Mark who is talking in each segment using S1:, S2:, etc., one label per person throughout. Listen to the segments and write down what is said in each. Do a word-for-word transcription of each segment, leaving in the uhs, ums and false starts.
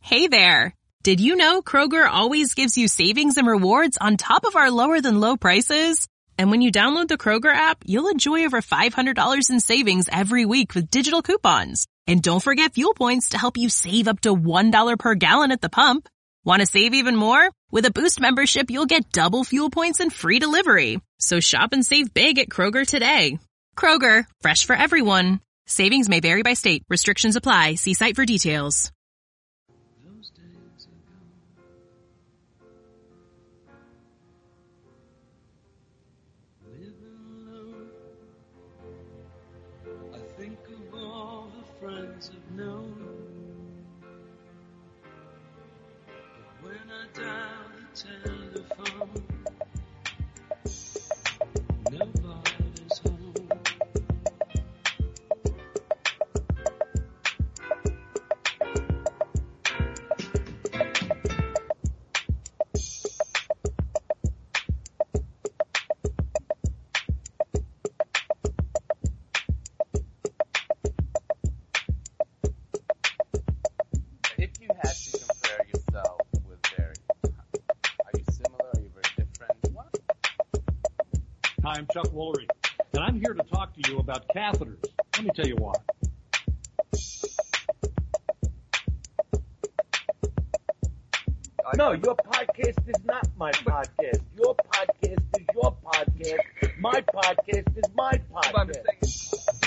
S1: Hey there. Did you know Kroger always gives you savings and rewards on top of our lower than low prices? And when you download the Kroger app, you'll enjoy over five hundred dollars in savings every week with digital coupons. And don't forget fuel points to help you save up to one dollar per gallon at the pump. Want to save even more? With a Boost membership, you'll get double fuel points and free delivery. So shop and save big at Kroger today. Kroger, fresh for everyone. Savings may vary by state. Restrictions apply. See site for details.
S2: Those days are gone. Living alone. I think of all the friends I've known. But when I dial the telephone, nobody's home.
S3: If you had to compare yourself with Barry, are you similar? Are you very different? What?
S4: Hi, I'm Chuck Woolery, and I'm here to talk to you about catheters. Let me tell you why.
S5: No, your podcast is not my podcast. Your podcast is your podcast. My podcast is my podcast.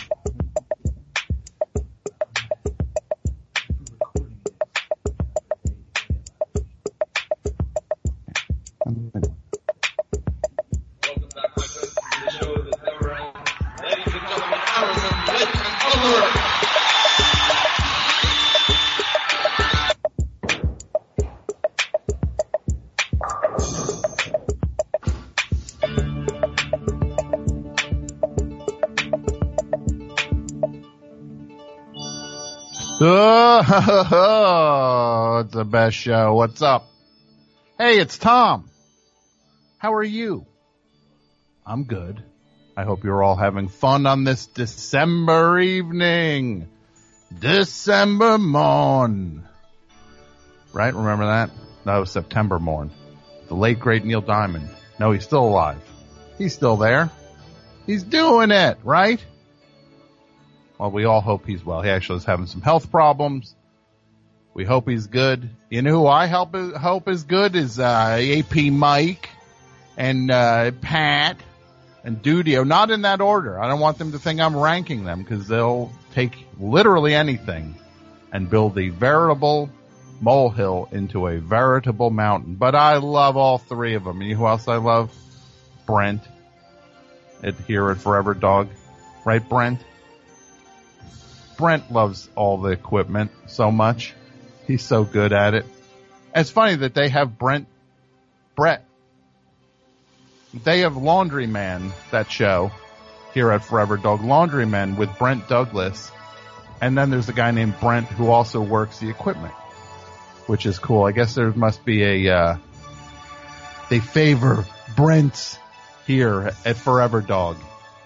S6: Welcome back, my friends, to the show that's never ends. Ladies and gentlemen, Aaron Blake Oliver.
S7: Oh, it's the best show. What's up? Hey, it's Tom. How are you? I'm good. I hope you're all having fun on this December evening. December morn. Right? Remember that? That was September morn. The late, great Neil Diamond. No, he's still alive. He's still there. He's doing it, right? Well, we all hope he's well. He actually is having some health problems. We hope he's good. You know who I help, hope is good is uh, A P Mike and uh, Pat and Dudio. Not in that order. I don't want them to think I'm ranking them because they'll take literally anything and build a veritable molehill into a veritable mountain. But I love all three of them. And you know who else I love? Brent. At, here at Forever Dog. Right, Brent? Brent loves all the equipment so much. He's so good at it. It's funny that they have Brent, Brett. They have Laundryman, that show, here at Forever Dog. Laundryman with Brent Douglas. And then there's a guy named Brent who also works the equipment, which is cool. I guess there must be a, uh, they favor Brents here at Forever Dog.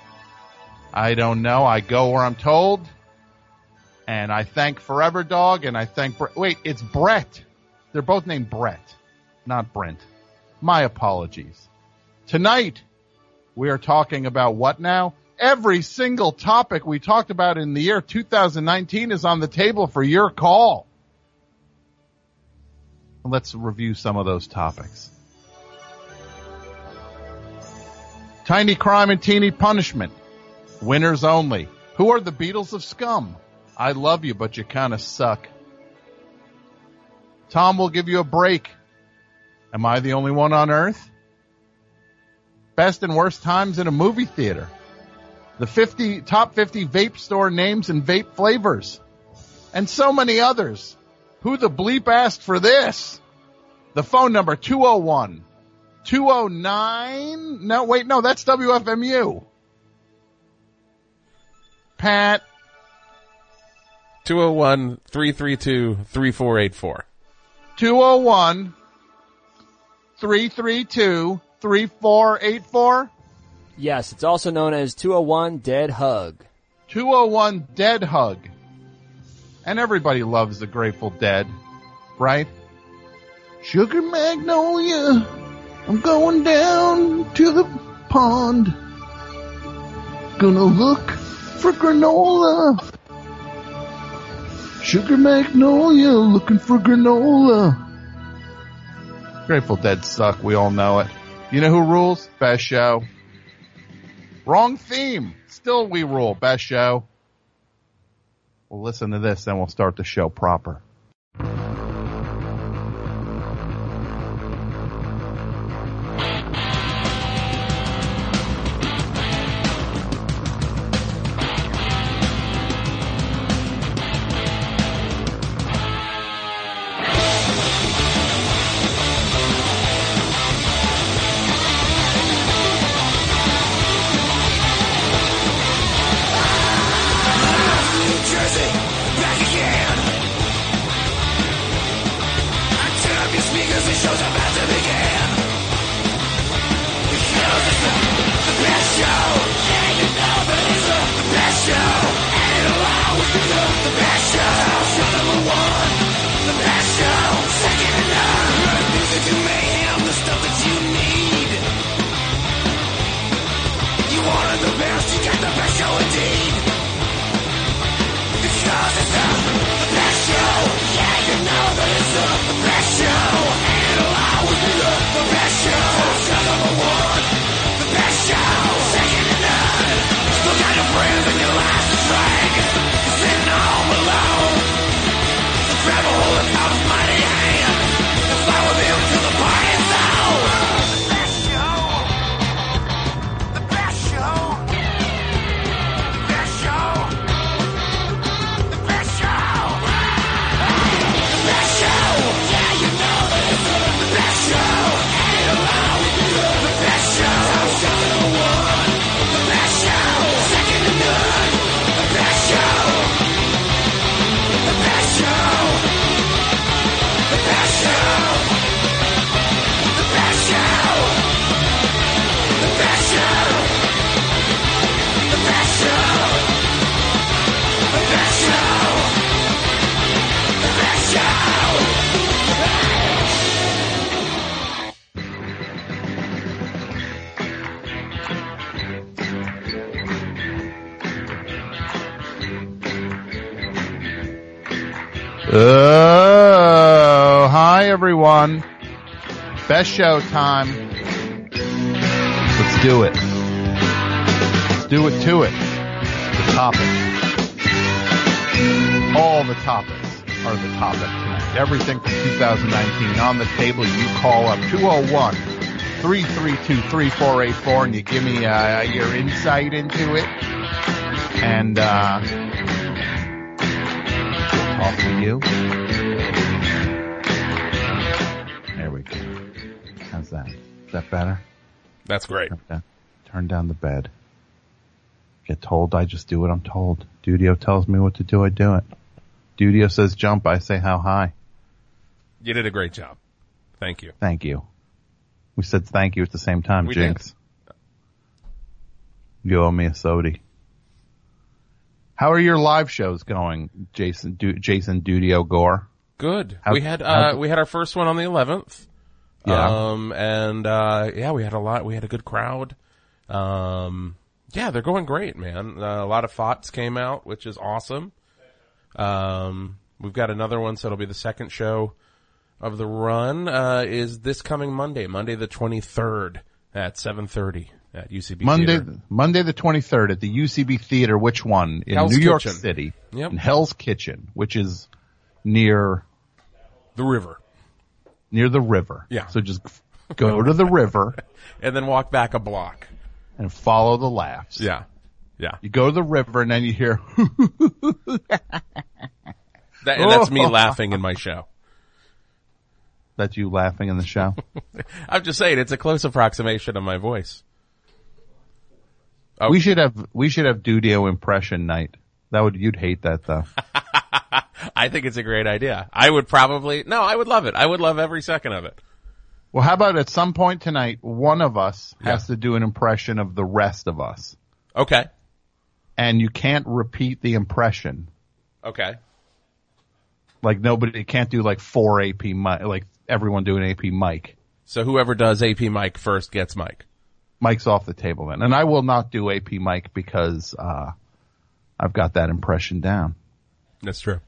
S7: I don't know. I go where I'm told. And I thank Forever Dog, and I thank... Bre- Wait, it's Brett. They're both named Brett, not Brent. My apologies. Tonight, we are talking about what now? Every single topic we talked about in the year two thousand nineteen is on the table for your call. Let's review some of those topics. Tiny crime and teeny punishment. Winners only. Who are the Beatles of scum? I love you, but you kind of suck. Tom will give you a break. Am I the only one on earth? Best and worst times in a movie theater. The fifty top fifty vape store names and vape flavors. And so many others. Who the bleep asked for this? The phone number two oh one, two oh nine. No, wait, no, that's W F M U. Pat.
S8: two oh one, three three two, three four eight four.
S7: two oh one, three three two, three four eight four?
S9: Yes, it's also known as two oh one Dead Hug.
S7: two oh one Dead Hug. And everybody loves the Grateful Dead. right? Sugar magnolia, I'm going down to the pond. Gonna look for granola. Sugar magnolia, looking for granola. Grateful Dead suck, we all know it. You know who rules? Best show. Wrong theme. Still we rule. Best show. We'll listen to this, then we'll start the show proper. Oh, hi everyone. Best show time. Let's do it. Let's do it to it. The topic. All the topics are the topic tonight. Everything from two thousand nineteen on the table. You call up two oh one, three three two, three four eight four and you give me uh, your insight into it. And, uh, talk to you. There we go. How's that? Is that better?
S8: That's great.
S7: Turn down, turn down the bed. Get told, I just do what I'm told. Dudio tells me what to do, I do it. Dudio says jump, I say how high.
S8: You did a great job. Thank you.
S7: Thank you. We said thank you at the same time,
S8: we
S7: Jinx.
S8: Did.
S7: You owe me a sody. How are your live shows going, Jason? Du- Jason Dudio Gore?
S8: Good.
S7: How,
S8: we had uh, we had our first one on the eleventh.
S7: Yeah.
S8: Um, and uh, yeah, we had a lot. We had a good crowd. Um, yeah, they're going great, man. Uh, a lot of F O Ts came out, which is awesome. Um, we've got another one, so it'll be the second show of the run. Uh, is this coming Monday, Monday the twenty-third at seven thirty. At U C B
S7: Monday,
S8: Theater.
S7: Monday the twenty-third at the U C B Theater. Which one? In
S8: Hell's
S7: New York
S8: Kitchen.
S7: City.
S8: Yep.
S7: In Hell's Kitchen, which is near
S8: the river.
S7: Near the river.
S8: Yeah.
S7: So just go to the river.
S8: And then walk back a block.
S7: And follow the laughs.
S8: Yeah. Yeah.
S7: You go to the river and then you hear
S8: that, and that's me laughing in my show.
S7: That's you laughing in the show?
S8: I'm just saying, it's a close approximation of my voice. Oh.
S7: We should have we should have Dudio impression night. That would you'd hate that though.
S8: I think it's a great idea. I would probably no, I would love it. I would love every second of it.
S7: Well, how about at some point tonight, one of us
S8: yeah.
S7: has to do an impression of the rest of us.
S8: Okay.
S7: And you can't repeat the impression.
S8: Okay.
S7: Like nobody can't do like four A P mic, like everyone doing A P mic.
S8: So whoever does A P Mike first gets Mike.
S7: Mike's off the table then. And I will not do A P Mike because, uh, I've got that impression down.
S8: That's true.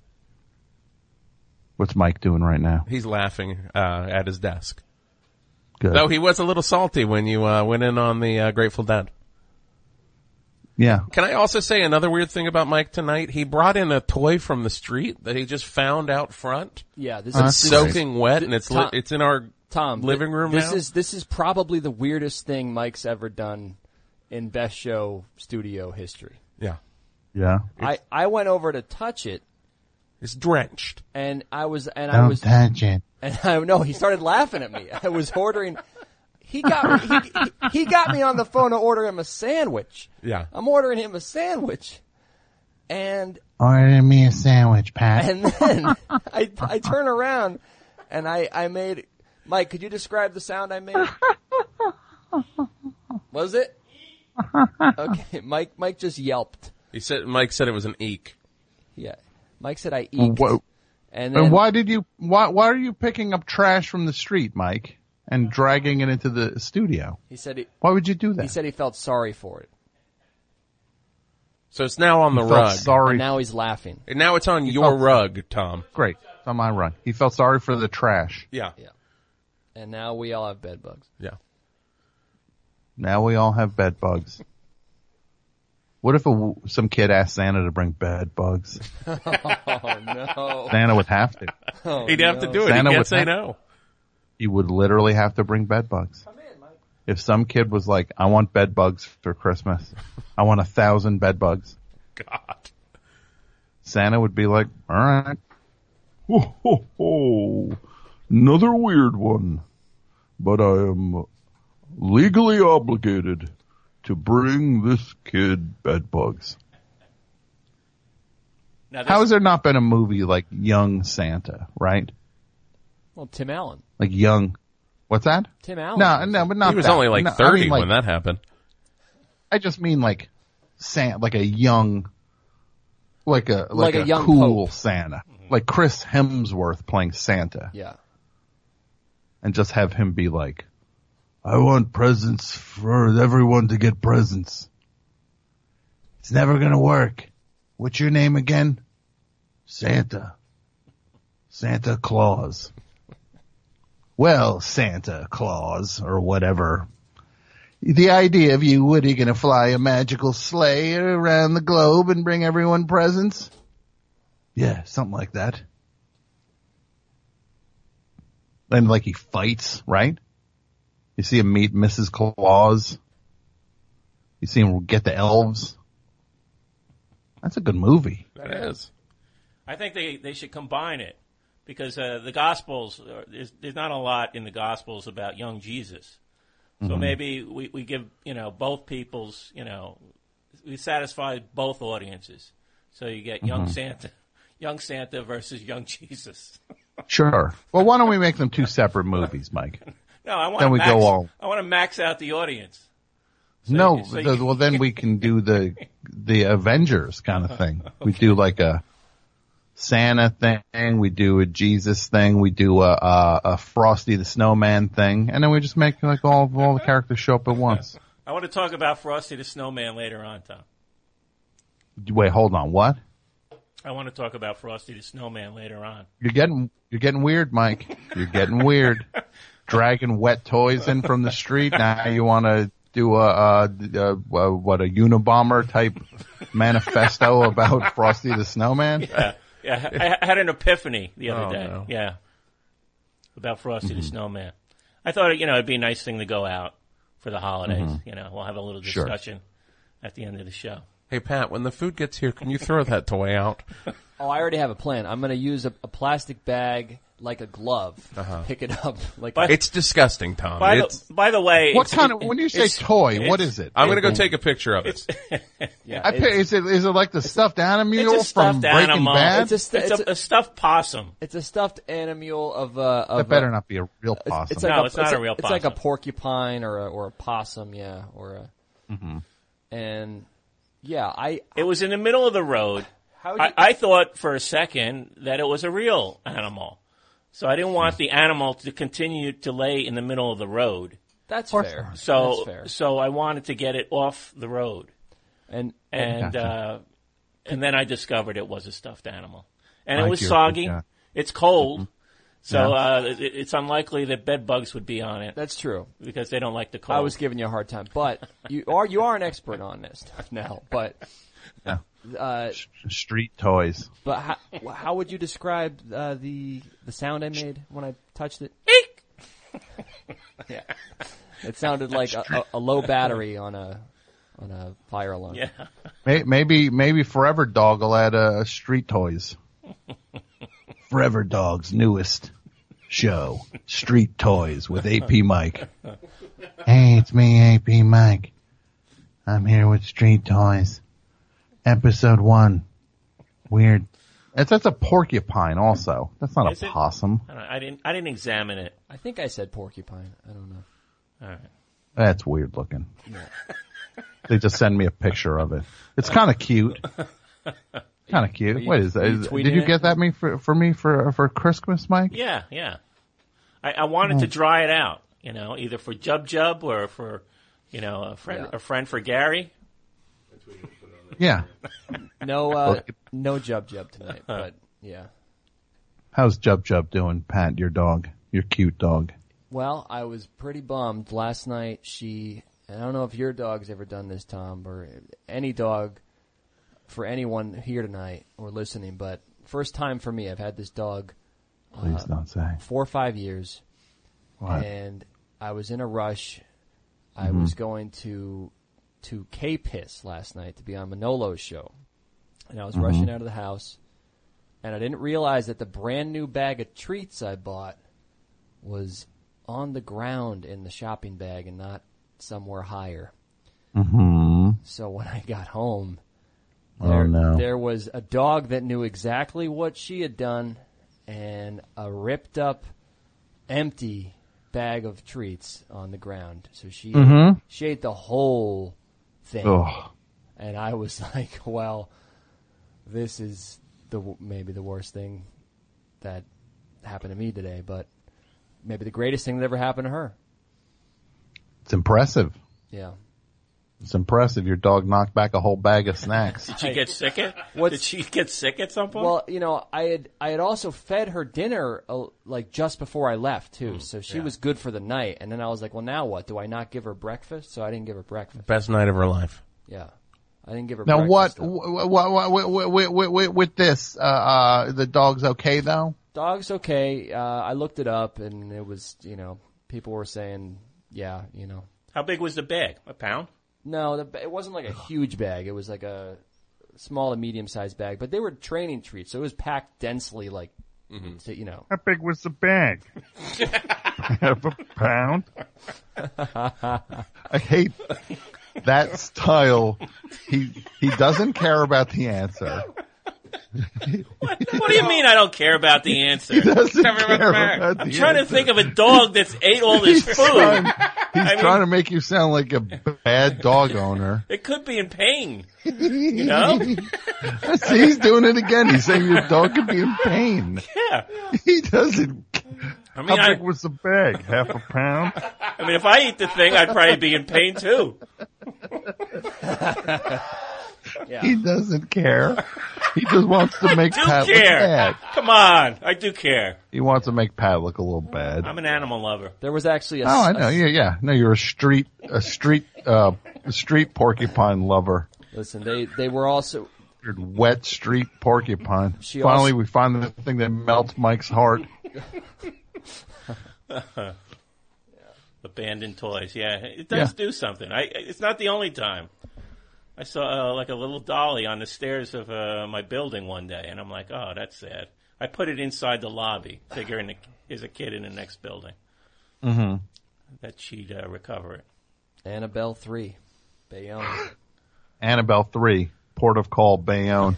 S7: What's Mike doing right now?
S8: He's laughing, uh, at his desk.
S7: Good.
S8: Though he was a little salty when you, uh, went in on the, uh, Grateful Dead.
S7: Yeah.
S8: Can I also say another weird thing about Mike tonight? He brought in a toy from the street that he just found out front.
S9: Yeah, this
S7: Oh,
S9: is
S8: It's
S7: that's
S8: soaking wet and it's
S9: Tom-
S8: li- it's in our
S9: Tom
S8: living room
S9: This
S8: now.
S9: is this is probably the weirdest thing Mike's ever done in Best Show studio history.
S8: Yeah.
S7: Yeah.
S9: I, I went over to touch it
S8: It's drenched.
S9: and I was and I
S7: Don't
S9: was
S7: touch it.
S9: and I no he started laughing at me. I was ordering. He got me. He, he, he got me on the phone to order him a sandwich.
S8: Yeah.
S9: I'm ordering him a sandwich, and
S7: Order me a sandwich, Pat.
S9: and then I I turn around and I I made Mike. Could you describe the sound I made? Was it? Okay, Mike. Mike just yelped.
S8: He said, Mike said it was an eek.
S9: Yeah, Mike said I eeked.
S7: Whoa.
S9: And then
S7: And why did you, why, why are you picking up trash from the street, Mike, and dragging it into the studio?
S9: he said he,
S7: Why would you do that?
S9: he said he felt sorry for it.
S8: So it's now on the
S7: He felt
S8: rug.
S7: sorry.
S9: And now he's laughing.
S8: And now it's on your
S7: felt-
S8: rug, Tom.
S7: Great. It's on my run. He felt sorry for the trash.
S8: Yeah.
S9: Yeah. And now we all have bed bugs.
S8: Yeah.
S7: Now we all have bed bugs. What if a, some kid asked Santa to bring bed bugs?
S9: Oh no.
S7: Santa would have to.
S9: Oh,
S8: He'd have
S9: no.
S8: to do it.
S7: Santa
S8: he
S7: would
S8: can't say
S7: have-
S8: no.
S7: He would literally have to bring bed bugs. If some kid was like, I want bed bugs for Christmas. I want a thousand bed bugs.
S8: God.
S7: Santa would be like, all right. Ho, ho, ho. Another weird one. But I am legally obligated to bring this kid bed bugs.
S10: Now, this,
S7: How has there not been a movie like Young Santa, right?
S9: Well, Tim Allen.
S7: Like Young, what's that?
S9: Tim Allen.
S7: No, no, but not
S8: He was
S7: that.
S8: only like
S7: No, I
S8: thirty
S7: mean, like,
S8: when that happened.
S7: I just mean like Santa, like a young, like a like,
S9: Like a
S7: a,
S9: young
S7: cool
S9: Pope.
S7: Santa, like Chris Hemsworth playing Santa,
S9: Yeah.
S7: and just have him be like, "I want presents for everyone to get presents. It's never gonna work. What's your name again? Santa. Santa Claus. Well, Santa Claus, or whatever. The idea of you, Woody, gonna fly a magical sleigh around the globe and bring everyone presents? Yeah, something like that. And like he fights, right? You see him meet Missus Claus. You see him get the elves. That's a good movie.
S8: That is.
S10: I think they, they should combine it because uh, the Gospels, uh, there's, there's not a lot in the Gospels about young Jesus. So
S7: Mm-hmm.
S10: maybe we, we give, you know, both people's, you know, we satisfy both audiences. So you get young
S7: Mm-hmm.
S10: Santa, young Santa versus young Jesus.
S7: Sure. Well, why don't we make them two separate movies, Mike?
S10: No, I want
S7: Then
S10: to
S7: we
S10: max,
S7: go all-
S10: I want to max out the audience. So
S7: no,
S10: you- so
S7: the-
S10: you-
S7: well then we can do the the Avengers kind of thing. We do like a Santa thing, we do a Jesus thing, we do a, a, a Frosty the Snowman thing, and then we just make like all all the characters show up at once.
S10: I want to talk about Frosty the Snowman later on, Tom.
S7: Wait, hold on, what?
S10: I want to talk about Frosty the Snowman later on.
S7: You're getting you're getting weird, Mike. You're getting weird. Dragging wet toys in from the street. Now you want to do a, a, a, a what a Unabomber type manifesto about Frosty the Snowman?
S10: Yeah, yeah. I, I had an epiphany the other
S8: Oh,
S10: day.
S8: no.
S10: Yeah, about Frosty
S7: Mm-hmm.
S10: the Snowman. I thought, you know, it'd be a nice thing to go out for the holidays. You know, we'll have a little
S7: Mm-hmm. Sure.
S10: discussion at the end of the show.
S8: Hey, Pat, when the food gets here, can you throw that toy out?
S9: Oh, I already have a plan. I'm going to use a, a plastic bag like a glove.
S8: Uh-huh.
S9: Pick it up like.
S10: But-
S9: a,
S8: It's disgusting, Tom.
S10: By
S8: It's,
S10: the, by the way,
S7: What
S10: it's-
S7: kind of when you say
S10: it's-
S7: toy?
S10: it's-
S7: What is it?
S8: I'm going to go take a picture of it.
S9: yeah,
S7: I
S9: it's,
S7: pay, is it is it like the stuffed animal
S10: It's a
S7: from
S10: stuffed
S7: Breaking
S10: animal.
S7: Bad?
S9: It's a st-
S10: It's
S9: it's
S10: a,
S9: a-
S10: a stuffed possum.
S9: it's a stuffed animal of uh of
S7: that better
S9: uh,
S7: not be a real possum.
S9: It's like
S10: No,
S9: a,
S10: it's not a real
S9: It's like a
S10: possum.
S9: porcupine or a, or a possum, yeah, or a.
S7: Mm-hmm.
S9: And yeah, I
S10: It was in the middle of the road.
S9: How
S10: I, I thought for a second that it was a real animal. So I didn't want the animal to continue to lay in the middle of the road.
S9: That's fair.
S10: So,
S9: That's fair.
S10: so I wanted to get it off the road.
S9: And
S10: And,
S7: Gotcha.
S10: uh, and then I discovered it was a stuffed animal. And it
S7: Mike,
S10: was
S7: you're a good
S10: soggy.
S7: guy.
S10: It's cold. So,
S7: Yeah.
S10: uh, it, it's unlikely that bed bugs would be on it.
S9: That's true.
S10: Because they don't like the cold.
S9: I was giving you a hard time, but you are you are an expert on this stuff now. But
S7: Yeah.
S9: uh,
S7: Street toys.
S9: but how, how would you describe uh, the the sound I made when I touched it?
S10: Eek!
S9: Yeah, it sounded like a, a, a low battery on a on a fire alarm.
S10: Yeah.
S7: May- Maybe, maybe Forever Dog will add uh, Street Toys. Forever Dog's newest show, Street Toys with A P Mike. Hey, it's me, A P Mike. I'm here with Street Toys. Episode one. Weird. That's, that's a porcupine also. That's not
S10: Is
S7: a
S10: it?
S7: possum.
S10: I, don't, I didn't. I didn't examine it.
S9: I think I said porcupine. I don't know.
S10: All right.
S7: That's weird looking. They just send me a picture of it. It's kind of cute. Kind of cute.
S9: Are you-
S7: Wait, is that,
S9: are you
S7: is,
S9: tweeting
S7: did you
S9: it?
S7: get that me for, for me for, for Christmas, Mike?
S10: Yeah, yeah. I, I wanted to dry it out. You know, either for Jub Jub or for, you know, a friend,
S9: Yeah.
S10: a friend for Gary.
S7: Yeah.
S9: No, uh, no Jub Jub tonight. But yeah.
S7: How's Jub Jub doing, Pat, your dog? Your cute dog.
S9: Well, I was pretty bummed last night. She, I don't know if your dog's ever done this, Tom, or any dog for anyone here tonight or listening, but first time for me. I've had this dog
S7: Please don't say.
S9: four or five years,
S7: What?
S9: and I was in a rush. I
S7: Mm-hmm.
S9: was going to to K-Piss last night to be on Manolo's show, and I was
S7: Mm-hmm.
S9: rushing out of the house, and I didn't realize that the brand new bag of treats I bought was on the ground in the shopping bag and not somewhere higher.
S7: Mm-hmm.
S9: So when I got home,
S7: Oh,
S9: there,
S7: no.
S9: there was a dog that knew exactly what she had done and a ripped up, empty bag of treats on the ground. So she
S7: Mhm.
S9: she ate the whole thing.
S7: Ugh.
S9: And I was like, well, this is the maybe the worst thing that happened to me today, but maybe the greatest thing that ever happened to her.
S7: It's impressive.
S9: Yeah.
S7: It's impressive. Your dog knocked back a whole bag of snacks.
S10: Did she get sick? At,
S9: What's-
S10: did she get sick at some point?
S9: Well, you know, I had I had also fed her dinner uh, like just before I left too, so she was good for the night. And then I was like, well, now what? Do I not give her breakfast? So I didn't give her breakfast.
S8: Best night of her life.
S9: Yeah, I didn't give her.
S7: Now, what,
S9: breakfast.
S7: what, what, what, what, what, what, with this, uh, uh, the dog's okay though?
S9: Dog's okay. Uh, I looked it up, and it was, you know, people were saying, yeah, you know,
S10: How big was the bag? A pound?
S9: no, the, ba- it wasn't like a huge bag. It was like a small to medium sized bag, but they were training treats, so it was packed densely, like, to, you know.
S7: How big was the bag? Half a pound? I hate that style. He, he doesn't care about the answer.
S10: What, what do you mean I don't care about the answer?
S7: He doesn't
S10: Tell me
S7: care
S10: about the bag.
S7: about the
S10: I'm trying
S7: answer.
S10: to think of a dog that's ate all this
S7: He's
S10: food.
S7: trying, he's
S10: I mean-
S7: trying to make you sound like a bad dog owner.
S10: It could be in pain. You know?
S7: See, he's doing it again. He's saying your dog could be in pain.
S10: Yeah.
S7: He doesn't.
S10: I mean,
S7: How
S10: I,
S7: big was the bag? Half a pound?
S10: I mean, if I eat the thing, I'd probably be in pain too.
S7: He doesn't care. He just wants to make
S10: I do
S7: Pat look
S10: care.
S7: bad.
S10: Come on, I do care.
S7: He wants to make Pat look a little bad.
S10: I'm an animal lover.
S9: There was actually a.
S7: Oh, I
S9: a-
S7: know. Yeah, yeah. No, you're a street, a street, uh, a street porcupine lover.
S9: Listen, they they were also.
S7: You're a wet street porcupine.
S9: She
S7: Finally,
S9: also-
S7: we find the thing that melts Mike's heart.
S10: Abandoned toys. Yeah, it does
S7: Yeah.
S10: do something. I. It's not the only time. I saw uh, like a little dolly on the stairs of uh, my building one day, and I'm like, oh, that's sad. I put it inside the lobby, figuring the, there's a kid in the next building.
S7: Mm-hmm.
S10: That she'd uh, recover it.
S9: Annabelle three, Bayonne.
S7: Annabelle three, port of call, Bayonne.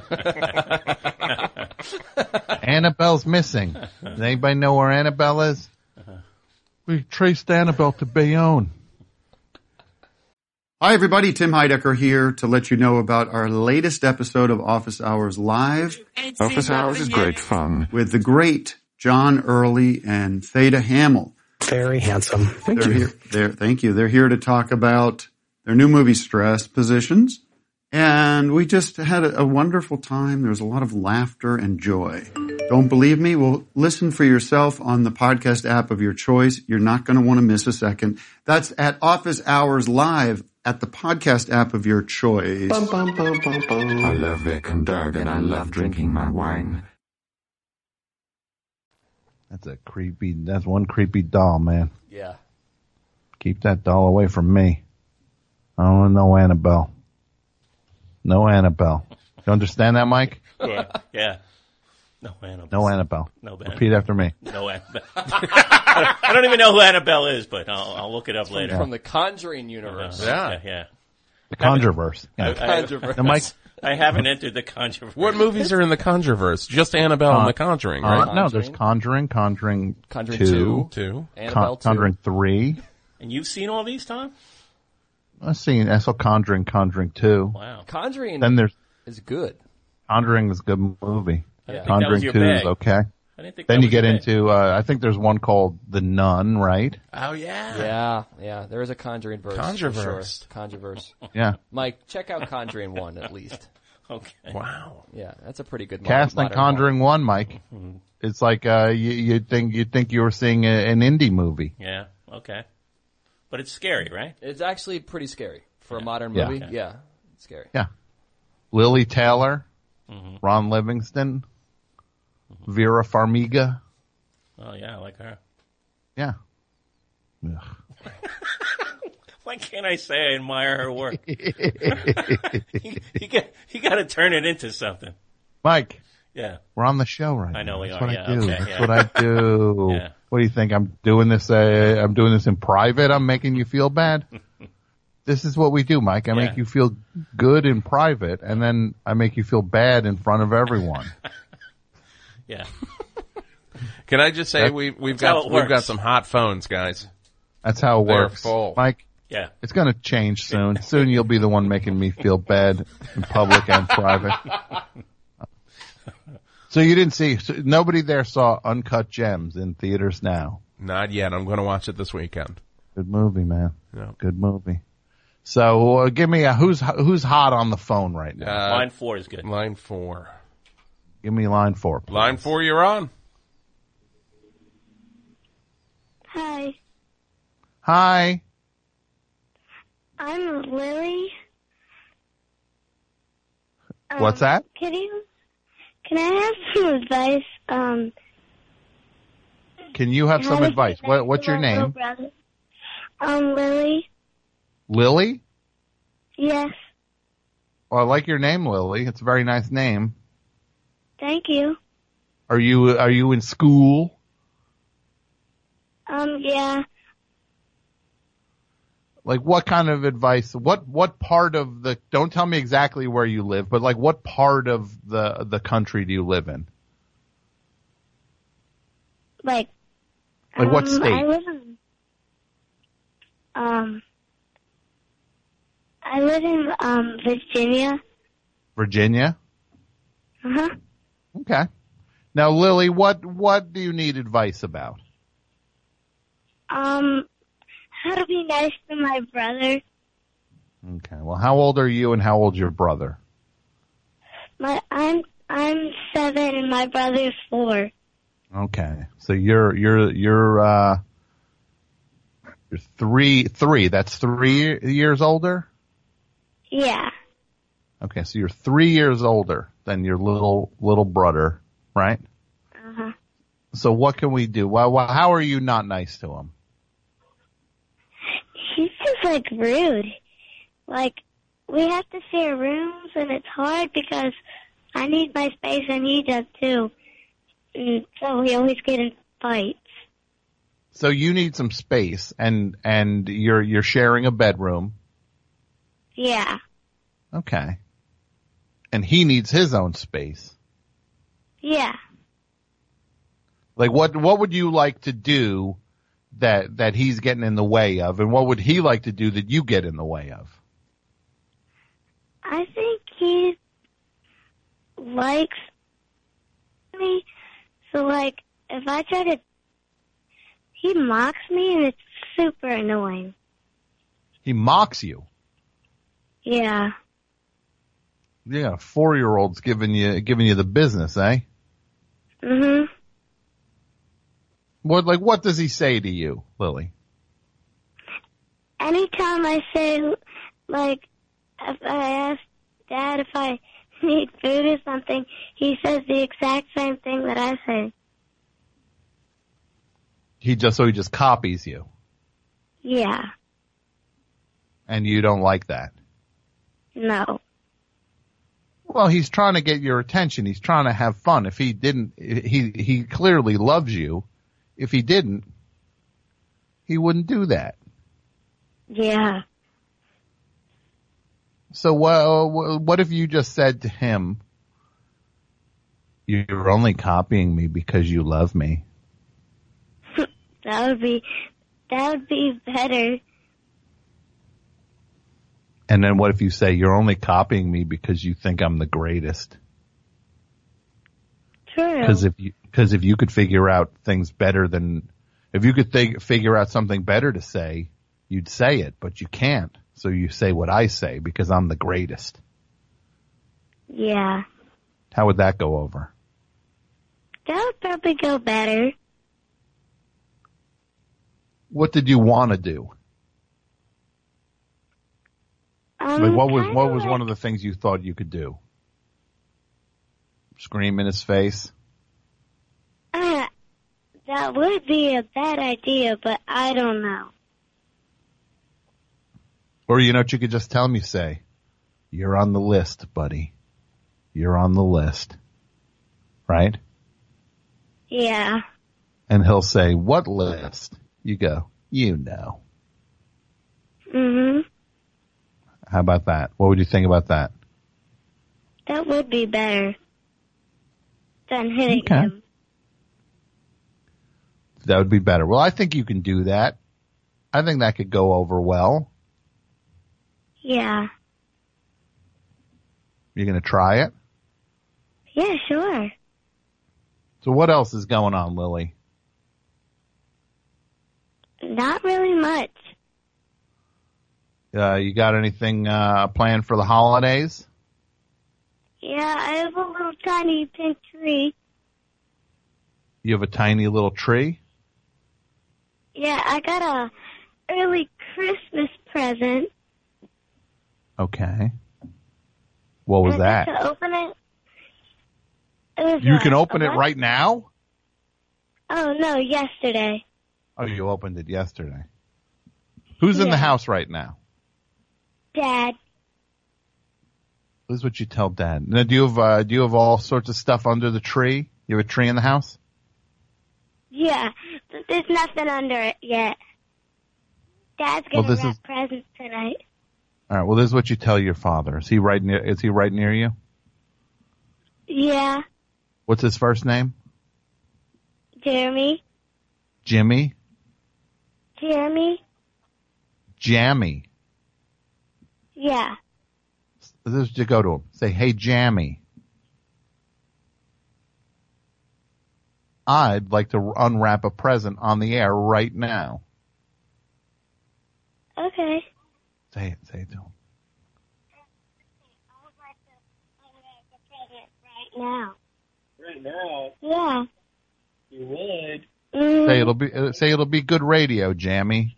S7: Annabelle's missing. Does anybody know where Annabelle is? We traced Annabelle to Bayonne.
S11: Hi, everybody. Tim Heidecker here to let you know about our latest episode of Office Hours Live.
S12: Office Hours is great fun.
S11: With the great John Early and Theda Hamill.
S13: Very handsome. Thank
S11: they're
S13: you.
S11: Here, they're, thank you. They're here to talk about their new movie, Stress Positions. And we just had a, a wonderful time. There was a lot of laughter and joy. Don't believe me? Well, listen for yourself on the podcast app of your choice. You're not going to want to miss a second. That's at Office Hours Live at the podcast app of your choice.
S12: Bum, bum, bum, bum, bum. I love Vic and Doug, and I love drinking my wine.
S7: That's a creepy, that's one creepy doll, man.
S9: Yeah.
S7: Keep that doll away from me. I don't want no Annabelle. No Annabelle. You understand that, Mike?
S10: Yeah. Yeah. No Annabelle.
S7: No Annabelle.
S10: No
S7: Annabelle. Repeat after me.
S10: No Annabelle. I don't even know who Annabelle is, but I'll, I'll look it up later.
S9: From the Conjuring universe.
S10: Uh, yeah. yeah, yeah.
S7: The Conjureverse.
S10: Yeah.
S7: Yeah.
S10: I,
S9: Conjureverse.
S10: I, Mike, I haven't entered the Conjureverse.
S8: What movies are in the Conjureverse? Just Annabelle uh, and The Conjuring, right?
S7: Uh, no, there's Conjuring, Conjuring,
S9: Conjuring
S7: two,
S9: two,
S8: two.
S9: Annabelle
S7: Con- Conjuring three.
S10: And you've seen all these, Tom?
S7: I've seen. I saw Conjuring, Conjuring two.
S10: Wow.
S9: Conjuring.
S7: Then there's
S9: is good.
S7: Conjuring is a good movie.
S9: Yeah.
S7: Conjuring two is okay.
S10: I didn't think
S7: then
S10: that
S7: you get
S10: bad.
S7: into, uh, I think there's one called The Nun, right?
S10: Oh, yeah.
S9: Yeah, yeah. There is a Conjuring verse.
S8: Conjureverse.
S9: Sure. Conjureverse.
S7: Yeah.
S9: Mike, check out Conjuring one at least.
S10: Okay.
S8: Wow.
S9: Yeah, that's a pretty good
S7: Cast on Conjuring one, Mike.
S10: Mm-hmm.
S7: It's like, uh, you, you'd think, you'd think you were seeing a, an indie movie.
S10: Yeah, okay. But it's scary, right?
S9: It's actually pretty scary for
S10: yeah.
S9: a modern
S7: Yeah.
S9: movie. Yeah, yeah it's scary.
S7: Yeah. Lily Taylor,
S10: mm-hmm.
S7: Ron Livingston, mm-hmm. Vera Farmiga.
S10: Oh, yeah, I like her.
S7: Yeah.
S10: Why can't I say I admire her work? you, you got, you got to turn it into something.
S7: Mike.
S10: Yeah.
S7: We're on the show right now.
S10: I know we
S7: That's
S10: are.
S7: what
S10: Yeah,
S7: I do.
S10: okay,
S7: That's
S10: yeah.
S7: what I do.
S10: Yeah.
S7: What do you think? I'm doing this, uh, I'm doing this in private. I'm making you feel bad. This is what we do, Mike. I
S10: Yeah.
S7: make you feel good in private, and then I make you feel bad in front of everyone.
S10: Yeah.
S8: Can I just say
S7: That-
S8: we we've
S10: That's how
S8: got
S10: it
S8: we've
S10: works.
S8: got some hot phones, guys.
S7: That's how it
S8: They're
S7: works.
S8: full.
S7: Mike,
S10: Yeah.
S7: it's going to change soon. Soon you'll be the one making me feel bad in public and private. So you didn't see, so nobody there saw Uncut Gems in theaters now.
S8: Not yet. I'm going to watch it this weekend.
S7: Good movie, man.
S8: Yeah.
S7: Good movie. So uh, give me a, who's who's hot on the phone right now?
S8: Uh,
S10: Line four is good.
S8: Line four.
S7: Give me line four, please.
S8: Line four, you're on.
S14: Hi,
S7: Hi.
S14: I'm Lily. Um,
S7: What's that?
S14: Can you, can I have some advice? Um,
S7: Can you have
S14: how
S7: some
S14: to
S7: advice?
S14: get
S7: What,
S14: back
S7: what's
S14: to
S7: your
S14: my little
S7: name?
S14: brother? Um, Lily.
S7: Lily?
S14: Yes.
S7: Well, I like your name, Lily. It's a very nice name.
S14: Thank you.
S7: Are you are you in school?
S14: Um, yeah.
S7: Like what kind of advice? What what part of the? Don't tell me exactly where you live, but like what part of the the country do you live in?
S14: Like.
S7: Like what
S14: um,
S7: state?
S14: I live in. Um. I live in um Virginia.
S7: Virginia.
S14: Uh huh.
S7: Okay. Now, Lily, what what do you need advice about?
S14: Um, how to be nice to my brother.
S7: Okay. Well, how old are you and how old's your brother?
S14: My I'm I'm seven and my brother's four.
S7: Okay. So you're you're you're uh you're three three. That's three years older?
S14: Yeah.
S7: Okay, so you're three years older than your little little brother, right?
S14: Uh huh.
S7: So what can we do? Well, well, how are you not nice to him?
S14: He's just like rude. Like we have to share rooms and it's hard because I need my space and he does too. And so we always get in fights.
S7: So you need some space, and and you're you're sharing a bedroom.
S14: Yeah.
S7: Okay. And he needs his own space.
S14: Yeah.
S7: Like what what would you like to do that that he's getting in the way of, and what would he like to do that you get in the way of?
S14: I think he likes me. So, like, if I try to, he mocks me, and it's super annoying.
S7: He mocks you.
S14: Yeah.
S7: Yeah, four-year-old's giving you giving you the business, eh?
S14: Mhm.
S7: What like what does he say to you, Lily?
S14: Anytime I say, like, if I ask Dad if I need food or something, he says the exact same thing that I say.
S7: He just so he just copies you,
S14: Yeah.
S7: and you don't like that.
S14: No.
S7: Well, he's trying to get your attention. He's trying to have fun. If he didn't, he he clearly loves you. If he didn't, he wouldn't do that.
S14: Yeah.
S7: So what, what if you just said to him, you're only copying me because you love me?
S14: That would be, that would be better.
S7: And then what if you say, you're only copying me because you think I'm the greatest?
S14: True.
S7: Because if you, because if you could figure out things better than, if you could th- figure out something better to say, you'd say it, but you can't. So you say what I say because I'm the greatest.
S14: Yeah.
S7: How would that go over?
S14: That would probably go better.
S7: What did you want to do?
S14: Um,
S7: Like what was
S14: kinda
S7: what was
S14: like,
S7: one of the things you thought you could do? Scream in his face?
S14: Uh, that would be a bad idea, but I don't know.
S7: Or you know what you could just tell him? You say, you're on the list, buddy. You're on the list. Right?
S14: Yeah.
S7: And he'll say, what list? You go, you know.
S14: Mhm.
S7: How about that? What would you think about that?
S14: That would be better than hitting
S7: Okay.
S14: him.
S7: That would be better. Well, I think you can do that. I think that could go over well.
S14: Yeah.
S7: You're going to try it?
S14: Yeah, sure.
S7: So what else is going on, Lily?
S14: Not really much.
S7: Uh, you got anything uh, planned for the holidays?
S14: Yeah, I have a little tiny pink tree.
S7: You have a tiny little tree?
S14: Yeah, I got a early Christmas present.
S7: Okay. What was
S14: and I
S7: that?
S14: got to open it. It was
S7: You
S14: a-
S7: can open
S14: a
S7: it
S14: what?
S7: right now?
S14: Oh, no, yesterday.
S7: Oh, you opened it yesterday. Who's in
S14: Yeah.
S7: the house right now?
S14: Dad.
S7: This is what you tell Dad. Now, do you have uh, do you have all sorts of stuff under the tree? You have a tree in the house?
S14: Yeah, but there's nothing under it yet. Dad's
S7: Well,
S14: gonna
S7: this
S14: wrap
S7: is-
S14: presents tonight.
S7: All right. Well, this is what you tell your father. Is he right near? Is he right near you?
S14: Yeah,
S7: What's his first name?
S14: Jeremy.
S7: Jimmy.
S14: Jeremy.
S7: Jammy.
S14: Yeah.
S7: This is what you go to him. Say, hey, Jammy. I'd like to unwrap a present on the air right now.
S14: Okay.
S7: Say it. Say it to him.
S14: Right now.
S5: Right now,
S14: Yeah.
S5: you would.
S14: Mm,
S7: Say it'll be. uh, Say it'll be good radio, Jammy.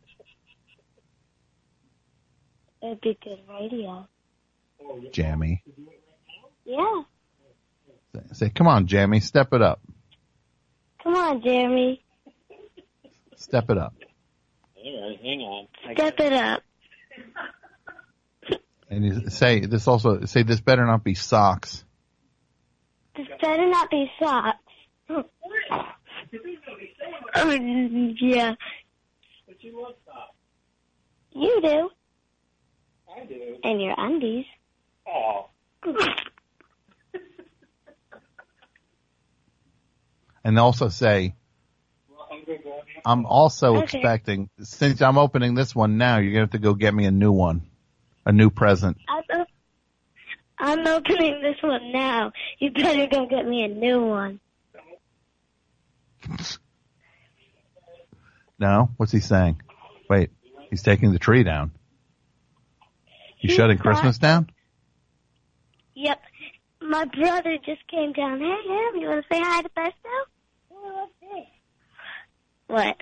S14: it'd be good radio.
S7: Jammy.
S14: Yeah.
S7: Say, say, come on, Jammy, step it up.
S14: Come on, Jeremy.
S7: Step it up.
S5: All right, hang on.
S14: Step it up.
S7: And you say this also. Say this better not be socks.
S14: This better not be socks. Oh, yeah.
S5: But you love socks.
S14: You do.
S5: I do.
S14: And your undies.
S5: Oh.
S7: And also say, I'm also
S14: Okay.
S7: expecting, since I'm opening this one now, you're going to have to go get me a new one. A new present.
S14: I'll go, I'm opening this one now. You better go get me a new one.
S7: No? What's he saying? Wait, he's taking the tree down. You
S14: He's
S7: shutting
S14: got-
S7: Christmas down?
S14: Yep. My brother just came down. Hey, Ham, you want to say hi to Besto? What?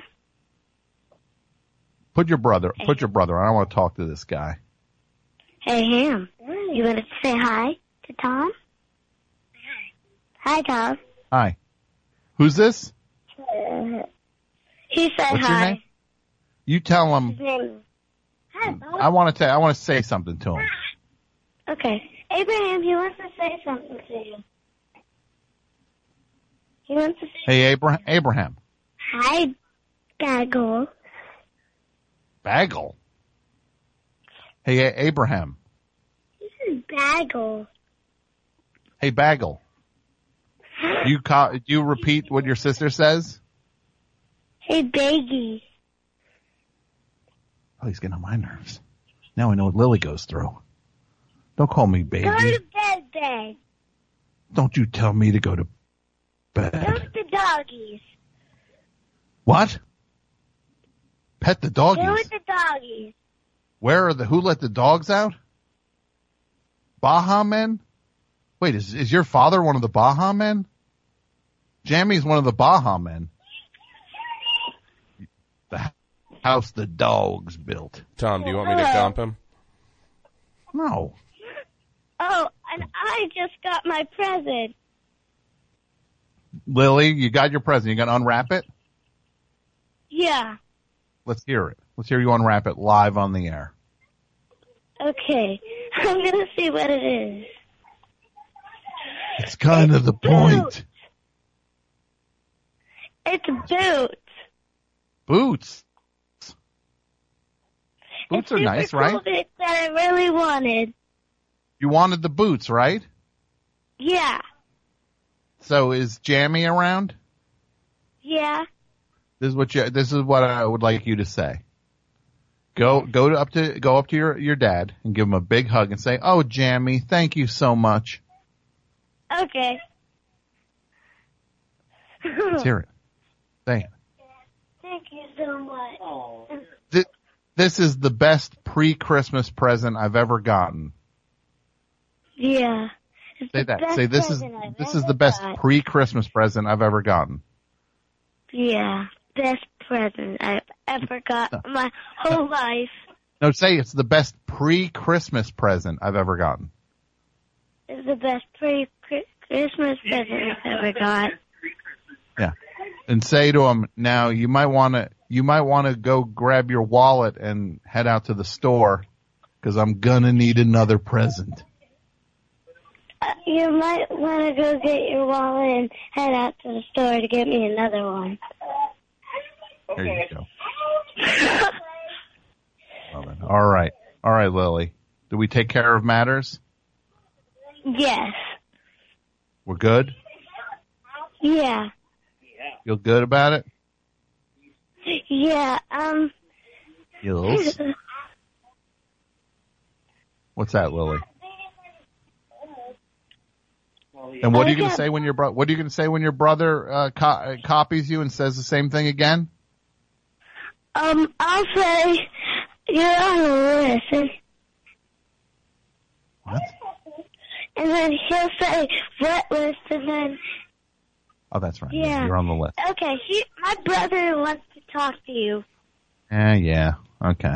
S7: Put your brother, put your brother. I don't want to talk to this guy.
S14: Hey, Ham, you want to say hi to Tom? Hi, Tom.
S7: Hi. Who's this?
S14: Uh, he said
S7: What's
S14: hi.
S7: your name? You tell him.
S14: His name- Hi, Bob.
S7: I want to tell. I want to say something to him.
S14: Okay. Abraham, he wants to say something to you. He wants to say
S7: Hey, Abraham. Abraham.
S14: hi, Bagel.
S7: Bagel. Hey, A- Abraham.
S14: This is Bagel.
S7: Hey, Bagel. You co- do you repeat what your sister says?
S14: Hey, Baggy.
S7: Oh, he's getting on my nerves. Now I know what Lily goes through. Don't call me baby.
S14: Go to bed, babe.
S7: Don't you tell me to go to
S14: Go
S7: bed.
S14: with the doggies.
S7: What? Pet the
S14: Go
S7: doggies.
S14: with the doggies.
S7: Where are the, who let the dogs out? Baja men? Wait, is, is your father one of the Baja men? Jammy's one of the Baja men. The house the dogs built.
S8: Tom, do you want me to
S14: Hello.
S8: dump him?
S7: No.
S14: Oh, and I just got my present.
S7: Lily, you got your present. You gonna unwrap it?
S14: Yeah.
S7: Let's hear it. Let's hear you unwrap it live on the air.
S14: Okay. I'm going to see what it is.
S7: It's kind of the point.
S14: It's boots.
S7: Boots. Boots
S14: It's
S7: are
S14: super
S7: nice,
S14: cool
S7: right?
S14: boots that I really wanted.
S7: You wanted the boots, right?
S14: Yeah.
S7: So is Jammy around?
S14: Yeah.
S7: This is what you, this is what I would like you to say. Go, go to up to, go up to your, your dad and give him a big hug and say, "Oh, Jammy, thank you so much."
S14: Okay.
S7: Let's hear it. Say it.
S14: Thank you so much.
S7: Th- This is the best pre-Christmas present I've ever gotten.
S14: Yeah. It's
S7: Say
S14: the
S7: that.
S14: best
S7: Say this is,
S14: present I've
S7: this
S14: ever
S7: is the best
S14: got.
S7: pre-Christmas present I've ever gotten.
S14: Yeah. Best present I've ever got in my whole life.
S7: No, say it's the best pre-Christmas present I've ever gotten.
S14: It's the best pre-Christmas present I've ever got.
S7: Yeah. And say to him, now you might want to, you might want to go grab your wallet and head out to the store because I'm gonna need another present.
S14: Uh, you might want to go get your wallet and head out to the store to get me another one.
S7: There you go. Well then. All right. All right, Lily. Did we take care of matters?
S14: Yes.
S7: We're good?
S14: Yeah.
S7: Feel good about it?
S14: Yeah, um...
S7: Yes. What's that, Lily? And what are you going to say when your bro- what are you going to say when your brother uh, co- uh, copies you and says the same thing again?
S14: Um, I'll say, you're on the list.
S7: What?
S14: And then he'll say, what list? And then,
S7: Oh, that's right.
S14: yeah.
S7: You're on the list.
S14: Okay, he, my brother wants to talk to you.
S7: Eh, yeah. Okay.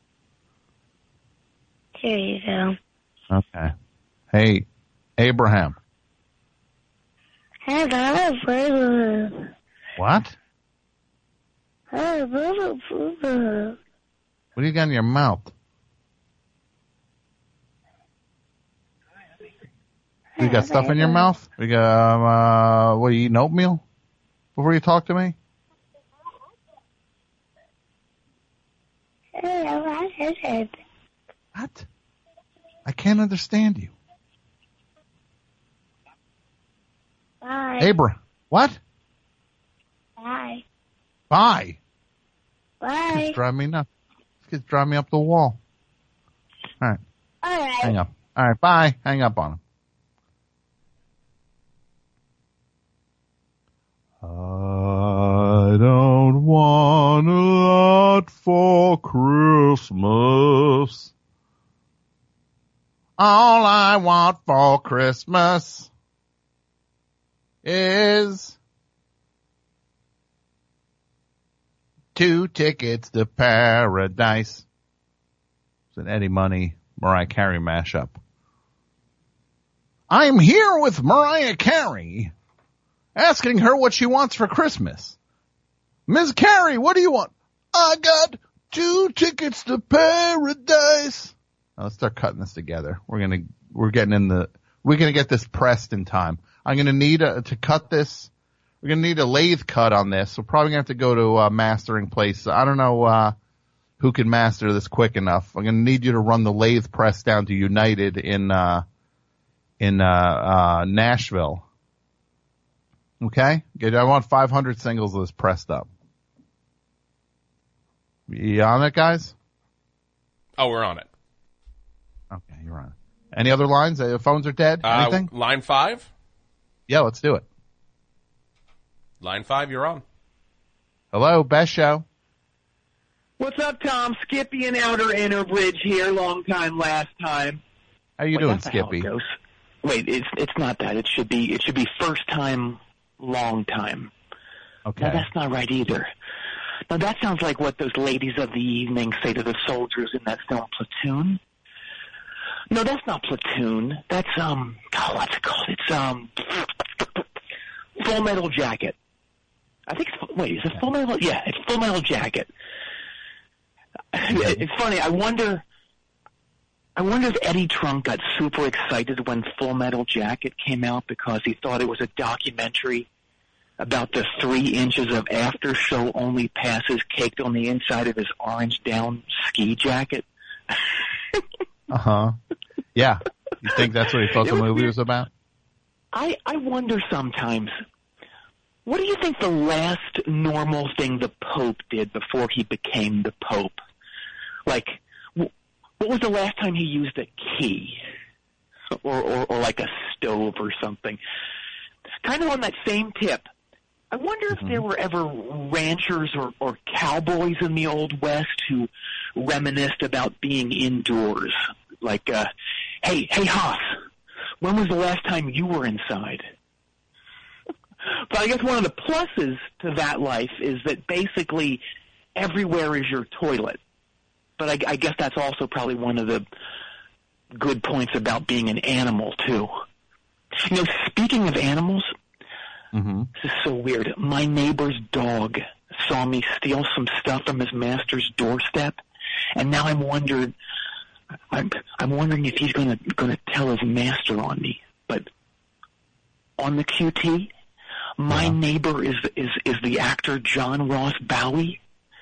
S14: Here you go.
S7: Okay. Hey, Abraham.
S14: Hello,
S7: What?
S14: hello,
S7: What do you got in your mouth? You got stuff in your mouth? You got, um, uh, what, you eating oatmeal before you talk to me?
S14: Hello, I said.
S7: What? I can't understand you.
S14: Bye.
S7: Abraham. What?
S14: Bye.
S7: Bye.
S14: Bye.
S7: It's driving me nuts. This kid's driving me up the wall. All right.
S14: All right.
S7: Hang up. All right, bye. Hang up on him. I don't want a lot for Christmas. All I want for Christmas is two tickets to paradise. It's an Eddie Money, Mariah Carey mashup. I'm here with Mariah Carey, asking her what she wants for Christmas. Miz Carey, what do you want? I got two tickets to paradise. Now let's start cutting this together. We're gonna, we're getting in the, we're gonna get this pressed in time. I'm gonna need a, to cut this. We're gonna need a lathe cut on this. We're probably gonna have to go to a mastering place. I don't know, uh, who can master this quick enough. I'm gonna need you to run the lathe press down to United in, uh, in, uh, uh, Nashville. Okay? Good. I want five hundred singles of this pressed up. You on it, guys?
S8: Oh, we're on it.
S7: Okay, you're on it. Any other lines? The phones are dead?
S8: Uh,
S7: Anything?
S8: Line five?
S7: Yeah, let's do it.
S8: Line five, you're on.
S7: Hello, best show.
S15: What's up, Tom? Skippy and Outer Interbridge here. Long time, last time.
S7: How you
S15: Wait,
S7: doing,
S15: that's not how
S7: Skippy?
S15: it goes. Wait, it's it's not that. It should be it should be first time, long time.
S7: Okay.
S15: No, that's not right either. Now that sounds like what those ladies of the evening say to the soldiers in that film Platoon. No, that's not Platoon. That's um, oh, what's it called? It's um, Full Metal Jacket. I think. It's, wait, is it Full Metal? Yeah, it's Full Metal Jacket. It's funny. I wonder. I wonder if Eddie Trunk got super excited when Full Metal Jacket came out because he thought it was a documentary about the three inches of after show only passes caked on the inside of his orange down ski jacket.
S7: Uh-huh. Yeah. You think that's what he thought
S15: It
S7: the
S15: was
S7: movie
S15: weird.
S7: was about?
S15: I, I wonder sometimes, what do you think the last normal thing the Pope did before he became the Pope? Like, w- what was the last time he used a key? Or, or, or like a stove or something? Kind of on that same tip, I wonder if there were ever ranchers or, or cowboys in the Old West who reminisced about being indoors. Like, uh, hey, hey, Hoss, when was the last time you were inside? But I guess one of the pluses to that life is that basically everywhere is your toilet. But I, I guess that's also probably one of the good points about being an animal, too. You know, speaking of animals,
S7: Mm-hmm.
S15: this is so weird. My neighbor's dog saw me steal some stuff from his master's doorstep, and now I'm wondering, I'm, I'm wondering if he's gonna gonna tell his master on me. But on the Q T, my neighbor is is is the actor John Ross Bowie.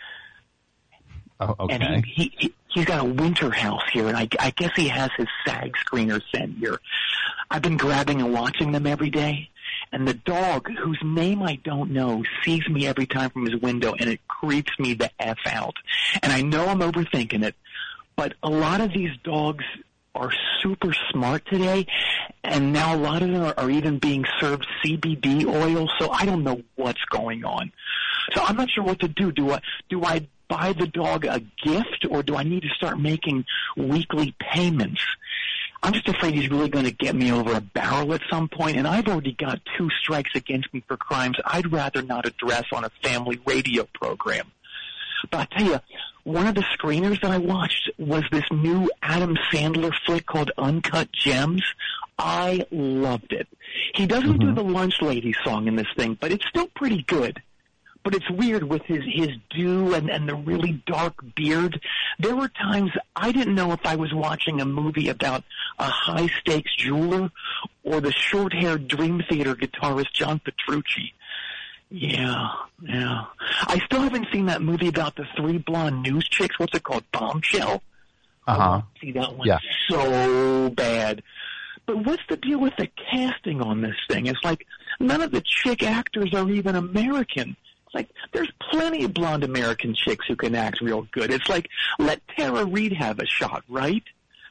S7: Oh, okay.
S15: And he, he, he, he's got a winter house here, and I, I guess he has his SAG screener sent here. I've been grabbing and watching them every day, and the dog, whose name I don't know, sees me every time from his window, and it creeps me the F out. And I know I'm overthinking it, but a lot of these dogs are super smart today, and now a lot of them are, are even being served C B D oil, so I don't know what's going on. So I'm not sure what to do. Do I, do I buy the dog a gift, or do I need to start making weekly payments? I'm just afraid he's really going to get me over a barrel at some point, and I've already got two strikes against me for crimes I'd rather not address on a family radio program. But I tell you, one of the screeners that I watched was this new Adam Sandler flick called Uncut Gems. I loved it. He doesn't do the Lunch Lady song in this thing, but it's still pretty good. But it's weird with his, his do and, and the really dark beard. There were times I didn't know if I was watching a movie about a high-stakes jeweler or the short-haired Dream Theater guitarist John Petrucci. Yeah, yeah. I still haven't seen that movie about the three blonde news chicks. What's it called? Bombshell?
S7: Uh-huh.
S15: See that one?
S7: Yeah.
S15: So bad. But what's the deal with the casting on this thing? It's like none of the chick actors are even American. It's like there's plenty of blonde American chicks who can act real good. It's like let Tara Reid have a shot, right?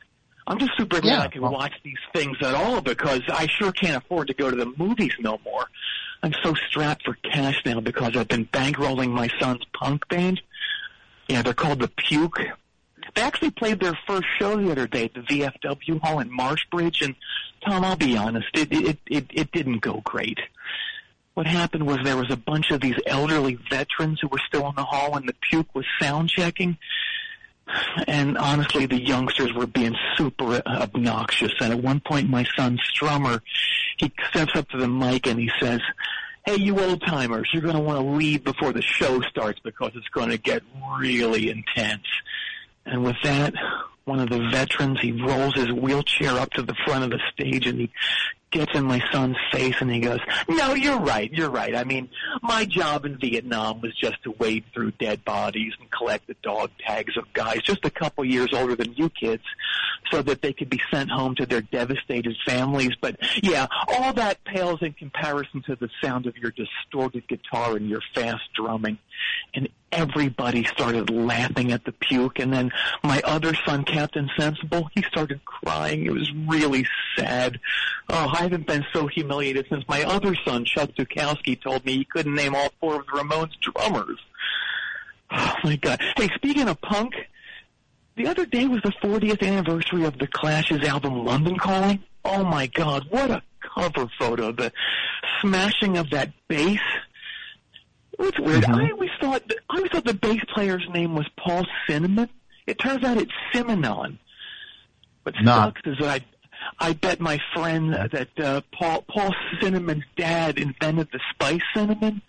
S15: I'm just super glad
S11: Yeah,
S15: I can
S11: well-
S15: watch these things at all because I sure can't afford to go to the movies no more. I'm so strapped for cash now because I've been bankrolling my son's punk band. Yeah, they're called the Puke. They actually played their first show the other day at the V F W Hall in Marshbridge, and Tom, I'll be honest, it it it, it didn't go great. What happened was there was a bunch of these elderly veterans who were still in the hall when the Puke was sound checking. And honestly, the youngsters were being super obnoxious. And at one point, my son Strummer, he steps up to the mic and he says, "Hey, you old timers, you're going to want to leave before the show starts because it's going to get really intense." And with that, one of the veterans, he rolls his wheelchair up to the front of the stage and he gets in my son's face and he goes, "No, you're right, you're right. I mean, my job in Vietnam was just to wade through dead bodies and collect the dog tags of guys just a couple years older than you kids so that they could be sent home to their devastated families. But yeah, all that pales in comparison to the sound of your distorted guitar and your fast drumming." And everybody started laughing at the Puke. And then my other son, Captain Sensible, he started crying. It was really sad. Oh, I haven't been so humiliated since my other son, Chuck Dukowski, told me he couldn't name all four of the Ramones drummers. Oh, my God. Hey, speaking of punk, the other day was the fortieth anniversary of The Clash's album London Calling. Oh, my God, what a cover photo. The smashing of that bass. It's weird.
S11: Mm-hmm.
S15: I always thought I always thought the bass player's name was Paul Cinnamon. It turns out it's Simonon. What
S11: Not.
S15: sucks is that I I bet my friend that uh, Paul Paul Cinnamon's dad invented the spice cinnamon.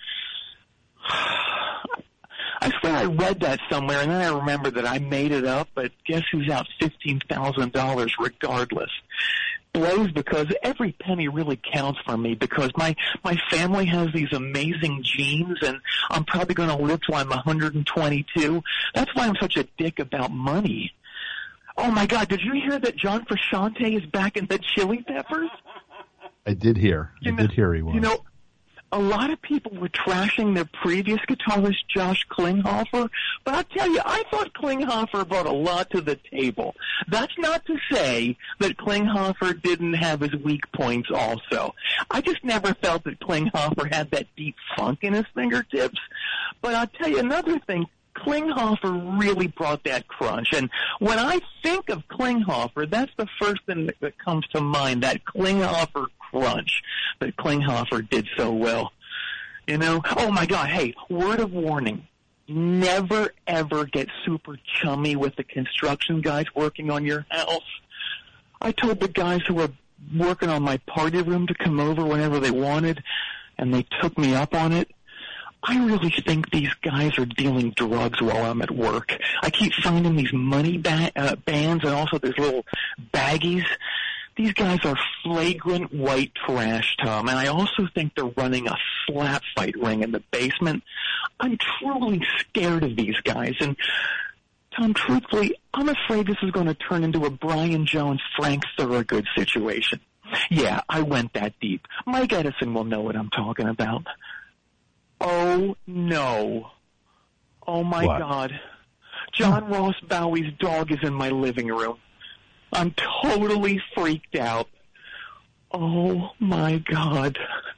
S15: I swear I read that somewhere, and then I remember that I made it up. But guess who's out fifteen thousand dollars regardless? Blows because every penny really counts for me because my my family has these amazing genes and I'm probably going to live till I'm one hundred twenty-two. That's why I'm such a dick about money. Oh my God, did you hear that John Frusciante is back in the Chili Peppers?
S7: I did hear. I
S15: You know-
S7: did hear he was.
S15: You know, a lot of people were trashing their previous guitarist, Josh Klinghoffer, but I'll tell you, I thought Klinghoffer brought a lot to the table. That's not to say that Klinghoffer didn't have his weak points also. I just never felt that Klinghoffer had that deep funk in his fingertips. But I'll tell you another thing, Klinghoffer really brought that crunch. And when I think of Klinghoffer, that's the first thing that, that comes to mind, that Klinghoffer crunch that Klinghoffer did so well. You know? Oh, my God. Hey, word of warning. Never, ever get super chummy with the construction guys working on your house. I told the guys who were working on my party room to come over whenever they wanted, and they took me up on it. I really think these guys are dealing drugs while I'm at work. I keep finding these money ba- uh, bands and also these little baggies. These guys are flagrant white trash, Tom, and I also think they're running a slap fight ring in the basement. I'm truly scared of these guys, and Tom, truthfully, I'm afraid this is going to turn into a Brian Jones, Frank Thorogood situation. Yeah, I went that deep. Mike Edison will know what I'm talking about. Oh, no. Oh, my
S7: What?
S15: God. John Ross Bowie's dog is in my living room. I'm totally freaked out. Oh, my God.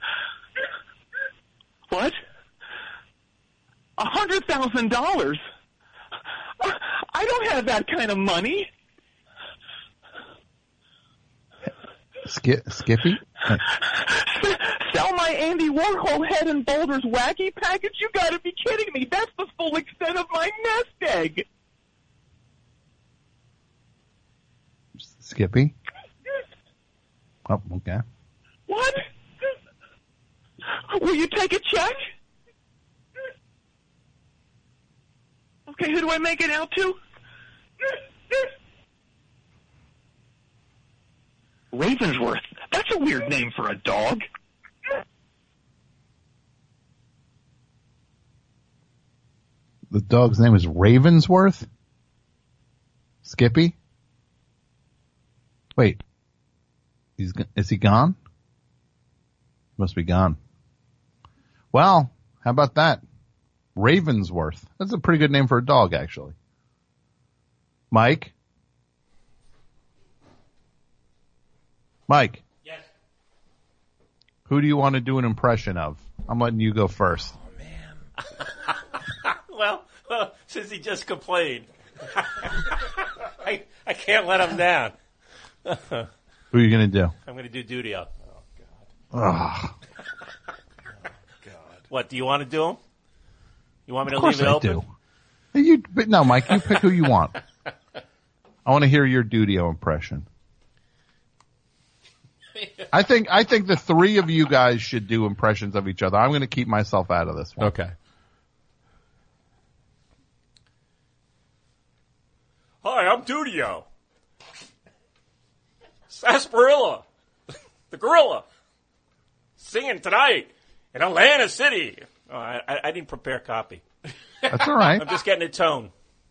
S15: What? A hundred thousand dollars? I don't have that kind of money.
S7: Skip, Skippy?
S15: Sell my Andy Warhol head and Boulder's wacky package? You gotta be kidding me. That's the full extent of my nest egg.
S7: Skippy? Oh, okay.
S15: What? Will you take a check? Okay, who do I make it out to? Ravensworth. That's a weird name for a dog.
S7: The dog's name is Ravensworth? Skippy? Wait. He's go- is he gone? Must be gone. Well, how about that? Ravensworth. That's a pretty good name for a dog, actually. Mike? Mike.
S10: Yes.
S7: Who do you want to do an impression of? I'm letting you go first.
S10: well, well, since he just complained, I I can't let him down.
S7: Who are you going to do?
S10: I'm going to do Dudio.
S7: Oh, God.
S10: What, do you want to do him? You want me to
S7: Of course
S10: leave it
S7: I
S10: open?
S7: do. You, but no, Mike, you pick who you want. I want to hear your Dudio impression. I think I think the three of you guys should do impressions of each other. I'm going to keep myself out of this one.
S8: Okay.
S10: Hi, I'm Dudio. Sarsaparilla, the gorilla, singing tonight in Atlanta City. Oh, I, I, I didn't prepare copy.
S7: That's all right.
S10: I'm just getting a tone.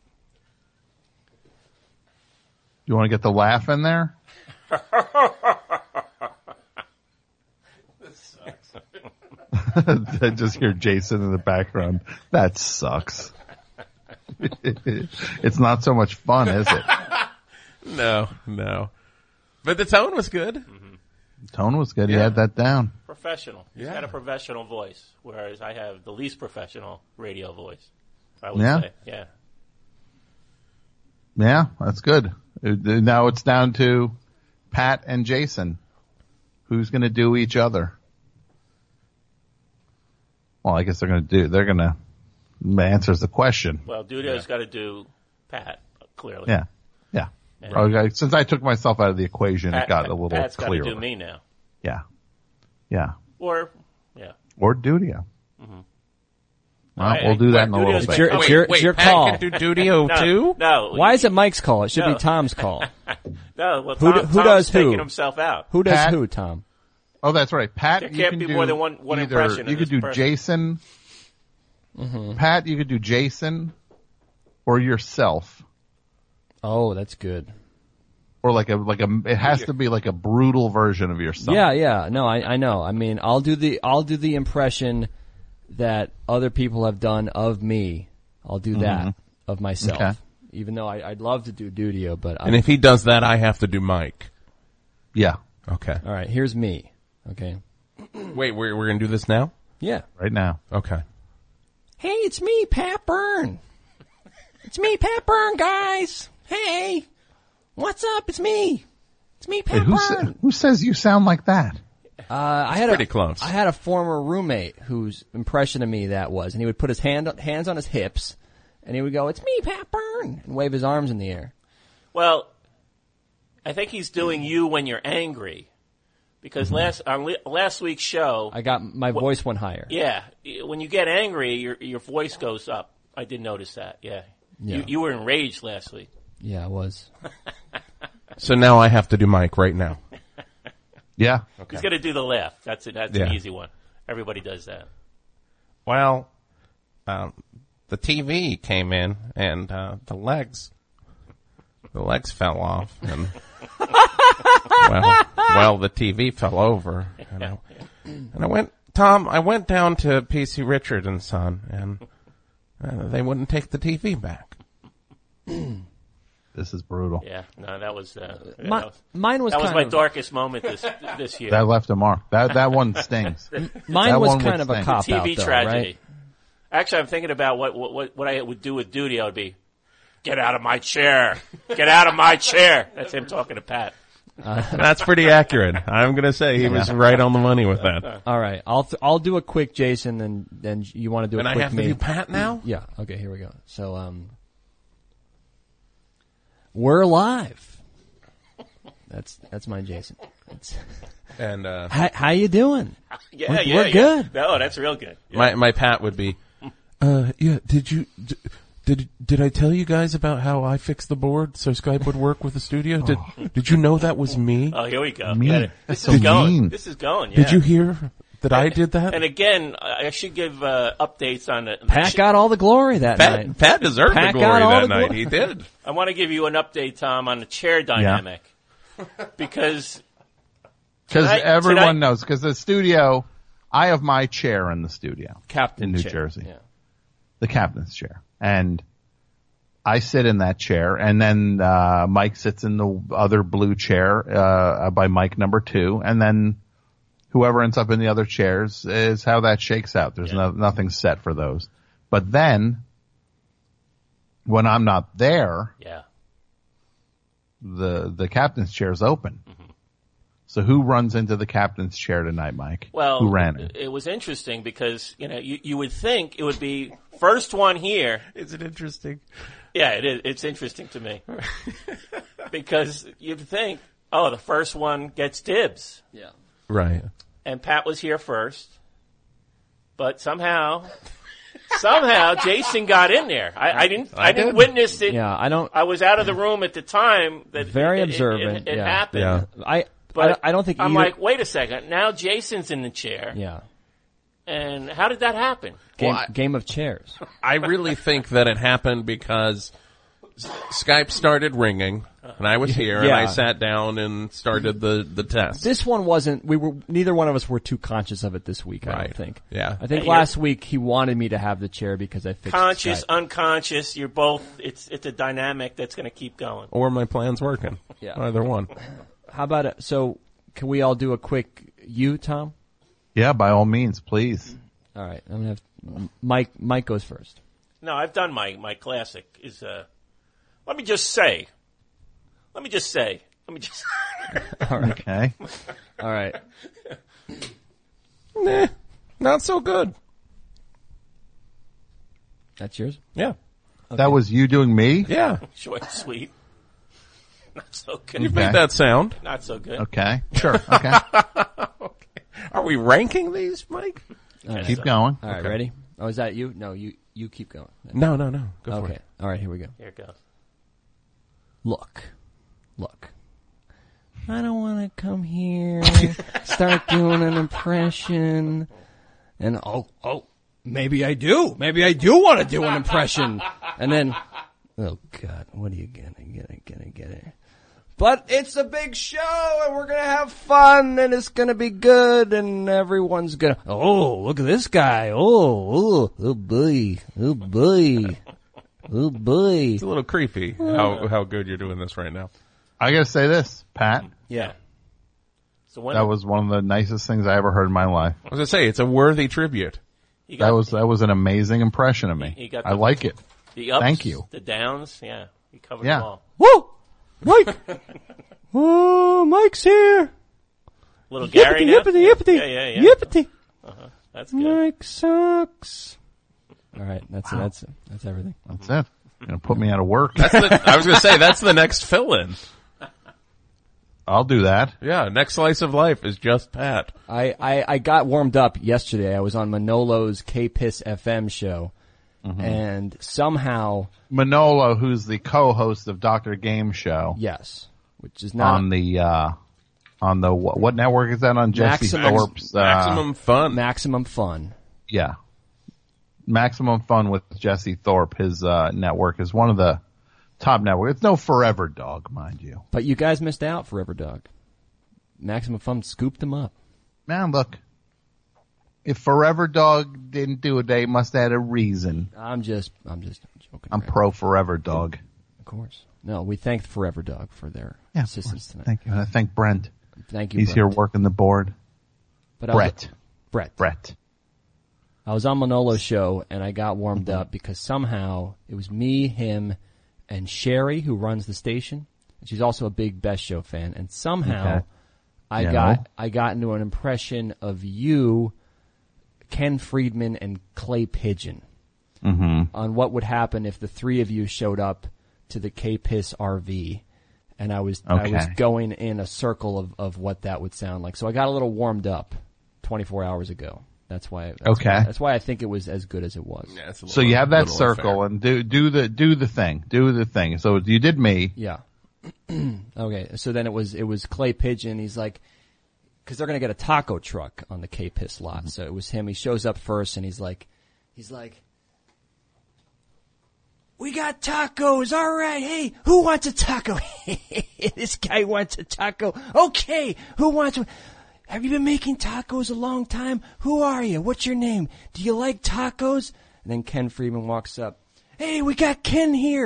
S7: You want to get the laugh in there?
S10: This sucks.
S7: I just hear Jason in the background. That sucks. It's not so much fun, is it?
S8: No, no. But the tone was good.
S10: Mm-hmm.
S7: The tone was good.
S8: Yeah.
S7: He had that down.
S10: Professional. He's
S8: Yeah.
S10: got a professional voice, whereas I have the least professional radio voice, I would
S7: Yeah?
S10: say. Yeah.
S7: Yeah, that's good. Uh, Now it's down to Pat and Jason. Who's going to do each other? Well, I guess they're going to do, they're going to answers the question.
S10: Well, Dudio's got to do Pat, clearly.
S7: Yeah. Yeah.
S10: And
S7: Okay. Since I took myself out of the equation,
S10: Pat,
S7: it got a little
S10: Pat's got to
S7: clearer.
S10: do me now.
S7: Yeah. Yeah.
S10: Or, yeah.
S7: Or Dudio.
S10: Mhm.
S7: Well,
S10: I-
S7: we'll do that
S10: I-
S7: in a little
S10: Dudio's
S7: bit.
S9: It's your, it's your, it's
S8: wait,
S9: your
S8: Pat
S9: call.
S8: can do Dudio
S10: No,
S8: too?
S10: No.
S9: Why is it Mike's call? It should
S10: No.
S9: be Tom's call.
S10: No, well,
S9: Who
S10: Tom,
S9: do- who
S10: Tom's
S9: does who?
S10: taking himself out.
S9: Who does
S7: Pat-
S9: who, Tom?
S7: Oh, that's right. Pat,
S10: There
S7: you
S10: can't
S7: can
S10: be
S7: do
S10: more than one- one
S7: either,
S10: impression of
S7: You could
S10: this
S7: do
S10: person.
S7: Jason.
S9: Mm-hmm.
S7: Pat, you could do Jason or yourself.
S9: Oh, that's good.
S7: Or like a, like a, it has to be like a brutal version of yourself.
S9: Yeah, yeah. No, I, I know. I mean, I'll do the, I'll do the impression that other people have done of me. I'll do that
S7: Mhm.
S9: of myself.
S7: Okay.
S9: Even though I, I'd love to do Dudio, but I'm,
S8: And if he does that, I have to do Mike.
S7: Yeah.
S8: Okay.
S9: all right, here's me. Okay.
S8: Wait, we're we're gonna do this now?
S9: Yeah.
S7: Right now.
S8: Okay.
S9: Hey, it's me, Pat Byrne. It's me, Pat Byrne, guys. Hey, what's up? It's me. It's me, Pat
S7: Wait, who,
S9: Byrne.
S7: sa- who says you sound like that?
S9: Uh, I had
S8: pretty
S9: a,
S8: close.
S9: I had a former roommate whose impression of me that was, and he would put his hand hands on his hips, and he would go, "It's me, Pat Byrne," and wave his arms in the air.
S10: Well, I think he's doing you when you're angry. Because last on li- last week's show,
S9: I got my
S10: Wh-
S9: voice went higher.
S10: yeah, when you get angry, your your voice goes up. I did notice that. Yeah,
S9: Yeah.
S10: You, you were enraged last week.
S9: Yeah, I was.
S8: So now I have to do Mike right now.
S7: Yeah.
S10: He's going to do the laugh. That's it. That's
S8: Yeah.
S10: an easy one. Everybody does that.
S8: Well, um, the T V came in and uh, the legs, the legs fell off, and well, well, the T V fell over, and I, and I went, Tom, I went down to P C Richard and Son, and uh, they wouldn't take the T V back.
S7: This is brutal.
S10: Yeah, no, that was uh,
S9: My-
S10: that was,
S9: mine was
S10: that was
S9: kind
S10: my
S9: of-
S10: darkest moment this this year.
S7: That left a mark. That that one stings.
S9: Mine
S7: That
S9: was
S7: one would
S9: kind of a
S7: sting.
S9: cop
S10: T V
S9: out, though,
S10: tragedy.
S9: right?
S10: Actually, I'm thinking about what, what what I would do with Duty. I would be, get out of my chair, get out of my chair. That's him talking to Pat.
S8: That's pretty accurate. I'm gonna say he was right on the money with that.
S9: All right, I'll th- I'll do a quick Jason, and then you want to do a
S8: And I
S9: quick
S8: have to
S9: me.
S8: do Pat now?
S9: Yeah. Okay. Here we go. So um, we're live. That's that's my Jason. That's,
S8: And uh,
S9: how, how you doing?
S10: Yeah,
S9: We're-
S10: yeah,
S9: we're
S10: yeah.
S9: good.
S10: No, that's real good. Yeah.
S8: my my Pat would be, uh, yeah. Did you d- did did I tell you guys about how I fixed the board so Skype would work with the studio? Did did you know that was me?
S10: Oh, here we go.
S7: Me?
S10: Yeah,
S7: That's
S10: this
S7: so
S10: is going.
S7: mean.
S10: This is going. Yeah.
S8: Did you hear that I did that?
S10: And again, I should give uh, updates on the.
S9: Pat got all the glory that
S8: Pat,
S9: night.
S8: Pat deserved
S9: Pat
S8: the
S9: got
S8: glory
S9: all
S8: that
S9: the
S8: night.
S9: glory.
S8: He did.
S10: I want to give you an update, Tom, on the chair dynamic because
S7: Because
S10: Tonight-
S7: everyone
S10: tonight-
S7: knows. Because the studio, I have my chair in the studio
S9: Captain
S7: in New
S9: chair.
S7: Jersey,
S9: Yeah.
S7: the captain's chair, and I sit in that chair, and then uh Mike sits in the other blue chair uh by Mike number two, and then whoever ends up in the other chairs is how that shakes out. There's
S10: Yeah.
S7: no, nothing set for those. But then, when I'm not there,
S10: Yeah.
S7: the the captain's chair is open. So who runs into the captain's chair tonight, Mike?
S10: Well,
S7: who ran it?
S10: it was interesting because, you know, you, you would think it would be first one here.
S8: Is it interesting?
S10: Yeah, it is. It's interesting to me. Because you'd think, oh, the first one gets dibs.
S9: Yeah.
S8: Right.
S10: And Pat was here first. But somehow, somehow Jason got in there. I, I didn't, I,
S9: I
S10: didn't
S9: did.
S10: witness it.
S9: Yeah, I don't.
S10: I was out of the room at the time that
S9: Very
S10: it,
S9: observant.
S10: It, it, it
S9: yeah.
S10: happened.
S8: Yeah.
S9: I,
S10: But
S9: I, I don't think
S10: I'm
S9: either-
S10: like, wait a second. Now Jason's in the chair.
S9: Yeah.
S10: And how did that happen?
S9: Game,
S8: Well, I-
S9: game of chairs.
S8: I really think that it happened because S- Skype started ringing, and I was here, and
S9: Yeah.
S8: I sat down and started the, the test.
S9: This one wasn't. We were. Neither one of us were too conscious of it this week. I
S8: Right.
S9: don't think.
S8: Yeah.
S9: I think
S10: Yeah,
S9: last week he wanted me to have the chair because I fixed
S10: Conscious,
S9: Skype.
S10: unconscious, you're both, it's it's a dynamic that's going to keep going.
S8: Or my plan's working.
S9: Yeah.
S8: Either one.
S9: How about it? So, can we all do a quick you, Tom?
S7: Yeah, by all means, please.
S9: All right. I'm gonna have Mike. Mike goes first.
S10: No, I've done my, my classic is, uh, let me just say, let me just say, let me just,
S9: All right.
S7: Okay.
S9: All right.
S8: Nah, not so good.
S9: That's yours.
S8: Yeah.
S7: That was you doing me?
S8: Yeah.
S10: short and sweet. Not so good.
S8: You've
S7: Okay.
S8: made that sound.
S10: Not so good.
S7: Okay. Sure. Okay.
S8: Okay. Are we ranking these, Mike?
S9: All right.
S7: Keep going.
S9: All right.
S8: Okay.
S9: Ready? Oh, is that you? No, you. You keep going.
S8: No, no, no. Go for
S9: Okay.
S8: it.
S9: All right. Here we go.
S10: Here it goes.
S9: Look, look. I don't want to come here, start doing an impression, and oh, oh, maybe I do. Maybe I do want to do an impression, and then, oh God, what are you gonna gonna gonna get it? But it's a big show, and we're gonna have fun, and it's gonna be good, and everyone's gonna. Oh, look at this guy! Oh, oh, oh boy, oh boy, oh boy.
S8: It's a little creepy how how good you're doing this right now.
S7: I gotta say this, Pat.
S9: Yeah.
S10: So when
S7: That was one of the nicest things I ever heard in my life.
S8: I was gonna say it's a worthy tribute.
S10: you got
S7: That was that was an amazing impression of me.
S10: You got
S7: I
S10: the-
S7: like it.
S10: the ups,
S7: Thank you.
S10: the downs, yeah, you covered
S7: Yeah.
S10: them all.
S9: Woo! Mike! Oh, Mike's here!
S10: Little Gary now?
S9: Yippity, yippity,
S10: Yeah, yeah, yeah.
S9: yippity!
S10: Uh-huh. That's good.
S9: Mike sucks. All right, that's that's that's everything.
S7: That's it. You're gonna put me out of work.
S8: That's the, I was gonna say that's the next fill-in.
S7: I'll do that.
S8: Yeah, next slice of life is just Pat.
S9: I, I, I got warmed up yesterday. I was on Manolo's K-Piss F M show, and somehow,
S7: Manolo, who's the co-host of Doctor Game Show
S9: yes, which is not
S7: on the uh on the what, what network is that on? Jesse
S9: Maximum-
S7: Thorpe's uh,
S8: Maximum fun.
S9: Maximum Fun.
S7: Yeah. Maximum Fun with Jesse Thorpe, his uh network is one of the top networks. It's no Forever Dog, mind you.
S9: But you guys missed out, Forever Dog. Maximum Fun scooped them up.
S7: Man, look. If Forever Dog didn't do it, they must have had a reason.
S9: I'm just, I'm just joking.
S7: I'm
S9: around.
S7: pro Forever Dog.
S9: Of course. No, we thanked Forever Dog for their
S7: Yeah, of
S9: assistance
S7: course.
S9: tonight.
S7: Thank you. And I thank Brent.
S9: Thank you,
S7: He's
S9: Brent.
S7: here working the board.
S9: But I was-
S7: Brett.
S9: Brett.
S7: Brett.
S9: I was on Manolo's show and I got warmed up because somehow it was me, him, and Sherry who runs the station. She's also a big Best Show fan, and somehow
S7: Okay.
S9: I
S7: Yeah.
S9: got I got into an impression of you, Ken Friedman, and Clay Pigeon
S7: Mm-hmm.
S9: on what would happen if the three of you showed up to the K-Piss R V. And I was I was
S7: Okay.
S9: going in a circle of, of what that would sound like. So I got a little warmed up twenty-four hours ago. That's why. That's
S7: Okay.
S9: Why, that's why I think it was as good as it was.
S8: Yeah, it's a
S7: So
S8: little-
S7: you have that
S8: little
S7: circle
S8: unfair.
S7: and do do the do the thing. Do the thing. So you did me.
S9: Yeah. Okay. So then it was it was Clay Pigeon. He's like, because they're gonna get a taco truck on the K-Piss lot. So it was him. He shows up first and he's like, he's like, we got tacos. All right. Hey, who wants a taco? This guy wants a taco. Okay. Who wants one? Have you been making tacos a long time? Who are you? What's your name? Do you like tacos? And then Ken Friedman walks up. Hey, we got Ken here.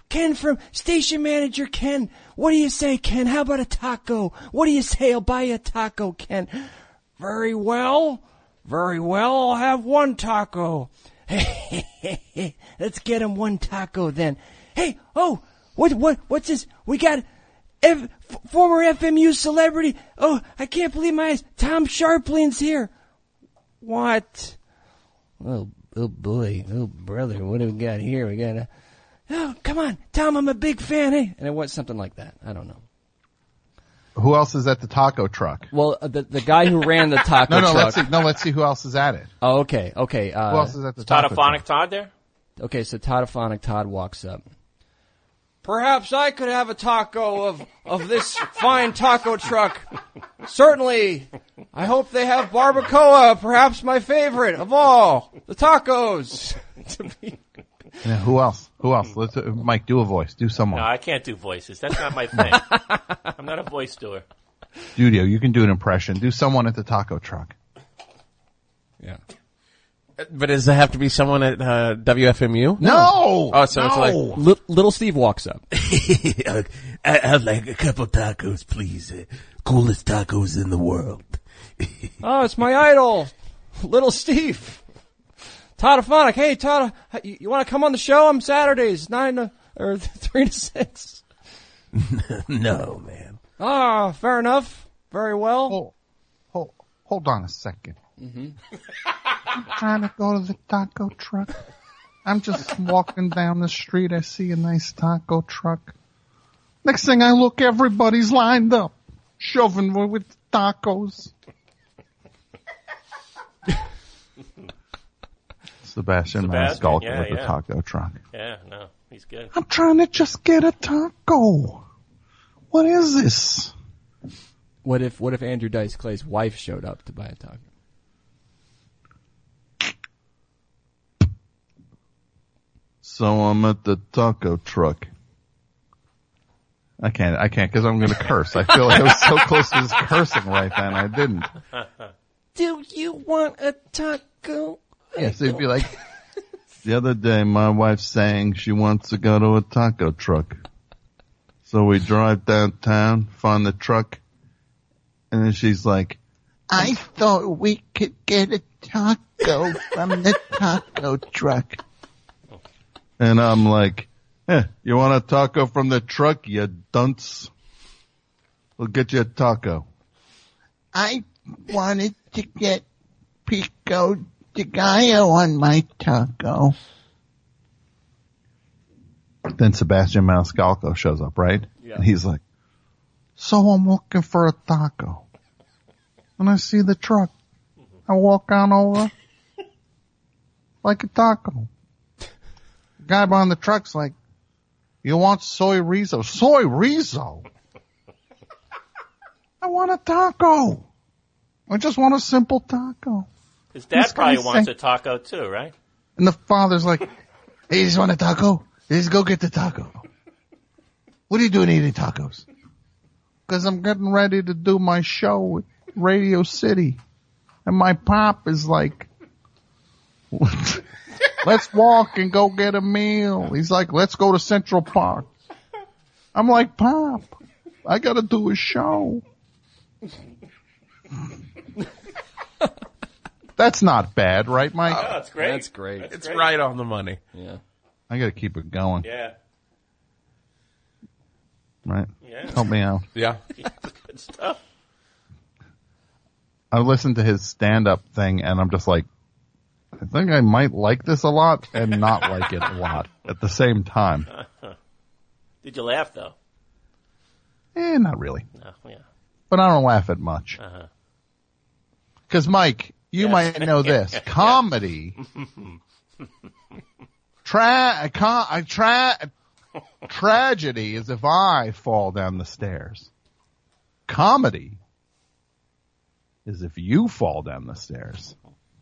S9: Ken from Station Manager Ken. What do you say, Ken? How about a taco? What do you say? I'll buy you a taco, Ken. Very well. Very well. I'll have one taco. Let's get him one taco then. Hey, oh, what, what, what's this? We got F, f- former F M U celebrity. Oh, I can't believe my eyes. Tom Sharplin's here. What? Oh, oh boy, oh brother, what do we got here? We got a, oh, come on, Tom, I'm a big fan, hey. And it was something like that. I don't know.
S7: Who else is at the taco truck?
S9: Well, uh, the the guy who ran the taco
S7: no, no,
S9: truck.
S7: let's see. No, let's see who else is at it.
S9: Oh, okay, okay. Uh,
S7: who else is at the taco truck?
S10: Todophonic Todd there?
S9: Okay, so Todophonic Todd walks up. Perhaps I could have a taco of, of this fine taco truck. Certainly. I hope they have barbacoa, perhaps my favorite of all, the tacos.
S7: Yeah, who else? Who else? Let's, uh, Mike, do a voice. Do someone.
S10: No, I can't do voices. That's not my thing. I'm not a voice doer.
S7: Studio, you can do an impression. Do someone at the taco truck.
S9: Yeah.
S8: But does it have to be someone at uh, W F M U?
S7: No.
S8: Oh, so
S7: no.
S8: it's like
S9: Little, little Steve walks up.
S16: I, I'd like a couple tacos, please. Uh, coolest tacos in the world.
S9: Oh, it's my idol, Little Steve. Todophonic. Hey, Todd, you, you want to come on the show? I'm Saturdays, nine to, or three to six.
S16: No, man.
S9: Ah, fair enough. Very well.
S7: Hold, hold, hold on a second.
S9: Mm-hmm.
S7: I'm trying to go to the taco truck. I'm just walking down the street. I see a nice taco truck. Next thing I look, everybody's lined up, shoving with tacos. Sebastian Maniscalco
S10: yeah,
S7: with the
S10: yeah.
S7: taco truck.
S10: Yeah, no, he's good.
S7: I'm trying to just get a taco. What is this?
S9: What if what if Andrew Dice Clay's wife showed up to buy a taco?
S7: So I'm at the taco truck. I can't, I can't, because I'm going to curse. I feel like I was so close to cursing right then. I didn't.
S9: Do you want a taco?
S7: Yes, it'd be like, the other day my wife's saying she wants to go to a taco truck. So we drive downtown, find the truck, and then she's like, I thought we could get a taco from the taco truck. And I'm like, eh, you want a taco from the truck, you dunce? We'll get you a taco. I wanted to get pico de gallo on my taco. Then Sebastian Maniscalco shows up, right?
S9: Yeah.
S7: And he's like, so I'm looking for a taco. And I see the truck. I walk on over like a taco. The guy behind the truck's like, you want soy rizo? Soy rizo? I want a taco. I just want a simple taco.
S10: His dad
S7: This
S10: probably
S7: guy's
S10: wants
S7: saying-
S10: a taco too, right?
S7: And the father's like, hey, you just want a taco? Just go get the taco. What are you doing eating tacos? Because I'm getting ready to do my show at Radio City. And my pop is like, let's walk and go get a meal. He's like, let's go to Central Park. I'm like, Pop, I got to do a show. That's not bad, right, Mike?
S10: Oh, that's great.
S9: That's great.
S10: That's
S8: it's
S10: great.
S8: right on the money.
S9: Yeah.
S7: I got to keep it going,
S10: Yeah.
S7: right?
S10: Yeah.
S7: Help me out.
S8: Yeah.
S10: Good stuff.
S7: I listened to his stand-up thing, and I'm just like, I think I might like this a lot and not like it a lot at the same time.
S10: Did you laugh though?
S7: Eh, not really.
S10: No, yeah.
S7: But I don't laugh at much.
S10: Uh-huh.
S7: Because, Mike, you
S10: Yes.
S7: might know this. Comedy. Tra- con- I tra- tragedy is if I fall down the stairs. Comedy is if you fall down the stairs.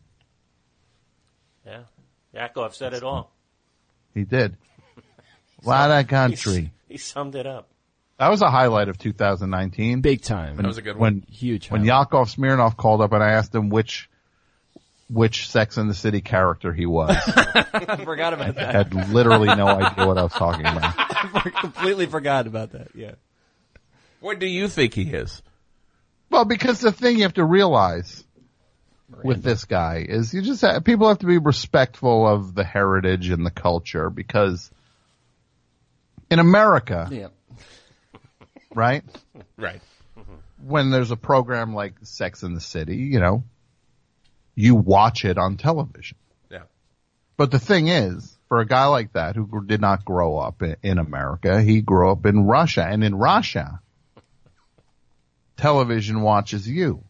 S10: Yeah. Yakov said it all.
S7: He did. A lot of country.
S10: He, he summed it up.
S7: That was a highlight of two thousand nineteen.
S9: Big time.
S7: When,
S8: That was a good one.
S7: When,
S9: Huge
S7: when
S9: highlight.
S7: Yakov Smirnoff called up and I asked him which which Sex and the City character he was.
S9: I forgot about that.
S7: I had literally no idea what I was talking about.
S9: I completely forgot about that. Yeah.
S8: What do you think he is?
S7: Well, because the thing you have to realize with this guy is you just have, people have to be respectful of the heritage and the culture, because in America,
S9: Yeah.
S7: right?
S8: Right.
S7: When there's a program like Sex and the City, you know, you watch it on television.
S8: Yeah.
S7: But the thing is, for a guy like that who gr- did not grow up in, in America, he grew up in Russia. And in Russia, television watches you.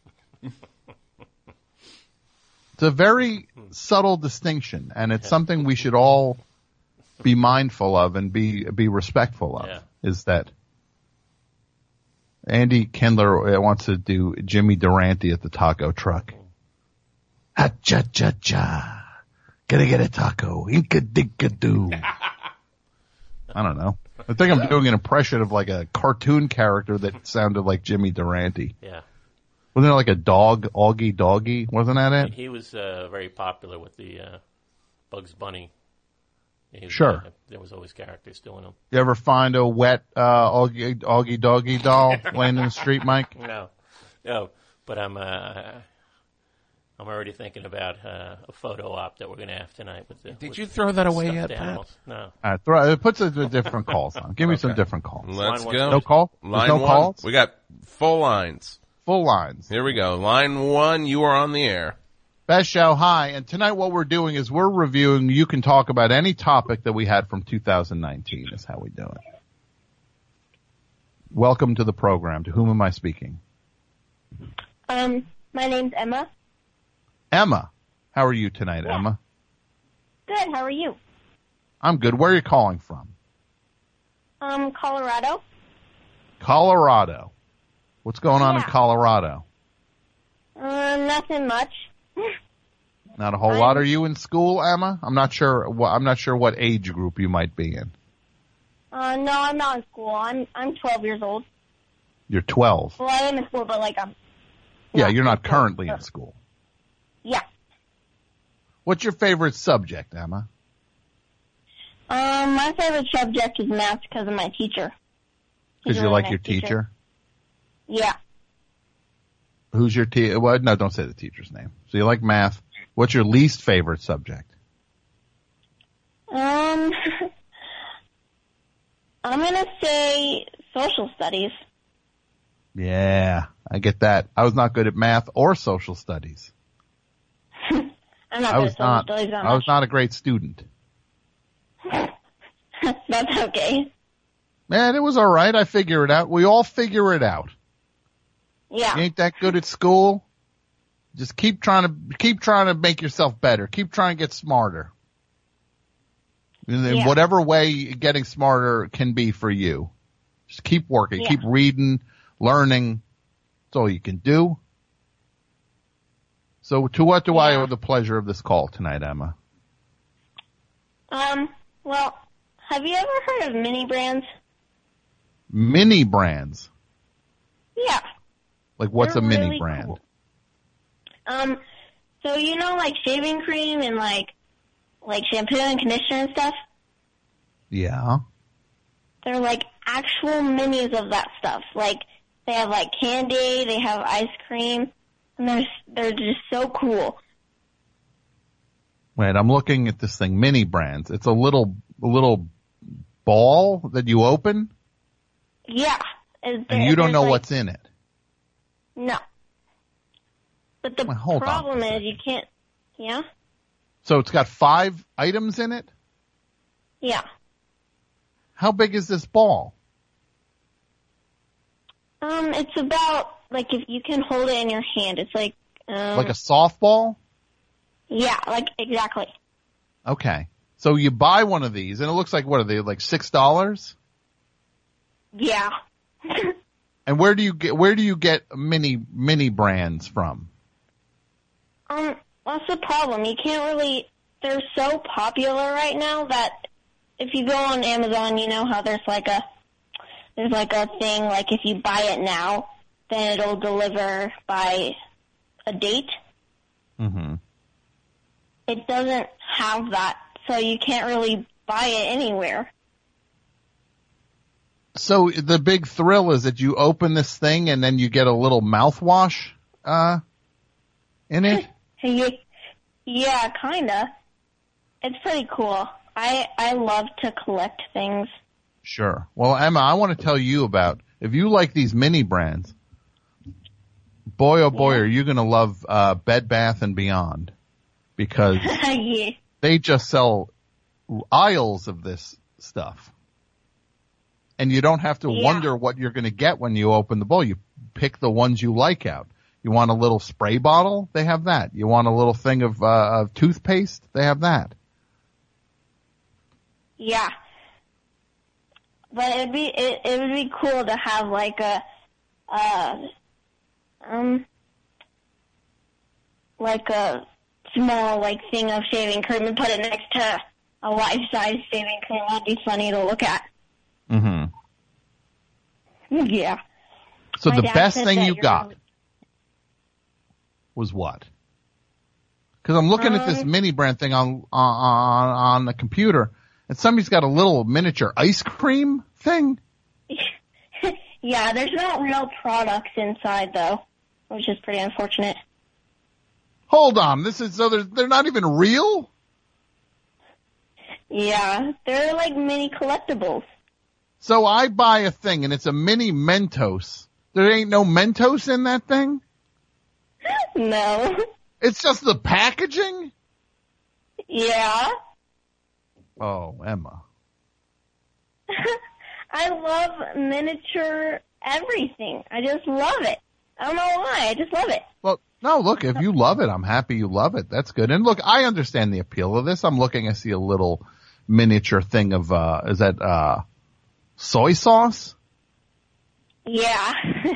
S7: It's a very subtle distinction, and it's something we should all be mindful of and be be respectful of,
S10: Yeah.
S7: is that Andy Kindler wants to do Jimmy Durante at the taco truck. Ha-cha-cha-cha. Gonna get a taco. Inka-dinka-doo. I don't know. I think I'm doing an impression of like a cartoon character that sounded like Jimmy Durante.
S10: Yeah.
S7: Wasn't there like a dog, Augie Doggy? Wasn't that it?
S10: He was uh, very popular with the uh, Bugs Bunny. He was,
S7: Sure.
S10: uh, there was always characters doing them.
S7: You ever find a wet uh, Augie, Augie Doggy doll laying in the street, Mike?
S10: No, no. But I'm uh, I'm already thinking about uh, a photo op that we're going to have tonight with the.
S8: Did
S10: with
S8: you throw that away
S10: stuffed
S8: yet, Pat?
S10: animals. No.
S7: All right, throw, it puts a, a different calls on. Give me some
S8: Okay.
S7: different calls.
S8: Let's
S10: Line
S8: go.
S7: No call? There's
S8: Line
S7: no
S8: one.
S7: calls?
S8: We got full lines.
S7: Full lines.
S8: Here we go. Line one, you are on the air.
S7: Best show, hi. And tonight what we're doing is we're reviewing, you can talk about any topic that we had from two thousand nineteen is how we do it. Welcome to the program. To whom am I speaking?
S14: Um, my name's Emma.
S7: Emma. How are you tonight,
S14: Yeah.
S7: Emma?
S14: Good. How are you?
S7: I'm good. Where are you calling from?
S14: Um, Colorado.
S7: Colorado. What's going on in
S14: Yeah.
S7: Colorado?
S14: Uh, nothing much.
S7: Not a whole lot. Are you in school, Emma? I'm not sure. wh- I'm not sure what age group you might be in.
S14: Uh, no, I'm not in school. I'm I'm twelve years old.
S7: You're twelve.
S14: Well, I am in school, but like I'm.
S7: Yeah, you're not currently in school.
S14: Yeah.
S7: What's your favorite subject, Emma?
S14: Um, my favorite subject is math because of my teacher. He's
S7: Because
S14: a
S7: you
S14: really
S7: like
S14: nice
S7: your teacher?
S14: Yeah.
S7: Who's your teacher? Well, no, don't say the teacher's name. So you like math. What's your least favorite subject?
S14: Um, I'm gonna say social studies.
S7: Yeah, I get that. I was not good at math or social studies.
S14: I'm not
S7: I
S14: good
S7: was
S14: at social
S7: not.
S14: studies that
S7: I was
S14: much.
S7: not a great student.
S14: That's okay.
S7: Man, it was all right. I figure it out. We all figure it out.
S14: Yeah.
S7: You ain't that good at school. Just keep trying to keep trying to make yourself better. Keep trying to get smarter. In
S14: Yeah.
S7: whatever way getting smarter can be for you. Just keep working.
S14: Yeah.
S7: Keep reading, learning. That's all you can do. So to what do I
S14: Yeah.
S7: owe the pleasure of this call tonight, Emma?
S14: Um, well, have you ever heard of mini brands?
S7: Mini brands.
S14: Yeah.
S7: Like what's
S14: They're
S7: a mini
S14: really
S7: brand?
S14: cool. Um, so you know, like shaving cream and like, like shampoo and conditioner and stuff?
S7: Yeah.
S14: They're like actual minis of that stuff. Like, they have like candy, they have ice cream, and they're, they're just so cool.
S7: Wait, I'm looking at this thing, mini brands. It's a little, a little ball that you open
S14: Yeah. And
S7: and you don't
S14: there's,
S7: know
S14: like-
S7: what's in it.
S14: No. But the
S7: Well, hold on
S14: problem is you can't, yeah?
S7: So it's got five items in it?
S14: Yeah.
S7: How big is this ball?
S14: Um, it's about, like, if you can hold it in your hand, it's like, um,
S7: Like a softball?
S14: yeah, like, exactly.
S7: Okay. So you buy one of these and it looks like, what are they, like six dollars?
S14: Yeah.
S7: And where do you get, where do you get mini, mini brands from?
S14: Um, that's the problem. You can't really, they're so popular right now that if you go on Amazon, you know how there's like a, there's like a thing, like if you buy it now, then it'll deliver by a date.
S7: Mm-hmm.
S14: it doesn't have that, so you can't really buy it anywhere.
S7: So the big thrill is that you open this thing and then you get a little mouthwash uh, in it?
S14: Yeah, kinda. It's pretty cool. I I love to collect things.
S7: Sure. Well, Emma, I want to tell you about, if you like these mini brands, boy oh boy,
S14: Yeah.
S7: are you going to love uh, Bed Bath and Beyond, because
S14: Yeah.
S7: they just sell aisles of this stuff. And you don't have to
S14: Yeah.
S7: wonder what you're going to get when you open the bowl. You pick the ones you like out. You want a little spray bottle? They have that. You want a little thing of, uh, of toothpaste? They have that.
S14: Yeah. But it'd be it, it would be cool to have like a uh um like a small like thing of shaving cream and put it next to a life size shaving cream. That'd be funny to look at.
S7: Mm-hmm.
S14: Yeah.
S7: So
S14: My
S7: the
S14: dad
S7: best
S14: said
S7: thing
S14: that
S7: you
S14: you're
S7: got
S14: gonna-
S7: was what? Because I'm looking at this
S14: Um,
S7: mini brand thing on, on on the computer, and somebody's got a little miniature ice cream thing.
S14: Yeah, there's not real products inside though, which is pretty unfortunate.
S7: Hold on, this is so they're they're not even real.
S14: Yeah, they're like mini collectibles.
S7: So I buy a thing and it's a mini Mentos. There ain't no Mentos in that thing?
S14: No.
S7: It's just the packaging?
S14: Yeah.
S7: Oh, Emma.
S14: I love miniature everything. I just love it. I don't know why. I just love it.
S7: Well, no, look, if you love it, I'm happy you love it. That's good. And look, I understand the appeal of this. I'm looking, I see a little miniature thing of, uh, is that, uh, soy sauce?
S14: Yeah.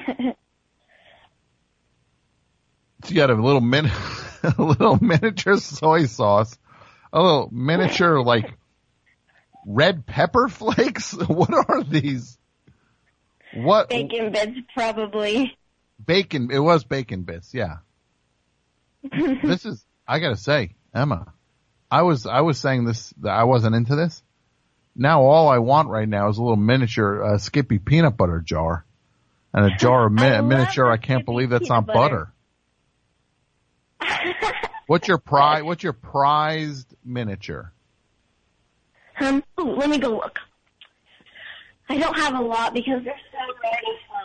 S7: You got a little min, a little miniature soy sauce, a little miniature like red pepper flakes. What are these? What
S14: Bacon bits, probably.
S7: bacon? It was bacon bits. Yeah. This is. I gotta say, Emma, I was I was saying this. That I wasn't into this. Now all I want right now is a little miniature uh, Skippy peanut butter jar, and a jar of mi-
S14: I love
S7: miniature.
S14: the
S7: I can't
S14: Skippy
S7: believe that's
S14: peanut
S7: not butter.
S14: butter.
S7: What's your pri? What's your prized miniature?
S14: Um, ooh, let me go look. I don't have a lot because they're so rare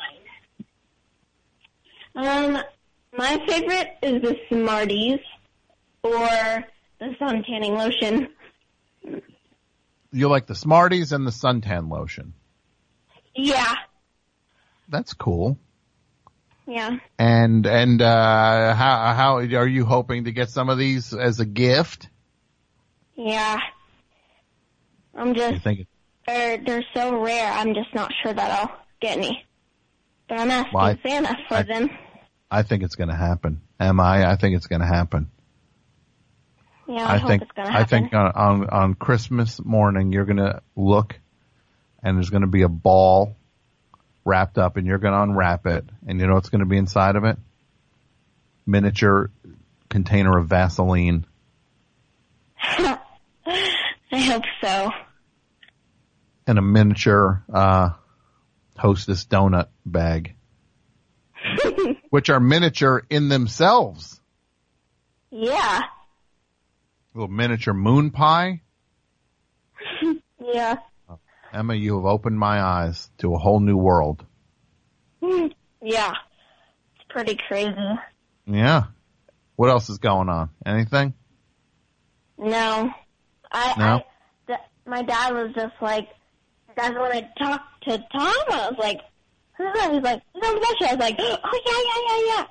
S14: to find. Um, my favorite is the Smarties or the sun tanning lotion.
S7: You like the Smarties and the suntan lotion.
S14: Yeah,
S7: That's cool.
S14: yeah.
S7: And and uh how how are you hoping to get some of these as a gift?
S14: Yeah. I'm
S7: You
S14: just,
S7: think?
S14: they're, they're so rare, I'm just not sure that I'll get any. But I'm asking
S7: Well, I-
S14: Santa for
S7: I-
S14: them.
S7: I think it's going to happen. Am I? I think it's going to happen.
S14: Yeah, I,
S7: I
S14: hope
S7: think
S14: it's gonna
S7: I
S14: happen.
S7: think on, on on Christmas morning you're going to look, and there's going to be a ball wrapped up, and you're going to unwrap it, and you know what's going to be inside of it? Miniature container of Vaseline.
S14: I hope so.
S7: And a miniature uh Hostess donut bag, which are miniature in themselves.
S14: Yeah.
S7: Little miniature moon pie.
S14: Yeah.
S7: Emma, you have opened my eyes to a whole new world.
S14: Yeah. It's pretty crazy.
S7: Yeah. What else is going on? Anything?
S14: No. I,
S7: No?
S14: I th- my dad was just like, you guys want to talk to Tom? I was like, who's that? He's like, he's on the bus. I was like, oh, yeah, yeah, yeah,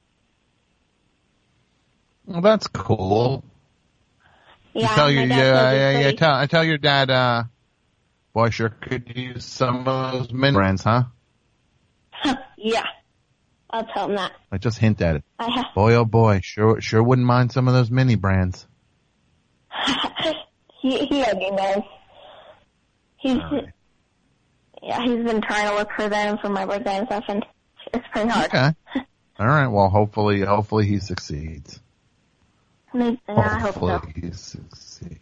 S14: yeah.
S7: Well, that's cool.
S14: Yeah,
S7: you tell
S14: my
S7: your,
S14: dad
S7: yeah,
S14: says it's
S7: yeah, yeah,
S14: pretty-
S7: tell, I tell your dad, uh, boy, sure could use some of those mini brands, huh?
S14: Yeah. I'll tell him that.
S7: Like, just hint at it.
S14: I ha-
S7: Boy, oh boy, sure, sure wouldn't mind some of those mini brands.
S14: he, he already knows. He's, yeah, he's been trying to look for them for my birthday and stuff, and it's pretty hard.
S7: Okay. All right. Well, hopefully, hopefully he succeeds.
S14: Maybe, I hope so.
S7: Hopefully you succeed.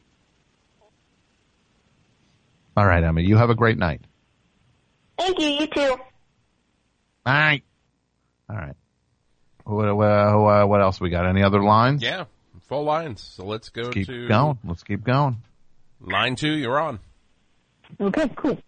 S7: All right, Emma, you have a great night.
S14: Thank you, you too.
S7: All right. All right. What, what, what else we got? Any other lines?
S8: Yeah, full lines. So let's go
S7: Let's keep
S8: to
S7: going. Let's keep going.
S8: line two. You're on.
S17: Okay, cool.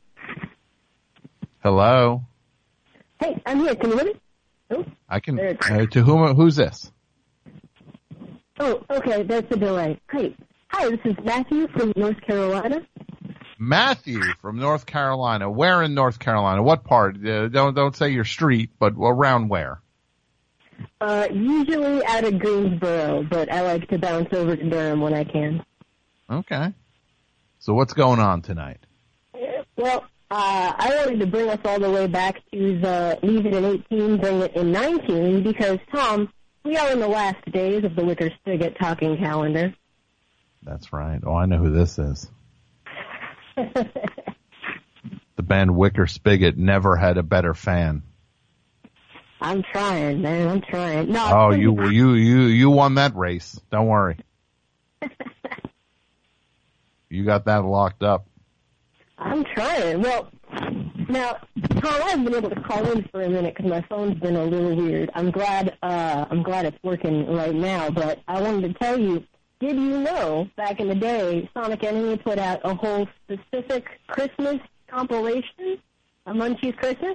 S7: Hello.
S17: Hey, I'm here. Can you hear me? Oh,
S7: I can. Uh, to whom? Who's this?
S17: oh, okay. That's the delay. Great. Hi, this is Matthew from North Carolina.
S7: Matthew from North Carolina. Where in North Carolina? What part? Uh, don't don't say your street, but around where?
S17: Uh, usually out of Greensboro, but I like to bounce over to Durham when I can.
S7: Okay. So what's going on tonight?
S17: Well, uh, I wanted to bring us all the way back to the Leave It in eighteen, Bring It in nineteen, because, Tom, we are in the last days of the Wicker Spigot talking calendar.
S7: That's right. Oh, I know who this is. The band Wicker Spigot never had a better fan.
S17: I'm trying, man. I'm trying. No,
S7: Oh, you you you you won that race. Don't worry. You got that locked up.
S17: I'm trying. Well, now, Tom, I haven't been able to call in for a minute because my phone's been a little weird. I'm glad. Uh, I'm glad it's working right now. But I wanted to tell you. Did you know back in the day, Sonic Enemy put out a whole specific Christmas compilation, a Munchies Christmas?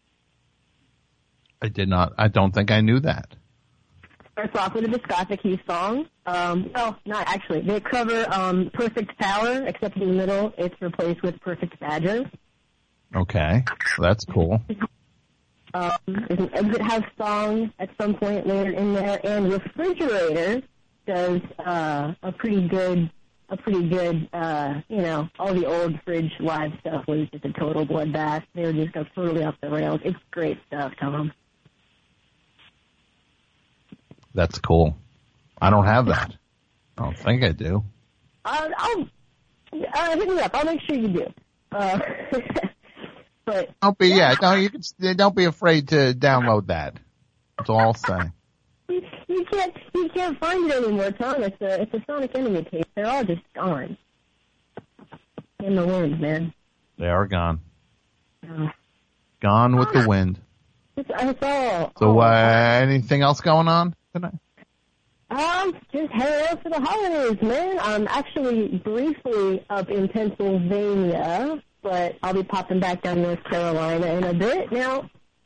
S7: I did not. I don't think I knew that.
S17: Starts off with a Discographic Keys song. Um, well, not actually. They cover um, Perfect Power, except in the middle, it's replaced with Perfect Badger.
S7: Okay, that's cool.
S17: Um, there's an Exit House song at some point later in there, and Refrigerator does uh, a pretty good, a pretty good, uh, you know, all the old Fridge live stuff was just a total bloodbath. They were just go totally off the rails. It's great stuff, Tom.
S7: That's cool. I don't have that. I don't think I do.
S17: Uh, I'll uh, hit me up. I'll make sure you do. Uh, but
S7: Don't be yeah. No, you can. Don't be afraid to download that. That's all I'll say.
S17: you, you can't, you can't find it anymore, Tom. It's a, it's a Sonic Enemy tape. They're all just gone in the wind, man.
S7: They are gone.
S17: Uh,
S7: Gone with the wind.
S17: It's, it's all.
S7: So,
S17: all
S7: uh, anything else going on tonight?
S17: Um, just hanging out for the holidays, man. I'm actually briefly up in Pennsylvania, but I'll be popping back down North Carolina in a bit. Now,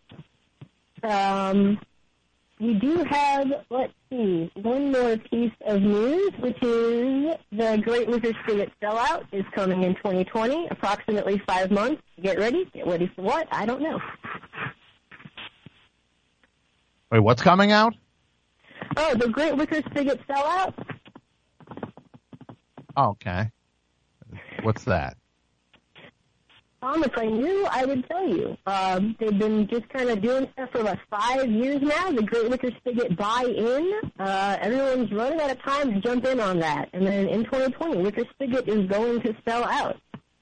S17: um, we do have, let's see, one more piece of news, which is the Great Wicker Spigot sellout is coming in twenty twenty, approximately five months. Get ready. Get ready for what? I don't know.
S7: Wait, what's coming out?
S17: Oh, the Great Wicker Spigot sellout?
S7: Oh, okay. What's that?
S17: Um, if I knew, I would tell you. Um, they've been just kind of doing stuff for about five years now. The Great Wicker Spigot buy-in. Uh, everyone's running out of time to jump in on that. And then in twenty twenty, Wicker Spigot is going to sell out.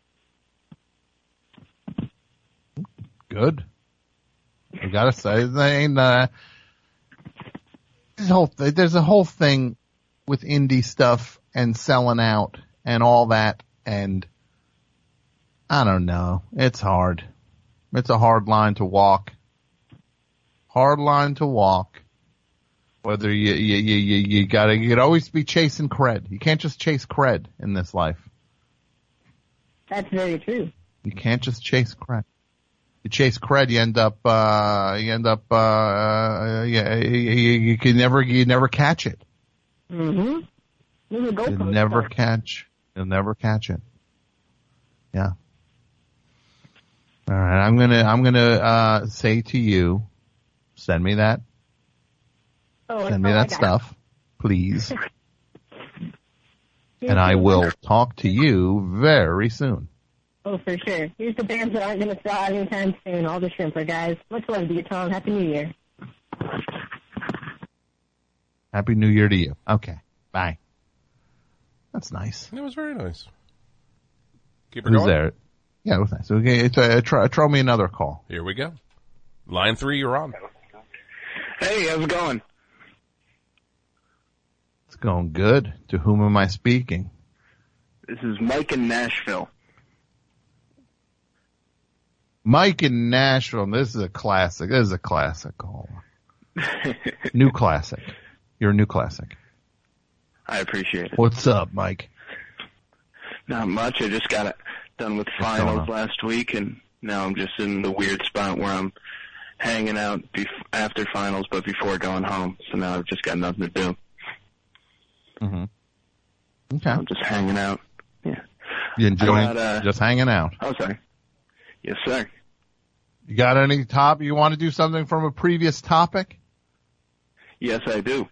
S7: Good. I gotta say, they ain't, uh, this whole th- there's a whole thing with indie stuff and selling out and all that, and I don't know. It's hard. It's a hard line to walk. Hard line to walk. Whether you you you you, you gotta you could always be chasing cred. You can't just chase cred in this life.
S17: That's very true.
S7: You can't just chase cred. You chase cred, you end up, uh, you end up, uh, yeah, you, you, you can never, you never catch it.
S17: Mm-hmm.
S7: You never catch, you'll never catch it. Yeah. All right, I'm gonna, I'm gonna, uh, say to you, send me that.
S17: Oh,
S7: send me
S17: oh
S7: that stuff, please. And I will talk to you very soon.
S17: Oh, for sure. Here's the bands that aren't going to sell out anytime soon. All the Shrimper guys. Much love to you, Tom. Happy New Year.
S7: Happy New Year to you. Okay. Bye. That's nice.
S8: It was very nice. Keep it
S7: Who's
S8: going.
S7: there? Yeah, it was nice. Okay, it's, uh, try, throw me another call.
S8: Here we go. Line three, you're on.
S18: Hey, how's it going?
S7: It's Going good. To whom am I speaking?
S18: This is Mike in Nashville.
S7: Mike in Nashville. This is a classic. This is a classic caller. New classic. You're a new classic.
S18: I appreciate it.
S7: What's up, Mike?
S18: Not much. I just got done with
S7: What's going
S18: finals
S7: on?
S18: last week, and now I'm just in the weird spot where I'm hanging out bef- after finals, but before going home. So now I've just got nothing to do.
S7: Mm-hmm. Okay.
S18: I'm just hanging out. Yeah.
S7: You enjoying
S18: I got, uh,
S7: just hanging out?
S18: Oh, sorry. Yes, sir.
S7: You got any top? You want to do something from a previous topic?
S18: Yes, I do.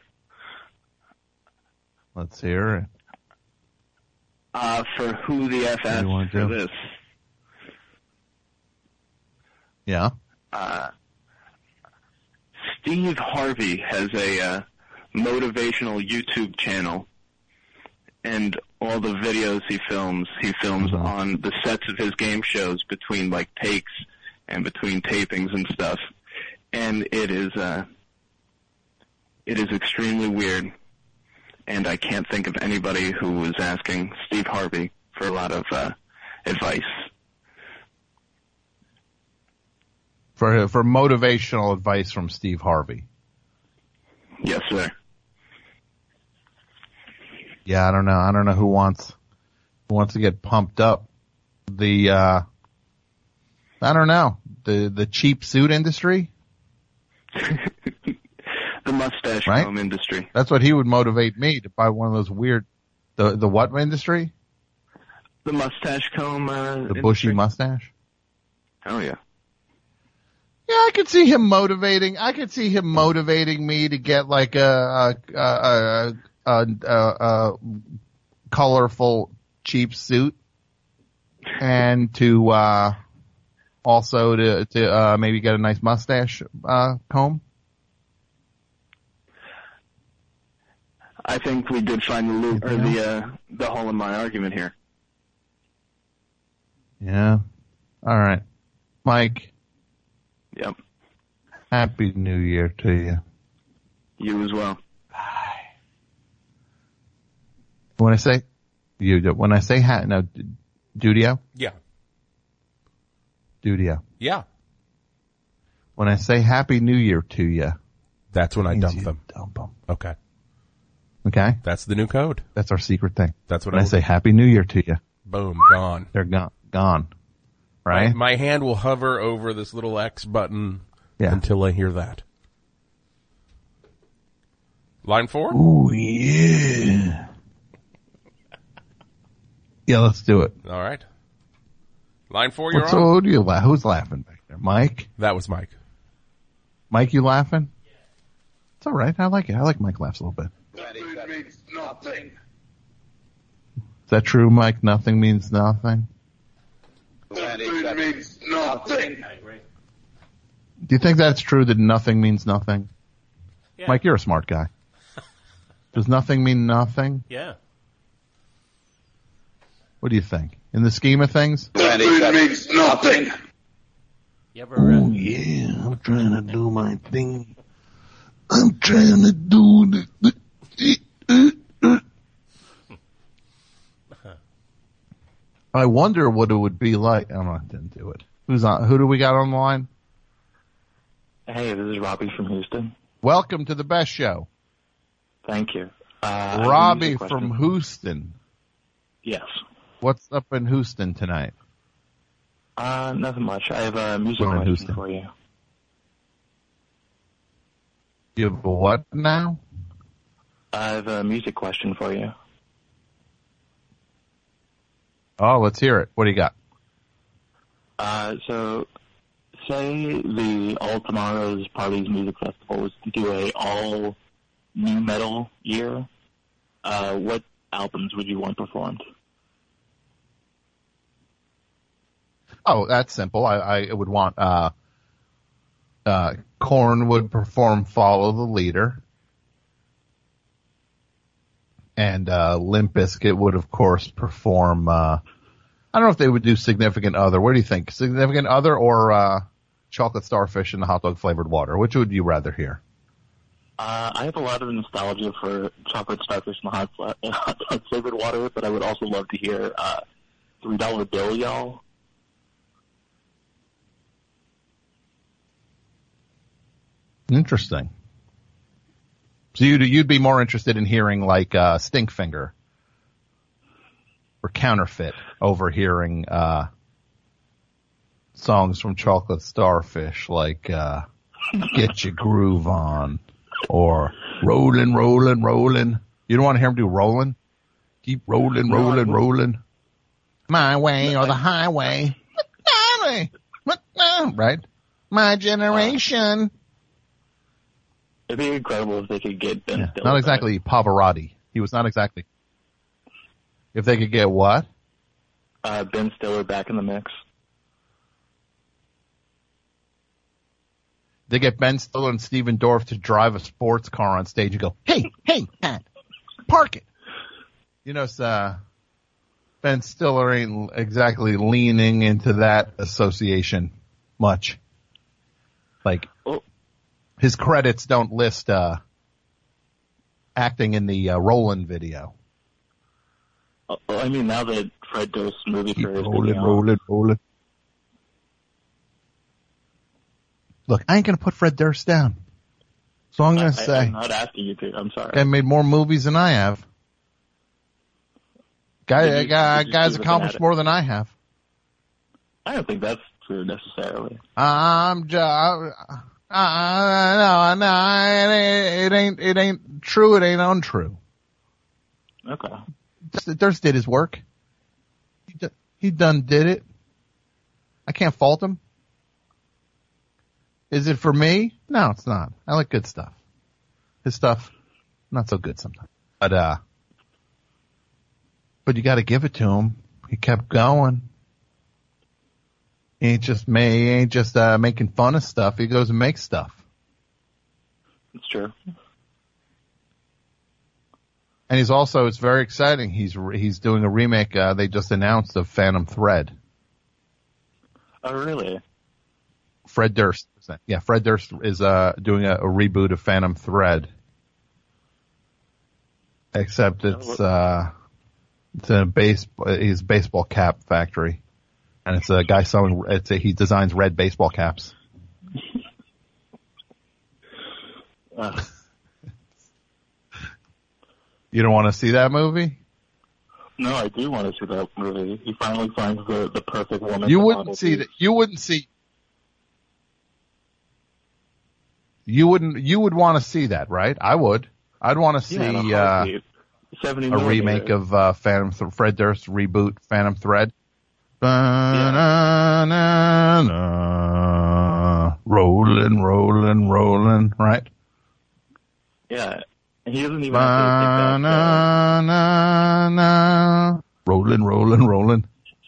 S7: Let's hear it.
S18: Uh, for who the F
S7: What do
S18: asked
S7: you wanna
S18: for
S7: do?
S18: this?
S7: Yeah.
S18: Uh, Steve Harvey has a uh, motivational YouTube channel, and all the videos he films, he films
S7: Mm-hmm.
S18: on the sets of his game shows between like takes and between tapings and stuff. And it is uh, it is extremely weird, and I can't think of anybody who was asking Steve Harvey for a lot of uh, advice.
S7: For for motivational advice from Steve Harvey.
S18: Yes, sir.
S7: Yeah, I don't know. I don't know who wants who wants to get pumped up. The uh I don't know. The the cheap suit industry?
S18: The mustache
S7: Right?
S18: comb industry.
S7: That's what he would motivate me to buy one of those weird the the what industry?
S18: The mustache comb. Uh,
S7: The bushy
S18: industry.
S7: mustache?
S18: Oh yeah.
S7: Yeah, I could see him motivating. I could see him motivating me to get like a a a, a, a, a colorful cheap suit, and to uh, also to to uh, maybe get a nice mustache uh, comb.
S18: I think we did find the loop or the uh, the hole in my argument here.
S7: Yeah. All right, Mike.
S18: Yep.
S7: Happy New Year to you.
S18: You as well.
S7: When I say you, when I say ha- no, Dudio,
S8: Yeah.
S7: Dudio.
S8: Yeah.
S7: When I say Happy New Year to you,
S8: That's when I
S7: means
S8: dump
S7: you
S8: them.
S7: Dump them.
S8: Okay.
S7: Okay.
S8: That's the new code.
S7: That's our secret thing.
S8: That's what
S7: when
S8: I
S7: I
S8: will
S7: say
S8: do.
S7: Happy New Year to you.
S8: Boom. Gone.
S7: They're gone. Gone. Right?
S8: My, my hand will hover over this little X button
S7: Yeah.
S8: until I hear that. Line four?
S7: Oh, yeah. Yeah, let's do it.
S8: All right. Line four, you're
S7: What's,
S8: on?
S7: who do you la- Who's laughing back there? Mike?
S8: That was Mike.
S7: Mike, you laughing? It's all right. I like it. I like Mike laughs a little bit.
S6: Food means nothing.
S7: Is that true, Mike? Nothing means nothing?
S6: Food means nothing.
S7: Do you think that's true that nothing means nothing?
S10: Yeah.
S7: Mike, you're a smart guy. Does nothing mean nothing?
S10: Yeah.
S7: What do you think? In the scheme of things?
S6: Food means nothing.
S10: You ever, uh,
S7: Oh, yeah. I'm trying to do my thing. I'm trying to do the... I wonder what it would be like. I'm not didn't do it. Who's on? Who do we got on the line?
S19: Hey, this is Robbie from Houston.
S7: Welcome to the best show.
S19: Thank you. Uh, I have a
S7: Robbie
S19: music question.
S7: from Houston.
S19: Yes.
S7: What's up in Houston tonight?
S19: Uh, nothing much. I have a music
S7: We're in
S19: question
S7: Houston.
S19: for you.
S7: You have a what now?
S19: I have a music question for you.
S7: Oh, let's hear it. What do you got?
S19: Uh, so, say the All Tomorrow's Parties Music Festival was to do a all new metal year. Uh, what albums would you want performed?
S7: Oh, that's simple. I, I would want, uh, uh, Korn would perform Follow the Leader. And, uh, Limp Bizkit would, of course, perform, uh, I don't know if they would do Significant Other. What do you think? Significant Other or, uh, Chocolate Starfish and the Hot Dog Flavored Water? Which would you rather hear?
S19: Uh, I have a lot of nostalgia for chocolate starfish and hot, fla- hot dog flavored water, but I would also love to hear uh, three dollar bill, y'all.
S7: Interesting. So you'd you'd be more interested in hearing like uh, Stinkfinger or Counterfeit over hearing uh, songs from Chocolate Starfish like uh, "Get Your Groove On" or "Rollin', Rollin', Rollin'." You don't want to hear him do "Rollin'"? Keep rolling, rolling, rolling. My way or the highway. Right? My generation.
S19: It'd be incredible if they could get Ben
S7: Yeah,
S19: Stiller.
S7: not exactly Pavarotti. He was not exactly. If they could get what?
S19: Uh, Ben Stiller back in the mix.
S7: They get Ben Stiller and Steven Dorff to drive a sports car on stage and go, hey, hey, Pat, park it. You know, uh, Ben Stiller ain't exactly leaning into that association much. Like,
S19: oh.
S7: his credits don't list uh, acting in the uh, Roland video.
S19: Oh, I mean, now that Fred Durst's movie
S7: Keep
S19: career is
S7: rolling,
S19: beginning on-
S7: rolling, rolling. Look, I ain't gonna put Fred Durst down. So I'm gonna
S19: I,
S7: say,
S19: I'm not asking you to. I'm sorry.
S7: guy made more movies than I have. Guy,
S19: Did you-
S7: guy,
S19: did you
S7: guy's
S19: see the
S7: accomplished
S19: fanatic?
S7: more than I have.
S19: I don't think that's true necessarily.
S7: I'm just, uh, uh, no, no, it ain't, it ain't, it ain't true. It ain't untrue.
S19: Okay.
S7: Durst, Durst did his work. He, d- he done did it. I can't fault him. Is it for me? No, it's not. I like good stuff. His stuff, not so good sometimes. But, uh, but you gotta give it to him. He kept going. He ain't just, ma- he ain't just, uh, making fun of stuff. He goes and makes stuff.
S19: It's true.
S7: And he's also, it's very exciting. He's, re- he's doing a remake, uh, they just announced of Phantom Thread.
S19: Oh, really?
S7: Fred Durst. Yeah, Fred Durst is uh, doing a, a reboot of Phantom Thread. Except it's uh, it's in a base, his baseball cap factory, and it's a guy selling. It's a, he designs red baseball caps.
S19: Uh,
S7: You don't want to see that movie?
S19: no, I do want to see that movie. He finally finds the, the perfect woman.
S7: You
S19: to
S7: wouldn't
S19: model
S7: see
S19: the-
S7: that. You wouldn't see. You wouldn't. You would want to see that, right? I would. I'd want to see
S19: Yeah, in a
S7: uh,
S19: heartbeat. seventy
S7: a
S19: millimeter.
S7: remake of uh, Phantom Th- Fred Durst reboot Phantom Thread. Ba-na-na-na. Rolling, rolling, rolling, right?
S19: Yeah. He doesn't even have to take that.
S7: Ba-na-na-na. Rolling, rolling, rolling.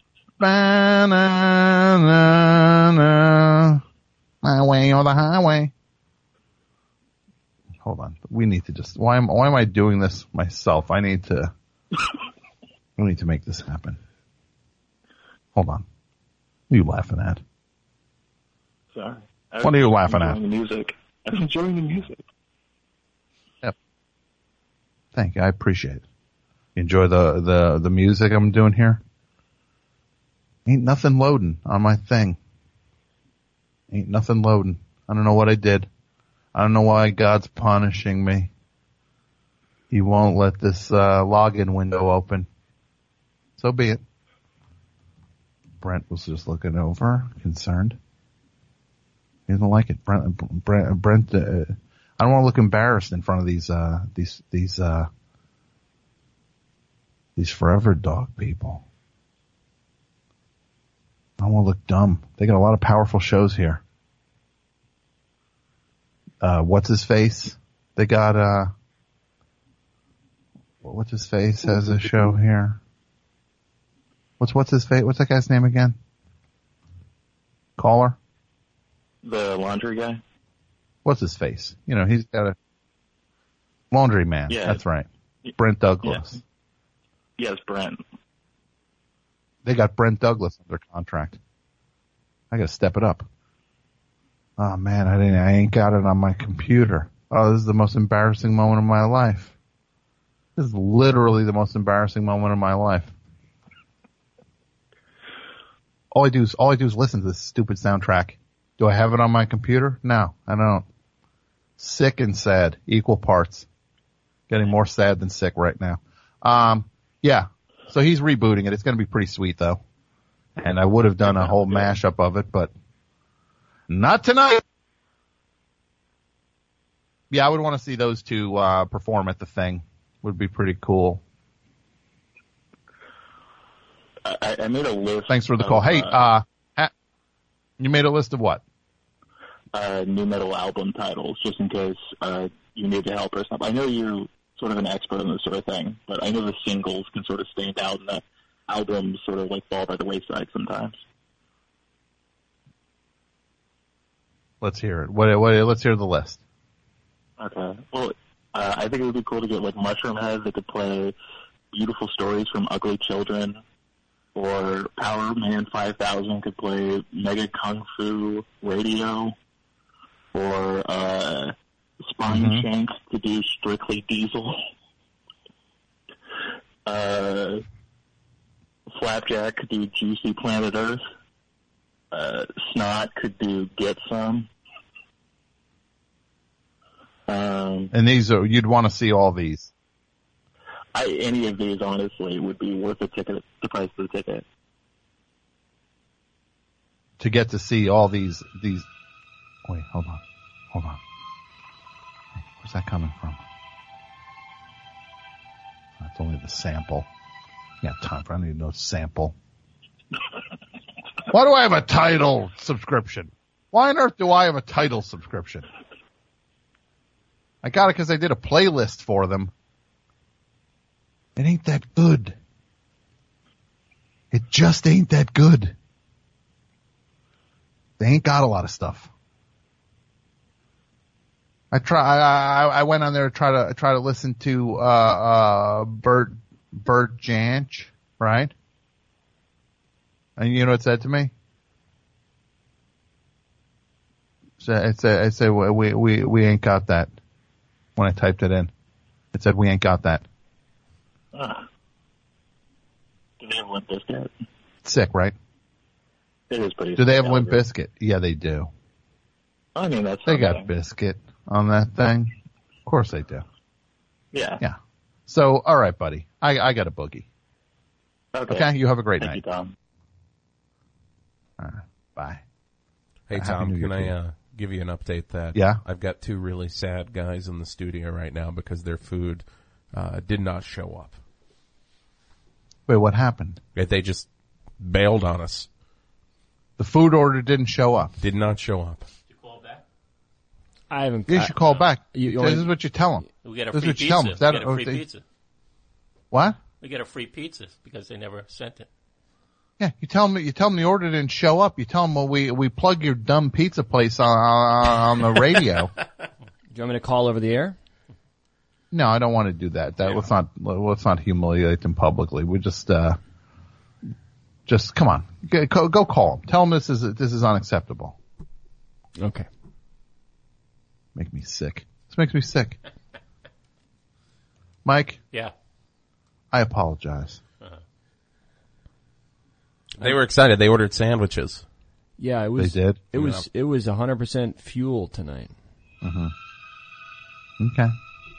S7: Ba-na-na-na. My way or the highway. Hold on. We need to just, why am, why am I doing this myself? I need to, we need to make this happen. Hold on. What are you laughing at?
S19: Sorry.
S7: What are you laughing at?
S19: I'm enjoying the music. I'm enjoying the music.
S7: Yep. Thank you. I appreciate it. You enjoy the, the, the music I'm doing here? Ain't nothing loading on my thing. Ain't nothing loading. I don't know what I did. I don't know why God's punishing me. He won't let this uh, login window open. So be it. Brent was just looking over, concerned. He doesn't like it. Brent, Brent, Brent uh, I don't want to look embarrassed in front of these, uh, these, these, uh, these Forever Dog people. I don't want to look dumb. They got a lot of powerful shows here. Uh, what's his face? They got, uh, what's his face has a show here. What's, what's his face? What's that guy's name again? Caller?
S19: The laundry guy?
S7: What's his face? You know, he's got a laundry man.
S19: Yeah.
S7: That's right. Brent Douglas.
S19: Yeah. Yes, Brent.
S7: They got Brent Douglas under contract. I gotta step it up. Oh man, I didn't, I ain't got it on my computer. Oh, this is the most embarrassing moment of my life. This is literally the most embarrassing moment of my life. All I do is all I do is listen to this stupid soundtrack. Do I have it on my computer? No, I don't. Sick and sad, equal parts. Getting more sad than sick right now. Um, yeah. So he's rebooting it. It's going to be pretty sweet, though. And I would have done a whole mashup of it, but not tonight. Yeah, I would want to see those two uh perform at the thing. Would be pretty cool.
S19: I, I made a list.
S7: Thanks for the
S19: of,
S7: call. Hey,
S19: uh,
S7: uh, ha- you made a list of what?
S19: uh, new metal album titles, just in case uh, you need help or something. I know you're sort of an expert on this sort of thing, but I know the singles can sort of stand out and the albums sort of like fall by the wayside sometimes.
S7: Let's hear it. What? What? Let's hear the list.
S19: Okay. Well, uh, I think it would be cool to get like Mushroom Head that could play Beautiful Stories from Ugly Children, or Power Man five thousand could play Mega Kung Fu Radio, or uh, Spine
S7: Mhm.
S19: Shank to do Strictly Diesel. Uh, Flapjack could do Juicy Planet Earth. Uh, Snot could do Get Some. Um,
S7: And these are you'd want to see all these.
S19: I, any of these, honestly, would be worth the ticket, the price of the ticket.
S7: To get to see all these, these, wait, hold on, hold on. Where's that coming from? That's only the sample. Yeah, time for, I need no sample. Why do I have a title subscription? Why on earth do I have a title subscription? I got it because I did a playlist for them. It ain't that good. It just ain't that good. They ain't got a lot of stuff. I try. I, I, I went on there to try to try to listen to uh, uh, Bert Bert Jansch, right? And you know what it said to me? So it said, it said we we we ain't got that. When I typed it in, it said we ain't got that.
S19: Ah. Do they have Limp Bizkit?
S7: Sick, right?
S19: It is pretty.
S7: Do they have
S19: sick,
S7: Limp
S19: I agree.
S7: Bizkit? Yeah, they do.
S19: I mean, that's
S7: They got
S19: something.
S7: Biscuit on that thing. Of course they do.
S19: Yeah.
S7: Yeah. So, all right, buddy. I I got a boogie.
S19: Okay.
S7: Okay. You have a great
S19: Thank
S7: night.
S19: you, Tom.
S7: All right. Bye.
S8: Hey,
S7: Happy
S8: Tom,
S7: New Year
S8: can
S7: to
S8: I
S7: you.
S8: uh, give you an update that
S7: Yeah?
S8: I've got two really sad guys in the studio right now because their food uh, did not show up.
S7: Wait, what happened?
S8: They- They just bailed on us.
S7: The food order didn't show up.
S8: Did not show up.
S9: I haven't.
S7: You
S9: I-
S7: should call back.
S9: You- you
S7: this
S9: only-
S7: is what you tell them.
S10: We get a
S7: this
S10: free
S7: is what you
S10: pizza.
S7: tell them.
S10: We
S7: Is that,
S10: get a
S7: or
S10: free
S7: they-
S10: pizza.
S7: What?
S10: We get a free pizza because they never sent it.
S7: Yeah, you tell them. You tell them the order didn't show up. You tell them, well, we we plug your dumb pizza place on on, on the radio.
S9: Do you want me to call over the air?
S7: No, I don't want to do that. That let's not let's not humiliate them publicly. We just uh, just come on, go, go go call them. Tell them this is this is unacceptable.
S9: Okay.
S7: Make me sick. This makes me sick. Mike,
S10: Yeah.
S7: I apologize.
S10: Uh-huh.
S8: They were excited. They ordered sandwiches.
S9: Yeah, it was.
S7: They did?
S9: It was. It was a hundred percent fuel tonight.
S7: Mm-hmm. Okay.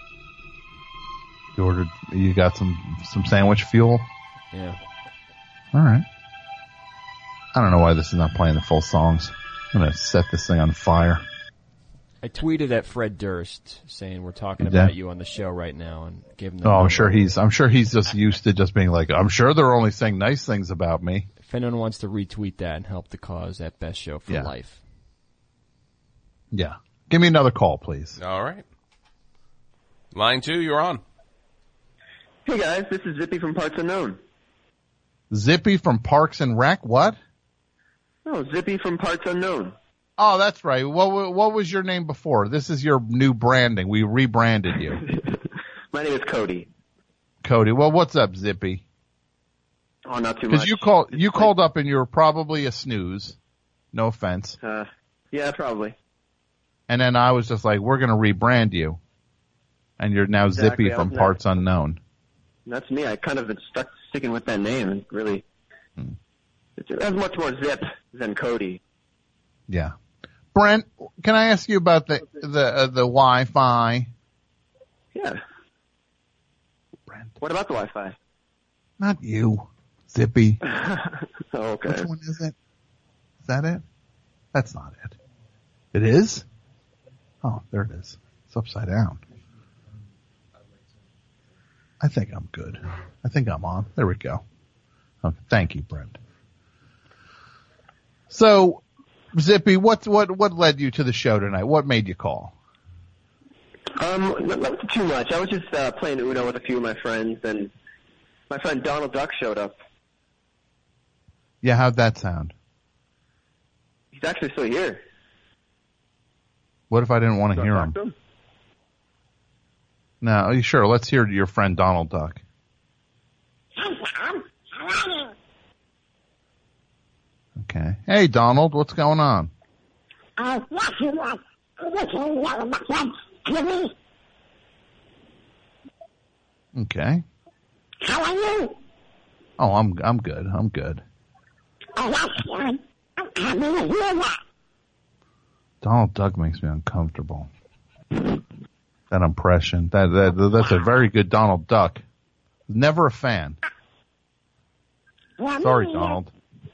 S7: You ordered. You got some some sandwich fuel.
S9: Yeah.
S7: All right. I don't know why this is not playing the full songs. I'm gonna set this thing on fire.
S9: I tweeted at Fred Durst saying we're talking
S7: You did?
S9: about you on the show right now and gave him the
S7: Oh, I'm
S9: number.
S7: sure he's. I'm sure he's just used to just being like. I'm sure they're only saying nice things about me.
S9: If anyone wants to retweet that and help the cause at Best Show for
S7: Yeah.
S9: Life.
S7: Yeah. Give me another call, please.
S8: All right. Line two, you're on.
S20: Hey guys, this is Zippy from Parts Unknown.
S7: Zippy from Parks and Rec. What?
S20: Oh, Zippy from Parts Unknown.
S7: Oh, that's right. What wa- what was your name before? This is your new branding. We rebranded you,
S20: My name is Cody.
S7: Cody. Well, what's up, Zippy?
S20: Oh, not too
S7: Because
S20: much.
S7: you called you called up and you were probably a snooze. No offense.
S20: Uh, yeah, probably.
S7: And then I was just like, we're going to rebrand you. And you're now
S20: Exactly.
S7: Zippy
S20: I
S7: from
S20: was
S7: Parts Unknown.
S20: That's me. I kind of been stuck sticking with that name, and really,
S7: Hmm.
S20: it has much more zip than Cody.
S7: Yeah. Brent, can I ask you about the the uh, the Wi-Fi?
S20: Yeah.
S7: Brent.
S20: What about the Wi-Fi?
S7: Not you, Zippy.
S20: Oh, okay.
S7: Which one is it? Is that it? That's not it. It is? Oh, there it is. It's upside down. I think I'm good. I think I'm on. There we go. Okay. Thank you, Brent. So, Zippy, what what what led you to the show tonight? What made you call?
S20: Um, not, not too much. I was just uh, playing Uno with a few of my friends, and my friend Donald Duck showed up.
S7: Yeah, how'd that sound?
S20: He's actually still here.
S7: What if I didn't want to hear
S20: Talk
S7: him?
S20: to him?
S7: No, sure. Let's hear your friend Donald Duck. Okay. Hey, Donald, what's going on?
S14: Uh, yes, you was. Jimmy,
S7: Okay.
S14: how are you?
S7: Oh, I'm I'm good. I'm good.
S14: Oh, that's good. I'm happy to hear that.
S7: Donald Duck makes me uncomfortable. That impression. That that that's a very good Donald Duck. Never a fan.
S14: Yeah,
S7: Sorry,
S14: me,
S7: Donald.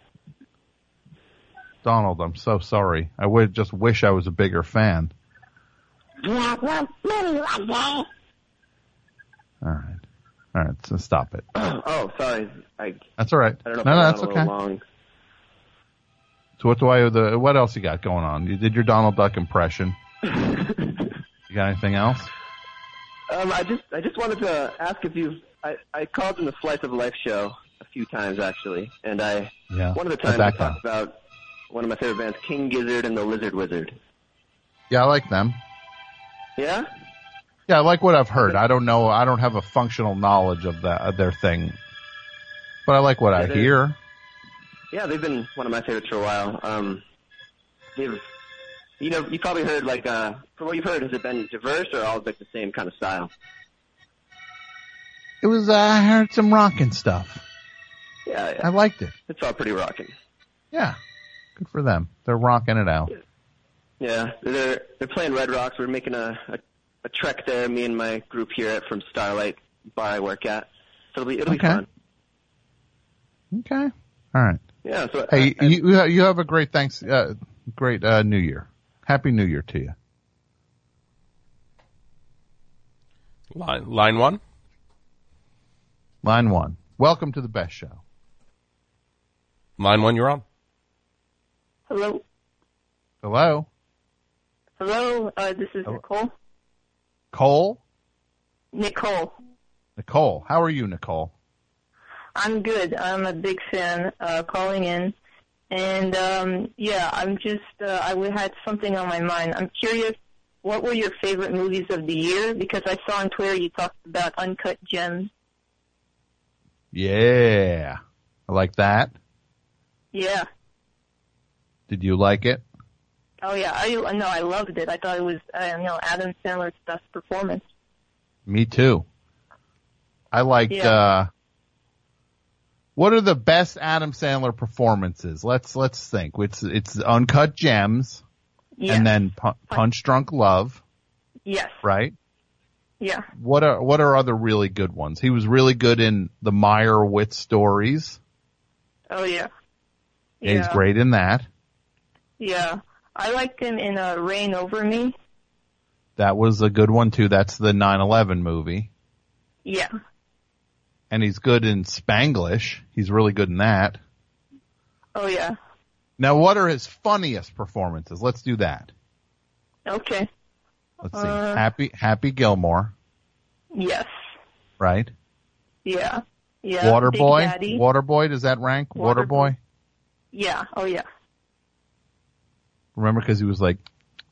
S7: Donald, I'm so sorry. I would just wish I was a bigger fan.
S14: Yeah, well, maybe one day.
S7: All right. All right, so stop it.
S20: Oh, sorry. I,
S7: That's all right.
S20: I don't know if
S7: No,
S20: I
S7: no,
S20: went
S7: that's
S20: a little
S7: okay.
S20: long.
S7: So what do I the what else you got going on? You did your Donald Duck impression. You got anything else?
S20: Um, I just I just wanted to ask if you I I called in the Slice of Life show a few times actually, and I
S7: Yeah.
S20: one of the
S7: How'd
S20: times I
S7: that go?
S20: talked about one of my favorite bands, King Gizzard and the Lizard Wizard.
S7: Yeah, I like them.
S20: Yeah?
S7: Yeah, I like what I've heard. I don't know. I don't have a functional knowledge of that of their thing, but I like what
S20: Yeah,
S7: I
S20: they're-
S7: hear.
S20: Yeah, they've been one of my favorites for a while. Um, they've, you know, you probably heard like, uh, from what you've heard, has it been diverse or all like the same kind of style?
S7: It was. Uh, I heard some rocking stuff.
S20: Yeah, yeah.
S7: I liked it.
S20: It's all pretty rocking.
S7: Yeah, good for them. They're rocking it out.
S20: Yeah, they're they're playing Red Rocks. We're making a, a a trek there. Me and my group here at, from Starlight Bar I work at. So it'll be it'll
S7: Okay.
S20: be fun.
S7: Okay. All right.
S20: Yeah. So
S7: Hey,
S20: I, I,
S7: you you have a great thanks, uh, great uh, New Year. Happy New Year to you.
S8: Line line one.
S7: Line one. Welcome to the best show.
S8: Line one, you're on.
S17: Hello.
S7: Hello,
S17: Hello. Uh, this is Nicole.
S7: Cole.
S17: Nicole.
S7: Nicole, how are you, Nicole?
S17: I'm good. I'm a big fan, uh, calling in. And, um, yeah, I'm just, uh, I we had something on my mind. I'm curious, what were your favorite movies of the year? Because I saw on Twitter you talked about Uncut Gems.
S7: Yeah, I like that.
S17: Yeah.
S7: Did you like it?
S17: Oh, yeah. I no, I loved it. I thought it was, uh, you know, Adam Sandler's best performance.
S7: Me too. I liked,
S17: Yeah.
S7: uh, what are the best Adam Sandler performances? Let's, let's think. It's, it's Uncut Gems
S17: Yeah.
S7: and then Pu- Punch Drunk Love,
S17: Yes.
S7: right?
S17: Yeah.
S7: What are, what are other really good ones? He was really good in the Meyerowitz stories.
S17: Oh, yeah.
S7: Yeah, he's
S17: Yeah.
S7: great in that.
S17: Yeah. I liked him in uh, Reign Over Me.
S7: That was a good one too. That's the nine eleven movie.
S17: Yeah.
S7: And he's good in Spanglish. He's really good in that.
S17: Oh, yeah.
S7: Now, what are his funniest performances? Let's do that.
S17: Okay.
S7: Let's see.
S17: Uh,
S7: Happy, Happy Gilmore,
S17: Yes.
S7: right?
S17: Yeah. Yeah.
S7: Waterboy.
S17: Big Daddy.
S7: Waterboy. Does that rank?
S17: Waterboy.
S7: Waterboy.
S17: Yeah. Oh, yeah.
S7: Remember, because he was like,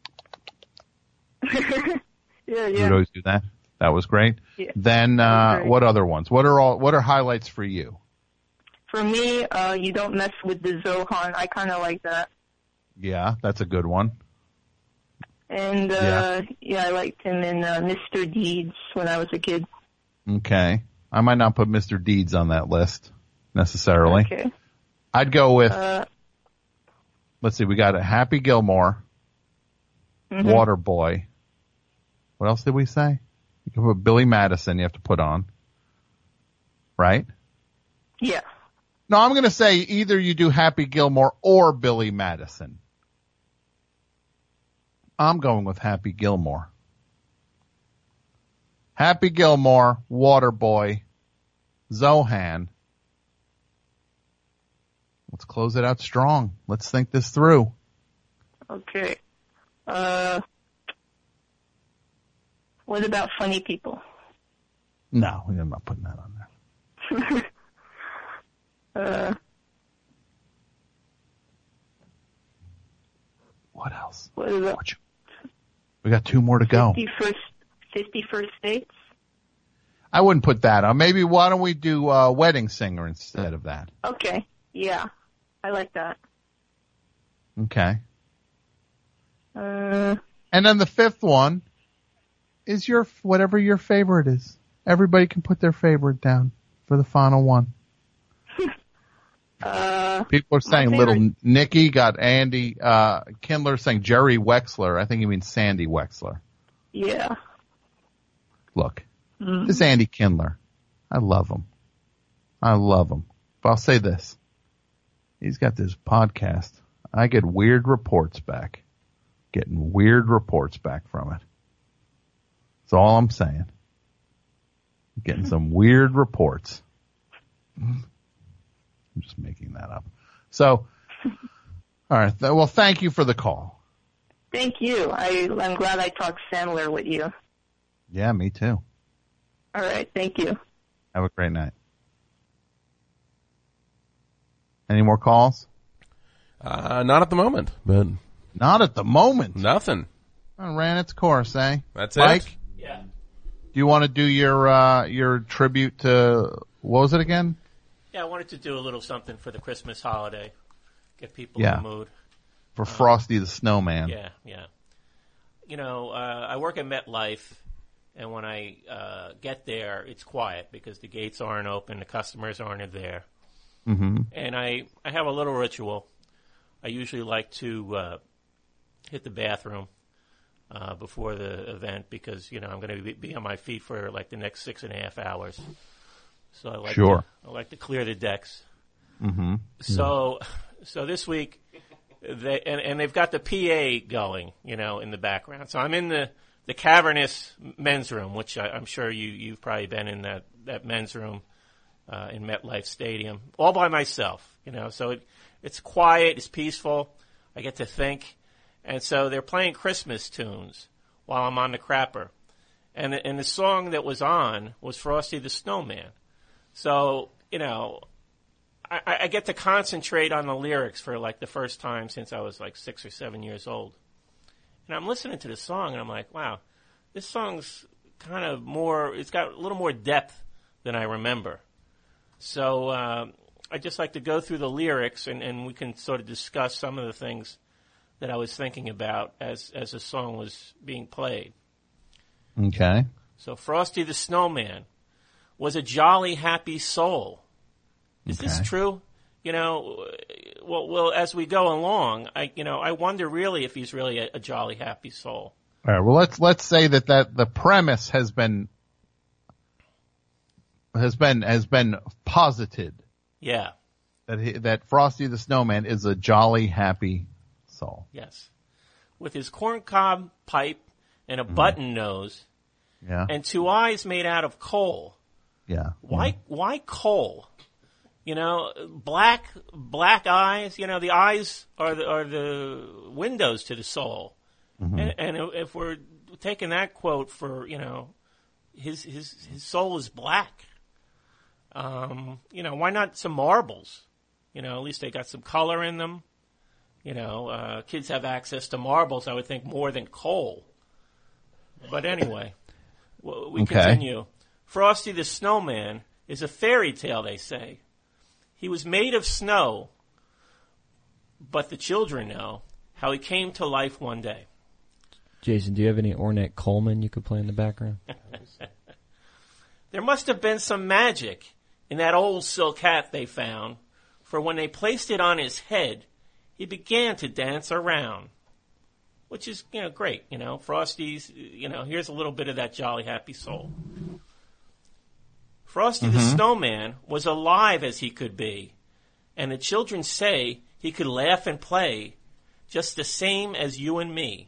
S17: yeah,
S7: he
S17: yeah.
S7: would always do that. That was great.
S17: Yeah.
S7: Then,
S17: That was
S7: uh,
S17: great.
S7: what other ones? What are all? What are highlights for you?
S17: For me, uh, You Don't Mess with the Zohan. I kind of like that.
S7: Yeah, that's a good one.
S21: And, uh, yeah. yeah, I liked him in uh, Mister Deeds when I was a kid.
S7: Okay. I might not put Mister Deeds on that list necessarily.
S21: Okay.
S7: I'd go with,
S21: Uh,
S7: let's see, we got a Happy Gilmore,
S21: mhm.
S7: Waterboy. What else did we say? You can put Billy Madison you have to put on. Right?
S21: Yeah.
S7: No, I'm going to say either you do Happy Gilmore or Billy Madison. I'm going with Happy Gilmore. Happy Gilmore, Waterboy, Zohan. Let's close it out strong. Let's think this through.
S21: Okay. Uh, what about Funny People?
S7: No, I'm not putting that on there.
S21: uh,
S7: what else?
S21: What about
S7: We got two more to go.
S21: fifty-first, fifty-first Dates?
S7: I wouldn't put that on. Maybe why don't we do uh, Wedding Singer instead of that?
S21: Okay. Yeah. I like that.
S7: Okay.
S21: Uh,
S7: And then the fifth one is your whatever your favorite is. Everybody can put their favorite down for the final one.
S21: uh,
S7: People are saying
S21: favorite-
S7: Little Nicky got Andy uh, Kindler saying Jerry Wexler. I think he means Sandy Wexler.
S21: yeah.
S7: Look,
S21: Mhm.
S7: this Andy Kindler, I love him. I love him. But I'll say this. He's got this podcast. I get weird reports back. Getting weird reports back from it. That's all I'm saying. Getting some weird reports. I'm just making that up. So, all right. Th- well, thank you for the call.
S21: Thank you. I, I'm glad I talked Sandler with you.
S7: Yeah, me too.
S21: All right. Thank you.
S7: Have a great night. Any more calls?
S8: Uh, not at the moment, but
S7: not at the moment.
S8: Nothing.
S7: It ran its course, eh?
S8: That's it?
S7: Mike?
S10: Yeah.
S7: Do you want to do your uh, your tribute to what was it again?
S10: Yeah, I wanted to do a little something for the Christmas holiday, get people
S7: Yeah.
S10: in the mood.
S7: For Frosty the Snowman.
S10: Yeah, yeah. You know, uh, I work at MetLife, and when I uh, get there, it's quiet because the gates aren't open, the customers aren't there.
S7: Mm-hmm.
S10: And I, I have a little ritual. I usually like to uh, hit the bathroom uh, before the event because, you know, I'm going to be, be on my feet for like the next six and a half hours. So I like
S7: Sure.
S10: to, I like to clear the decks.
S7: Mm-hmm.
S10: So, so this week, they and, and they've got the P A going, you know, in the background. So I'm in the, the cavernous men's room, which I, I'm sure you you've probably been in that that men's room uh, in MetLife Stadium, all by myself, you know. So it it's quiet, it's peaceful. I get to think, and so they're playing Christmas tunes while I'm on the crapper, and the, and the song that was on was Frosty the Snowman. So you know. I, I get to concentrate on the lyrics for like the first time since I was like six or seven years old. And I'm listening to the song and I'm like, wow, this song's kind of more, it's got a little more depth than I remember. So uh, I just like to go through the lyrics and, and we can sort of discuss some of the things that I was thinking about as, as the song was being played.
S7: Okay.
S10: So Frosty the Snowman was a jolly, happy soul. Is
S7: Okay.
S10: this true? You know, well, well, as we go along, I, you know, I wonder really if he's really a, a jolly, happy soul.
S7: All right. Well, let's let's say that, that the premise has been has been has been posited.
S10: Yeah.
S7: That he, that Frosty the Snowman is a jolly, happy soul.
S10: Yes. With his corncob pipe and a button nose
S7: Yeah.
S10: and two eyes made out of coal.
S7: Yeah.
S10: Why? Why coal? You know, black black eyes. You know, the eyes are the are the windows to the soul.
S7: Mhm.
S10: And, and if we're taking that quote for, you know, his his his soul is black. Um, you know, why not some marbles? You know, at least they got some color in them. You know, uh, kids have access to marbles, I would think, more than coal. But anyway, w- we
S7: Okay.
S10: continue. Frosty the Snowman is a fairy tale, they say. He was made of snow, but the children know how he came to life one day.
S9: Jason, do you have any Ornette Coleman you could play in the background?
S10: There must have been some magic in that old silk hat they found, for when they placed it on his head, he began to dance around. Which is, you know, great, you know. Frosty's, you know, here's a little bit of that jolly, happy soul. Frosty the
S7: Mhm.
S10: Snowman was alive as he could be, and the children say he could laugh and play just the same as you and me.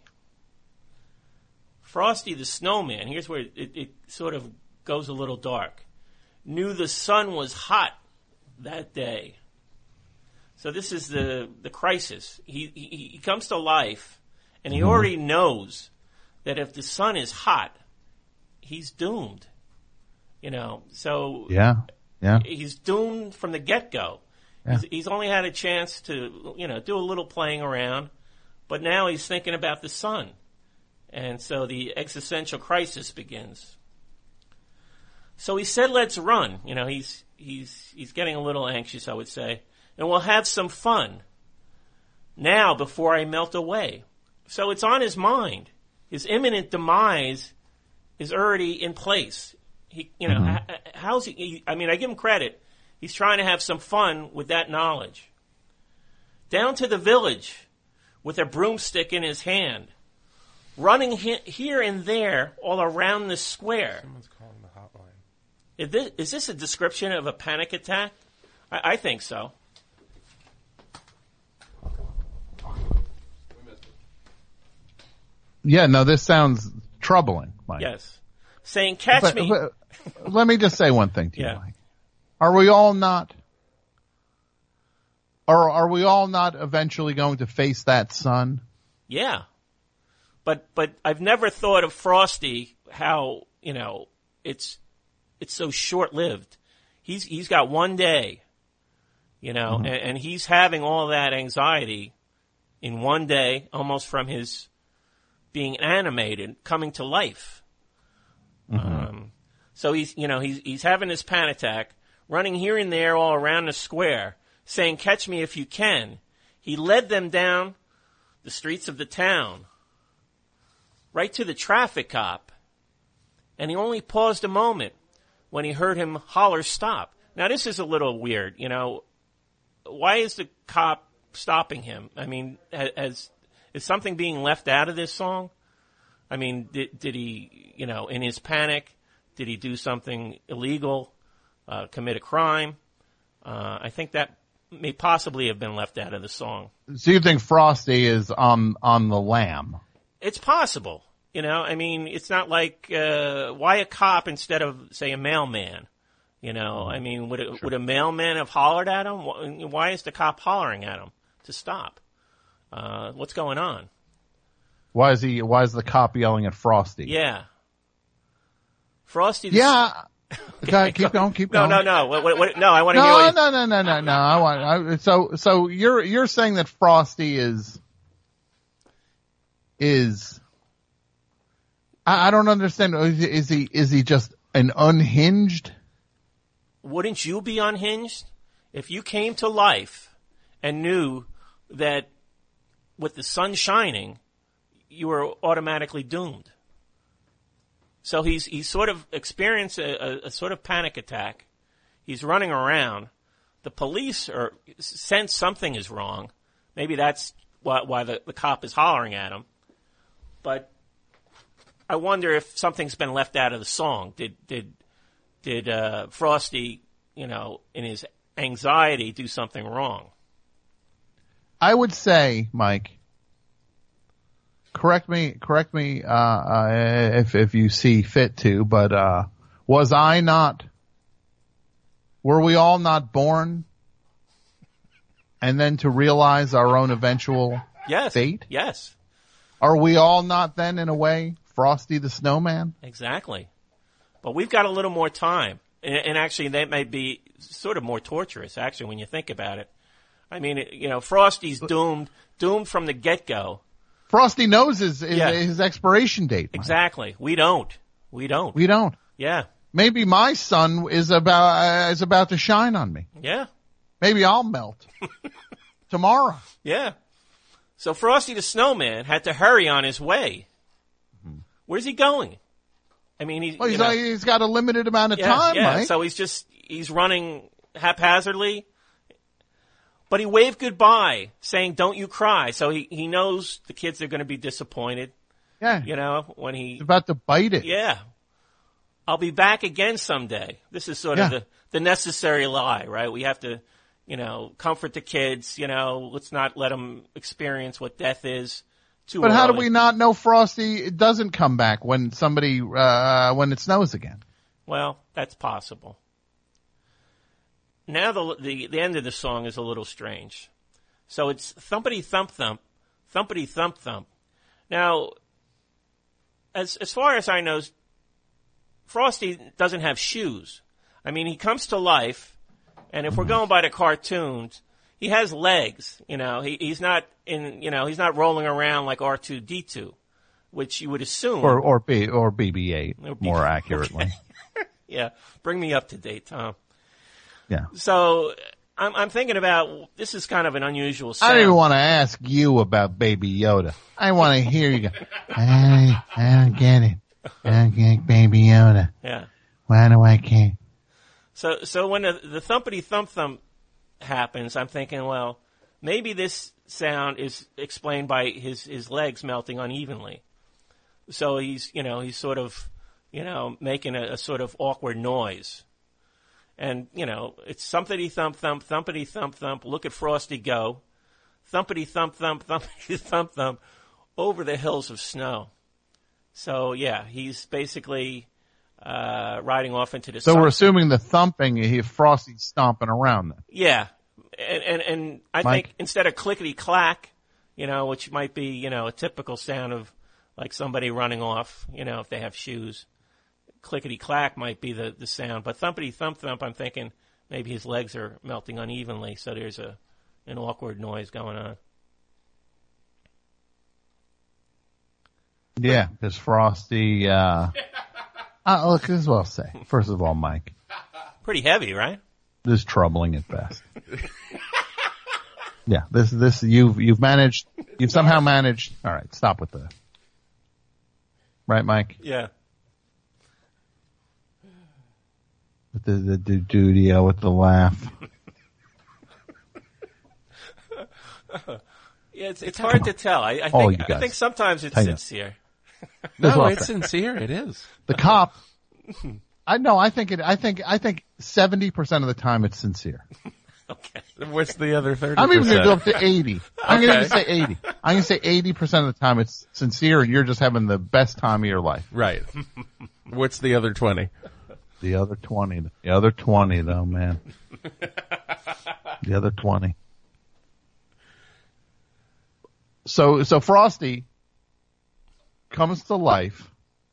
S10: Frosty the Snowman, here's where it, it sort of goes a little dark, knew the sun was hot that day. So this is the, the crisis. He, he, he comes to life, and he
S7: Mhm.
S10: already knows that if the sun is hot, he's doomed. You know, so
S7: Yeah. Yeah.
S10: he's doomed from the get-go.
S7: Yeah.
S10: He's, he's only had a chance to, you know, do a little playing around, but now he's thinking about the sun. And so the existential crisis begins. So he said, let's run. You know, he's, he's, he's getting a little anxious, I would say. And we'll have some fun now before I melt away. So it's on his mind. His imminent demise is already in place. He, you know,
S7: Mhm.
S10: h- how's he, he, I mean, I give him credit. He's trying to have some fun with that knowledge. Down to the village with a broomstick in his hand, running he- here and there all around the square.
S8: Someone's calling the hotline.
S10: Is this, is this a description of a panic attack? I, I think so.
S7: Yeah, no, this sounds troubling, Mike.
S10: Yes. Saying, catch
S7: But-
S10: me.
S7: but let me just say one thing to
S10: Yeah.
S7: you, Mike. Are we all not, or are we all not eventually going to face that sun?
S10: Yeah. But, but I've never thought of Frosty, how, you know, it's, it's so short-lived. He's, he's got one day, you know,
S7: Mhm.
S10: and, and he's having all that anxiety in one day, almost from his being animated, coming to life. Um, so he's, you know, he's, he's having this panic attack, running here and there all around the square, saying, catch me if you can. He led them down the streets of the town, right to the traffic cop, and he only paused a moment when he heard him holler, stop. Now this is a little weird, you know, why is the cop stopping him? I mean, has, is something being left out of this song? I mean, did, did he, you know, in his panic, did he do something illegal, uh, commit a crime? Uh, I think that may possibly have been left out of the song.
S7: So you think Frosty is on on the lam?
S10: It's possible, you know. I mean, it's not like uh, why a cop instead of say a mailman, you know. I mean, would a, would a mailman have hollered at him? Wh- Why is the cop hollering at him to stop? Uh, what's going on?
S7: Why is he? Why is the cop yelling at Frosty?
S10: Yeah, Frosty. The
S7: Yeah. Okay, keep going, keep
S10: no,
S7: going.
S10: no, no, what, what, what, no. I want to hear.
S7: No,
S10: What you,
S7: no, no, no, no, no. I want. I, so, so you're you're saying that Frosty is is. I, I don't understand. Is he, is he is he just an unhinged?
S10: Wouldn't you be unhinged if you came to life and knew that with the sun shining, you were automatically doomed? So he's he's sort of experienced a, a, a sort of panic attack. He's running around. The police are sense something is wrong. Maybe that's why, why the, the cop is hollering at him. But I wonder if something's been left out of the song. Did did did uh, Frosty, you know, in his anxiety, do something wrong?
S7: I would say, Mike. Correct me, correct me, uh, uh, if, if you see fit to, but, uh, was I not, were we all not born and then to realize our own eventual
S10: Yes.
S7: fate?
S10: Yes.
S7: Are we all not then, in a way, Frosty the Snowman?
S10: Exactly. But we've got a little more time. And, and actually, that may be sort of more torturous, actually, when you think about it. I mean, it, you know, Frosty's doomed, doomed from the get-go.
S7: Frosty knows his, his,
S10: Yeah.
S7: his expiration date. Mike.
S10: Exactly. We don't. We don't.
S7: We don't.
S10: Yeah.
S7: Maybe my sun is about, uh, is about to shine on me.
S10: Yeah.
S7: Maybe I'll melt tomorrow.
S10: Yeah. So Frosty the Snowman had to hurry on his way. Where's he going? I mean, he,
S7: Well, he's,
S10: you know,
S7: like, he's got a limited amount of
S10: yeah,
S7: time,
S10: yeah.
S7: Mike.
S10: So he's just he's running haphazardly. But he waved goodbye, saying, "Don't you cry." So he, he knows the kids are going to be disappointed.
S7: Yeah.
S10: You know, when he...
S7: He's about to bite it.
S10: Yeah. I'll be back again someday. This is sort
S7: Yeah.
S10: of the, the necessary lie, right? We have to, you know, comfort the kids, you know, let's not let them experience what death is too
S7: But how do
S10: early.
S7: we not know Frosty doesn't come back when somebody, uh, when it snows again?
S10: Well, that's possible. Now the, the the end of the song is a little strange. So it's thumpity thump thump, thumpity thump thump. Now, as as far as I know, Frosty doesn't have shoes. I mean, he comes to life, and if we're going by the cartoons, he has legs. You know, he he's not in. You know, he's not rolling around like R two D two, which you would assume.
S7: Or, or B, or B B eight,
S10: Or B B-
S7: more accurately.
S10: Yeah, bring me up to date, Tom.
S7: Yeah.
S10: So I'm, I'm thinking about this is kind of an unusual
S7: I
S10: sound.
S7: don't even want to ask you about Baby Yoda. I want to hear you go, I, I don't get it. I don't get Baby Yoda.
S10: Yeah.
S7: Why do I care?
S10: So so when the, the thumpity thump thump happens, I'm thinking, well, maybe this sound is explained by his, his legs melting unevenly. So he's you know he's sort of you know making a, a sort of awkward noise. And, you know, it's thumpity thump thump, thumpity thump thump, look at Frosty go, thumpity thump thump, thumpity thump thump, over the hills of snow. So, yeah, he's basically uh, riding off into the
S7: So
S10: sun.
S7: we're assuming the thumping, he Frosty's stomping around then.
S10: Yeah. And, and, and I
S7: Mike?
S10: think instead of clickety clack, you know, which might be, you know, a typical sound of like somebody running off, you know, if they have shoes. Clickety clack might be the, the sound, but thumpity thump thump, I'm thinking maybe his legs are melting unevenly, so there's a an awkward noise going on.
S7: Yeah, because Frosty, uh, uh, look, this is what I'll say. First of all, Mike,
S10: Pretty heavy, right?
S7: this is troubling at best. Yeah, this, this, you've, you've managed, you've somehow managed, alright, stop with the, right, Mike?
S10: Yeah.
S7: With the, the, the dudio with the laugh.
S10: Yeah, it's it's hard to tell. I, I
S7: All
S10: think
S7: you
S10: I
S7: guys.
S10: think sometimes it's
S7: Tighten up.
S10: sincere.
S7: That's
S8: No,
S7: what I'm
S8: it's
S7: saying.
S8: sincere. It is.
S7: The cop, I know, I think it, I think, I think seventy percent of the time it's sincere.
S8: What's the other thirty?
S7: I'm even going to go up to eighty. I'm going to
S8: Okay.
S7: say eighty. I'm going to say eighty percent of the time it's sincere and you're just having the best time of your life.
S8: Right. What's the other twenty?
S7: The other twenty. The other twenty though, man. The other twenty. So, so Frosty comes to life.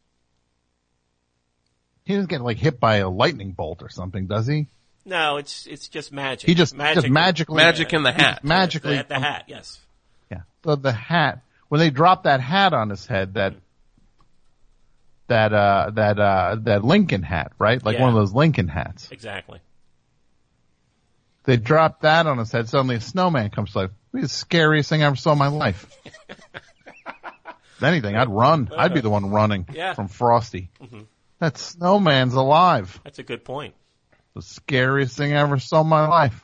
S7: He doesn't get like hit by a lightning bolt or something, does he?
S10: No, it's it's just magic.
S7: He just,
S10: magic,
S7: just magically.
S8: Magic in the hat.
S7: Magically.
S10: The, the hat, yes.
S7: Yeah. So the hat, when they drop that hat on his head, that, that, uh, that, uh, that Lincoln hat, right? Like
S10: Yeah.
S7: one of those Lincoln hats.
S10: Exactly.
S7: They drop that on his head, suddenly a snowman comes to life. It'd be the scariest thing I ever saw in my life. If anything, I'd run. I'd be the one running
S10: Yeah.
S7: from Frosty.
S10: Mhm.
S7: That snowman's alive.
S10: That's a good point.
S7: The scariest thing I ever saw in my life.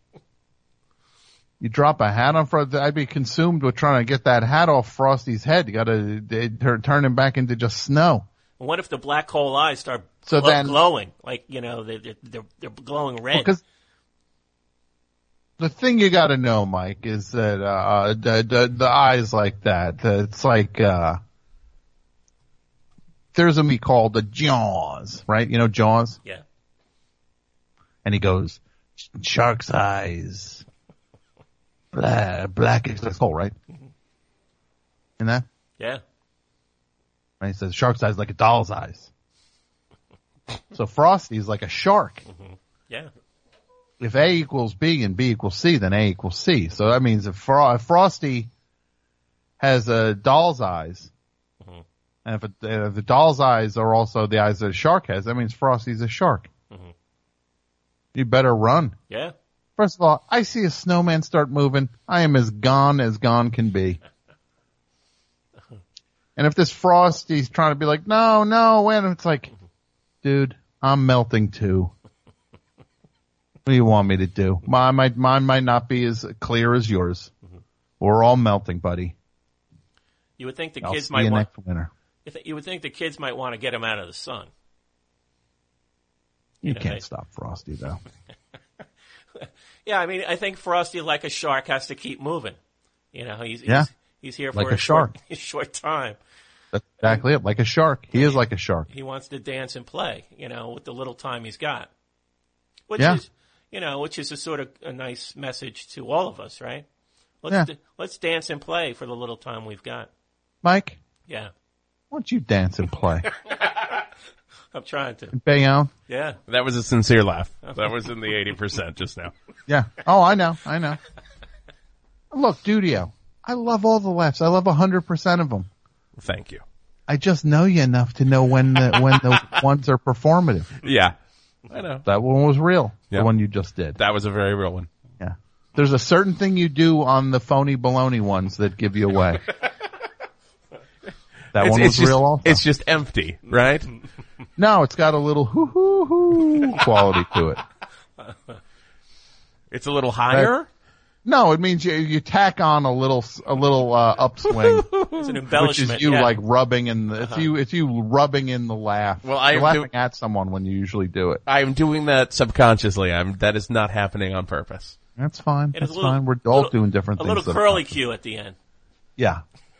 S7: You drop a hat on Frosty, I'd be consumed with trying to get that hat off Frosty's head. You gotta they, turn, turn him back into just snow.
S10: And what if the black hole eyes start
S7: So
S10: glo-
S7: then-
S10: glowing? Like, you know, they're, they're, they're glowing red.
S7: Because the thing you gotta know, Mike, is that, uh, the, the, the eyes like that, uh, it's like, uh, there's a movie called The Jaws, right? You know Jaws?
S10: Yeah.
S7: And he goes, shark's eyes. Black, black is the skull, right? In that?
S10: Yeah.
S7: And he says, shark's eyes like a doll's eyes. So Frosty's like a shark.
S10: Yeah.
S7: If A equals B and B equals C, then A equals C. So that means if, Fro- if Frosty has a doll's eyes,
S10: Mm-hmm.
S7: and if, it, if the doll's eyes are also the eyes that a shark has, that means Frosty's a shark.
S10: Mm-hmm.
S7: You better run.
S10: Yeah.
S7: First of all, I see a snowman start moving. I am as gone as gone can be. And if this Frosty's trying to be like, no, no, and it's like, dude, I'm melting too. What do you want me to do? Mine might, mine might not be as clear as yours.
S10: Mm-hmm.
S7: We're all melting, buddy.
S10: You would think the
S7: I'll
S10: kids
S7: see
S10: might
S7: you
S10: want.
S7: next winter.
S10: You, th- you would think the kids might want to get him out of the sun.
S7: You,
S10: You know,
S7: can't
S10: they-
S7: stop Frosty though.
S10: Yeah, I mean, I think Frosty, like a shark, has to keep moving. You know, he's
S7: Yeah.
S10: he's, he's here
S7: Like
S10: for
S7: a
S10: short,
S7: shark.
S10: a short time.
S7: That's exactly it. Like a shark. He is like a shark.
S10: He wants to dance and play, you know, with the little time he's got. Which
S7: Yeah.
S10: is, you know, which is a sort of a nice message to all of us, right? Let's
S7: Yeah.
S10: d- let's dance and play for the little time we've got.
S7: Mike,
S10: Yeah,
S7: why don't you dance and play?
S10: I'm trying to.
S7: Bayonne?
S10: Yeah.
S8: That was a sincere laugh. That was in the eighty percent just now.
S7: Yeah. Oh, I know. I know. Look, Dudio, I love all the laughs. I love one hundred percent of them.
S8: Thank you.
S7: I just know you enough to know when the, when the ones are performative.
S8: Yeah. I know.
S7: That one was real.
S8: Yeah.
S7: The one you just did.
S8: That was a very real one.
S7: Yeah. There's a certain thing you do on the phony baloney ones that give you away. That
S8: It's-
S7: one
S8: it's
S7: was
S8: just-
S7: real also.
S8: It's just empty, right?
S7: No, it's got a little hoo hoo hoo quality to it.
S8: It's a little higher?
S7: No, it means you you tack on a little a little uh, upswing.
S10: It's an embellishment.
S7: Which is you
S10: yeah.
S7: like rubbing in the
S10: Uh-huh.
S7: it's you it's you rubbing in the laugh.
S8: Well, I
S7: You're
S8: am
S7: laughing
S8: do-
S7: at someone when you usually do it.
S8: I'm doing that subconsciously. I'm, that is not happening on purpose.
S7: That's fine.
S10: And it's
S7: That's
S10: a little-
S7: fine. We're all
S10: little-
S7: doing different
S10: a
S7: things.
S10: little
S7: that-
S10: curly Q at the end.
S7: Yeah.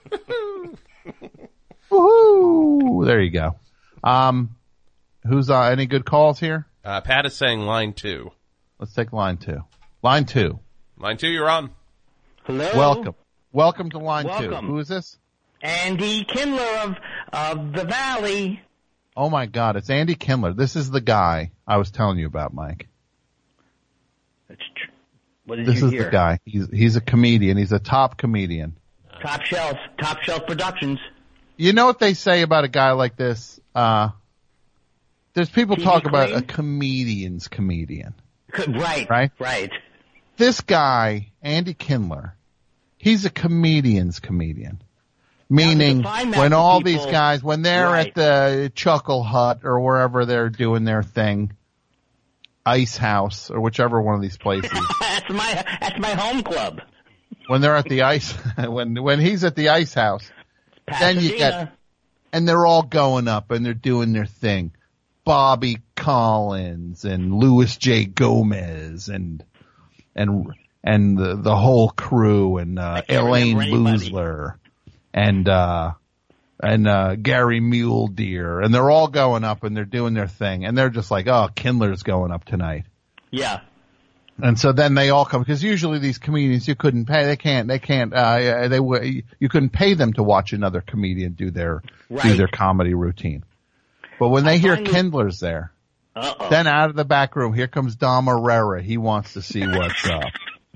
S7: Woohoo! There you go. Um, who's uh, any good calls here?
S8: Uh, Pat is saying line two.
S7: Let's take line two. Line two.
S8: Line two, you're on.
S5: Hello.
S7: Welcome. Welcome to line
S5: Welcome.
S7: two. Who is this?
S5: Andy Kindler of of the Valley.
S7: Oh my God, it's Andy Kindler. This is the guy I was telling you about, Mike.
S5: That's tr- what did
S7: This
S5: you
S7: is
S5: hear?
S7: the guy. He's he's a comedian. He's a top comedian.
S5: Top Shelf, Top Shelf Productions.
S7: You know what they say about a guy like this? Uh, there's people
S5: T V
S7: talk about
S5: Queen?
S7: a comedian's comedian.
S5: C- Right,
S7: Right?
S5: right.
S7: This guy, Andy Kindler, he's a comedian's comedian. Meaning,
S5: define that
S7: when
S5: for
S7: all
S5: people-
S7: these guys, when they're
S5: Right.
S7: at the Chuckle Hut or wherever they're doing their thing, Ice House or whichever one of these places,
S5: that's my that's my home club.
S7: when they're at the ice, when when he's at the Ice House, then you get,
S5: Pasadena.
S7: and they're all going up and they're doing their thing. Bobby Collins and Louis J. Gomez and and and the the whole crew and uh,
S5: can't
S7: Elaine
S5: remember anybody.
S7: Boozler and uh and uh Gary Mule Deer, and they're all going up and they're doing their thing, and they're just like, oh, Kindler's going up tonight.
S5: Yeah.
S7: And so then they all come, because usually these comedians you couldn't pay, they can't, they can't, uh, they w- you couldn't pay them to watch another comedian do their do
S5: Right.
S7: their comedy routine. But when they hear
S5: find-
S7: Kindler's there,
S5: Uh-oh.
S7: then out of the back room, here comes Dom Herrera. He wants to see what's up,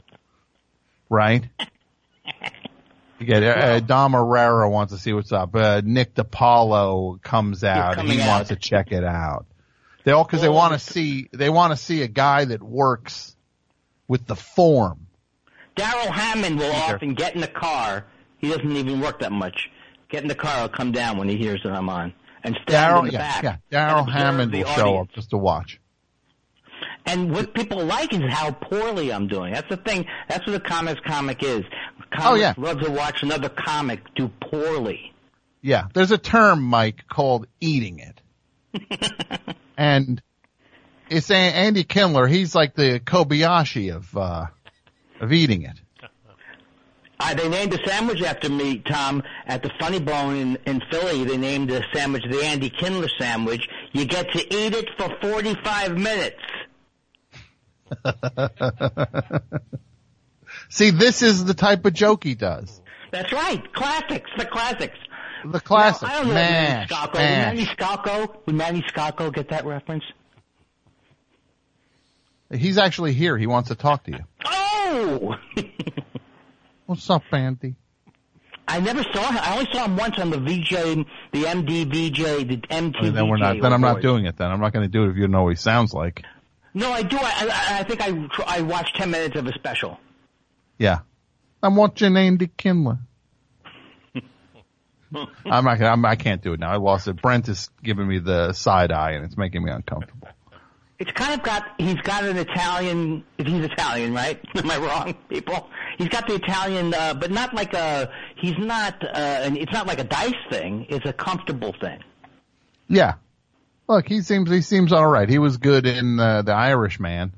S7: right? You get uh, Dom Herrera wants to see what's up. Uh, Nick DiPaolo comes out.
S5: coming
S7: He
S5: out.
S7: wants to check it out. They all because they want to see they want to see a guy that works with the form.
S5: Daryl Hammond will
S7: Either.
S5: often get in the car. He doesn't even work that much. Get in the car, he'll come down when he hears that I'm on. And stand in
S7: Daryl,
S5: the
S7: yeah,
S5: back.
S7: yeah.
S5: and
S7: Daryl
S5: observe
S7: Hammond
S5: the
S7: will show
S5: audience.
S7: up just to watch.
S5: And what people like is how poorly I'm doing. That's the thing. That's what a comics comic is. Comics
S7: Oh, yeah.
S5: love to watch another comic do poorly.
S7: Yeah, there's a term, Mike, called eating it, and it's a- Andy Kindler. He's like the Kobayashi of uh, of eating it.
S5: Uh, they named a sandwich after me, Tom, at the Funny Bone in, in Philly. They named the sandwich the Andy Kindler sandwich. You get to eat it for forty-five minutes.
S7: See, this is the type of joke he does.
S5: That's right. Classics. The classics.
S7: The classics.
S5: Now, I don't know
S7: Mash,
S5: if Manny Scalco. Would
S7: mash.
S5: Manny Scalco, would Manny Scalco get that reference?
S7: He's actually here. He wants to talk to you.
S5: Oh!
S7: What's up, Andy?
S5: I never saw him. I only saw him once on the V J, the M D V J, the M T V J.
S7: Okay, then we're not. Then I'm not
S5: awards.
S7: doing it. Then I'm not going to do it if you know what he sounds like.
S5: No, I do. I, I, I think I, tr- I watched ten minutes of a special.
S7: Yeah, I'm watching Andy Kindler. I'm not gonna, I'm, I can't do it now. I lost it. Brent is giving me the side eye, and it's making me uncomfortable.
S5: It's kind of got, he's got an Italian, if he's Italian, right? Am I wrong, people? He's got the Italian, uh, but not like a, he's not, uh, and it's not like a dice thing. It's a comfortable thing.
S7: Yeah. Look, he seems, he seems alright. He was good in, uh, The Irishman.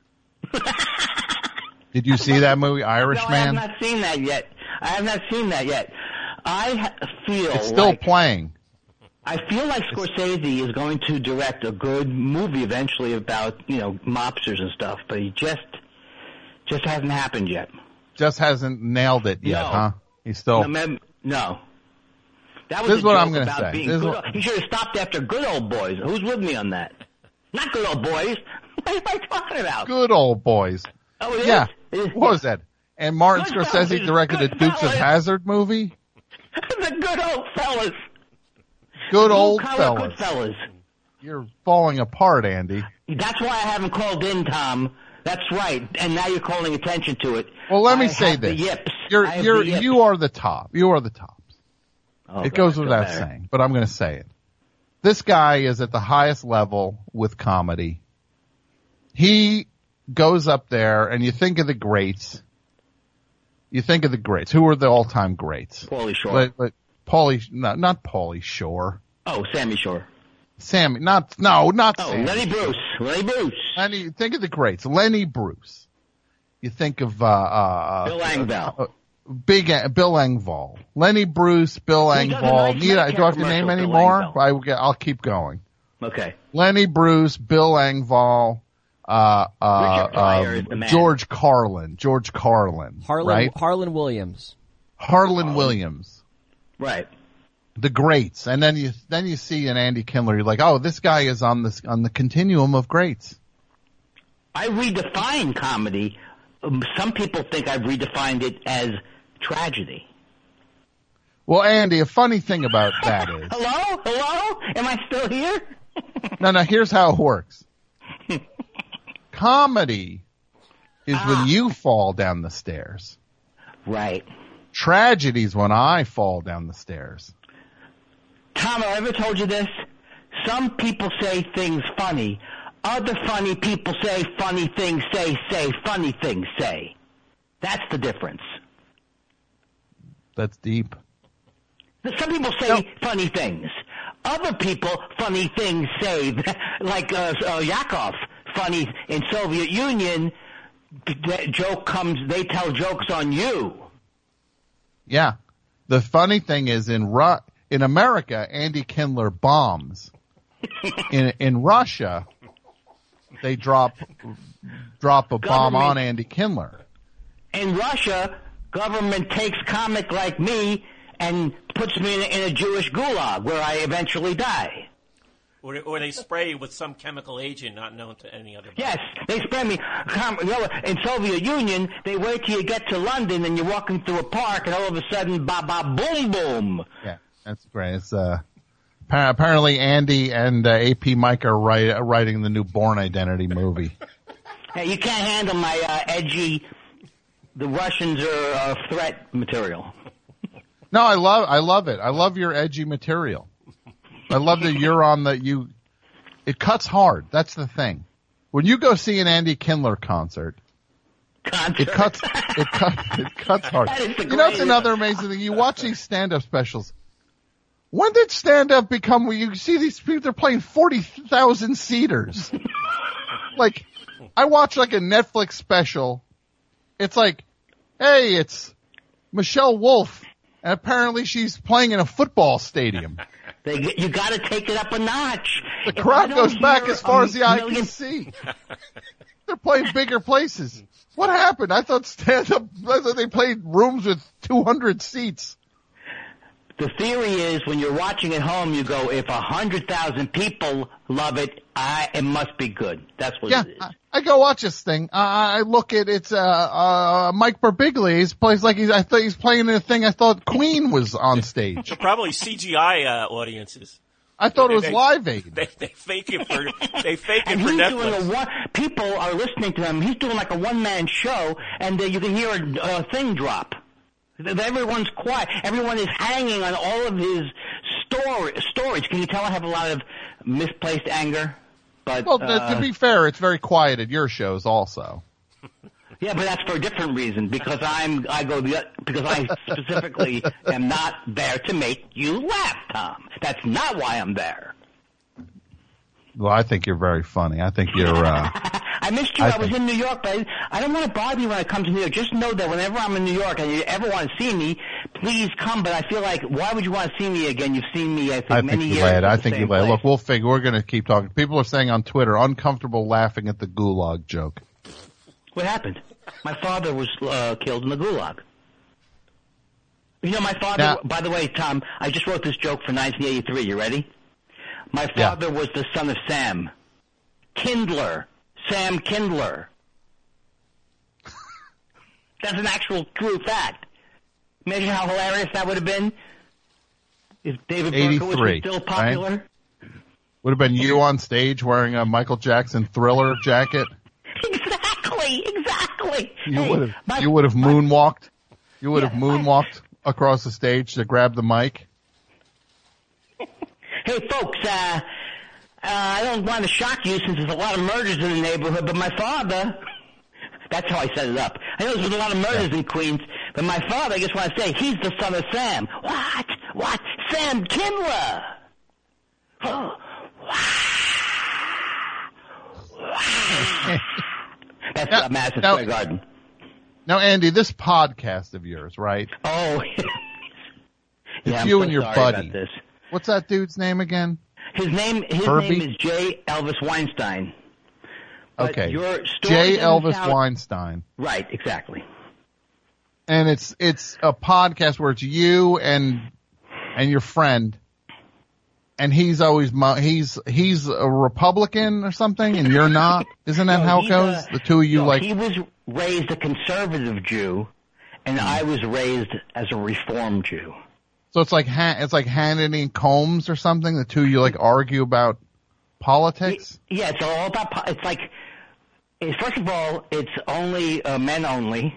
S7: Did you see that movie, Irishman?
S5: No, I have not seen that yet. I have not seen that yet. I ha- feel
S7: It's still
S5: like,
S7: playing.
S5: I feel like Scorsese is going to direct a good movie eventually about, you know, mobsters and stuff, but he just, just hasn't happened yet.
S7: Just hasn't nailed it yet,
S5: No.
S7: huh? He's still.
S5: No, mem- no. That was
S7: This
S5: a
S7: is what
S5: joke
S7: I'm gonna
S5: about
S7: say.
S5: being
S7: This is
S5: good.
S7: what-
S5: He should have stopped after Good Old Boys. Who's with me on that? Not Good Old Boys. What am I talking about?
S7: Good Old boys.
S5: Oh, it
S7: Yeah.
S5: is?
S7: What was that? And Martin
S5: Good
S7: Scorsese
S5: fellas.
S7: directed a
S5: Good
S7: Dukes of
S5: fellas.
S7: Hazzard movie?
S5: The Good Old Fellas.
S7: Good old
S5: Blue-collar
S7: fellas.
S5: Good fellas.
S7: You're falling apart, Andy.
S5: That's why I haven't called in, Tom. That's right. And now you're calling attention to it.
S7: Well, let me
S5: I
S7: say
S5: have the
S7: this.
S5: yips.
S7: You're,
S5: I have
S7: you're,
S5: the yips.
S7: you are the top. You are the tops.
S5: Oh,
S7: it
S5: God,
S7: goes
S5: I feel
S7: without
S5: better.
S7: saying, but I'm going to say it. This guy is at the highest level with comedy. He goes up there, and you think of the greats. You think of the greats. Who are the all-time greats?
S5: Pauly Shore.
S7: But, but Pauly, no, not Pauly Shore.
S5: Oh, Sammy Shore.
S7: Sammy, not, no, not
S5: Oh,
S7: Sammy.
S5: Lenny Bruce. Lenny Bruce.
S7: Lenny, think of the greats. Lenny Bruce. You think of, uh, uh,
S5: Bill Engvall.
S7: uh, Big, uh, Bill Engvall. Lenny Bruce, Bill
S5: He does a
S7: Engvall.
S5: nice
S7: Need I,
S5: Medicare
S7: do I have to name
S5: commercial,
S7: any
S5: Bill
S7: more?
S5: Engvall.
S7: I will get, I'll keep going.
S5: Okay.
S7: Lenny Bruce, Bill Engvall, uh, uh,
S9: Richard Pryor is
S7: um,
S9: the man.
S7: George Carlin, George Carlin,
S9: Harlan,
S7: right?
S9: Harlan Williams.
S7: Harlan Williams.
S5: Right.
S7: The greats. And then you, then you see an Andy Kindler, you're like, oh, this guy is on this, on the continuum of greats.
S5: I redefine comedy. Um, Some people think I've redefined it as tragedy.
S7: Well, Andy, a funny thing about that is,
S5: Hello? Hello? Am I still here?
S7: no, no, here's how it works. Comedy is when you fall down the stairs.
S5: Right.
S7: Tragedy is when I fall down the stairs.
S5: Tom, have I ever told you this? Some people say things funny. Other funny people say funny things, say, say, funny things, say. That's the difference.
S7: That's deep.
S5: Some people say funny things. Other people, funny things say, like uh, uh, Yakov, funny in Soviet Union, the joke comes, they tell jokes on you.
S7: Yeah. The funny thing is in Ru- in America, Andy Kindler bombs. in in Russia, they drop drop a bomb
S5: Government-
S7: on Andy Kindler.
S5: In Russia, government takes comic like me and puts me in a, in a Jewish gulag where I eventually die.
S10: Or, or they spray with some chemical agent not known to any other.
S5: Yes, they spray me. Com- you know, in Soviet Union, they wait till you get to London and you're walking through a park and all of a sudden, ba ba boom boom.
S7: Yeah, that's great. It's uh, appa- apparently Andy and uh, A P Mike are write, uh, writing the new Bourne Identity movie.
S5: Hey, you can't handle my uh, edgy, the Russians are uh, threat material.
S7: No, I love I love it. I love your edgy material. I love that you're on the you. It cuts hard. That's the thing. When you go see an Andy Kindler concert,
S5: concert.
S7: it cuts it cuts it cuts hard.
S5: That is the
S7: You know, it's
S5: greatest.
S7: another amazing thing. You watch these stand-up specials. When did stand-up become? Where you see these people? They're playing forty thousand seaters. Like, I watch like a Netflix special. It's like, hey, it's Michelle Wolf, and apparently she's playing in a football stadium.
S5: They, you got to take it up a notch.
S7: The
S5: If I
S7: crowd
S5: don't
S7: goes back
S5: hear
S7: as far
S5: a
S7: as the eye
S5: million-
S7: can see. They're playing bigger places. What happened? I thought stand-up, I thought they played rooms with two hundred seats.
S5: The theory is when you're watching at home, you go, if a hundred thousand people love it, I, it must be good. That's what
S7: Yeah,
S5: it is.
S7: I, I go watch this thing. Uh, I look at it's uh, uh, Mike Birbiglia. He plays like he's. I thought he's playing in a thing. I thought Queen was on stage.
S10: They're probably C G I uh, audiences.
S7: I thought it was
S10: They-
S7: Live Aid.
S10: They, they fake it for they fake it
S5: And
S10: for
S5: he's
S10: Netflix.
S5: doing a one. People are listening to him. He's doing like a one man show, and uh, you can hear a uh, thing drop. Everyone's quiet. Everyone is hanging on all of his story, stories. Can you tell I have a lot of misplaced anger? But
S7: Well,
S5: uh,
S7: to be fair, it's very quiet at your shows also.
S5: yeah, but that's for a different reason. Because I'm, I go the, because I specifically am not there to make you laugh, Tom. That's not why I'm there.
S7: Well, I think you're very funny. I think you're, uh,
S5: I missed you.
S7: I
S5: I, was in New York, but I, I don't want to bother you when I come to New York. Just know that whenever I'm in New York and you ever want to see me, please come. But I feel like, why would you want to see me again? You've seen me, I think,
S7: I
S5: many
S7: think you
S5: years.
S7: lad.
S5: at
S7: I
S5: the
S7: think you
S5: same
S7: lad.
S5: place.
S7: Look, we'll figure. We're going to keep talking. People are saying on Twitter, uncomfortable laughing at the gulag joke.
S5: What happened? My father was uh, killed in the gulag. You know, my father,
S7: Now-
S5: by the way, Tom, I just wrote this joke for nineteen eighty-three. You ready? My father was the son of Sam. Kindler. Sam Kindler. That's an actual true fact. Imagine how hilarious that would have been if David Berkowitz was
S7: eighty-three,
S5: still popular.
S7: right? Would have been you on stage wearing a Michael Jackson Thriller jacket.
S5: Exactly, exactly.
S7: You
S5: Hey,
S7: would have.
S5: my-
S7: You would have moonwalked. You would have moonwalked across the stage to grab the mic.
S5: Hey, folks, uh, uh, I don't want to shock you since there's a lot of murders in the neighborhood, but my father, that's how I set it up. I know there's a lot of murders in Queens, but my father, I just want to say, he's the son of Sam. What? What? Sam Kindler. Oh, that's
S7: Now-
S5: a Madison
S7: now-
S5: Square Garden.
S7: Now, Andy, this podcast of yours, right?
S5: Oh,
S7: It's
S5: yeah, I'm
S7: you
S5: so
S7: and your
S5: sorry
S7: buddy.
S5: about this.
S7: What's that dude's name again?
S5: His name, his
S7: Herbie?
S5: name is J. Elvis Weinstein. But
S7: Okay.
S5: your story
S7: J.
S5: doesn't
S7: Elvis
S5: sound-
S7: Weinstein.
S5: Right, exactly.
S7: And it's it's a podcast where it's you and and your friend, and he's always mo- he's he's a Republican or something, and you're not. Isn't that
S5: No,
S7: how it
S5: he's
S7: goes?
S5: a-
S7: the two of you
S5: no,
S7: like
S5: he was raised a conservative Jew, and I was raised as a Reform Jew.
S7: so it's like ha- it's like Hannity and Combs or something. The two of you like argue about politics.
S5: Yeah, it's all about. po- It's like, it's, first of all, it's only uh, men only.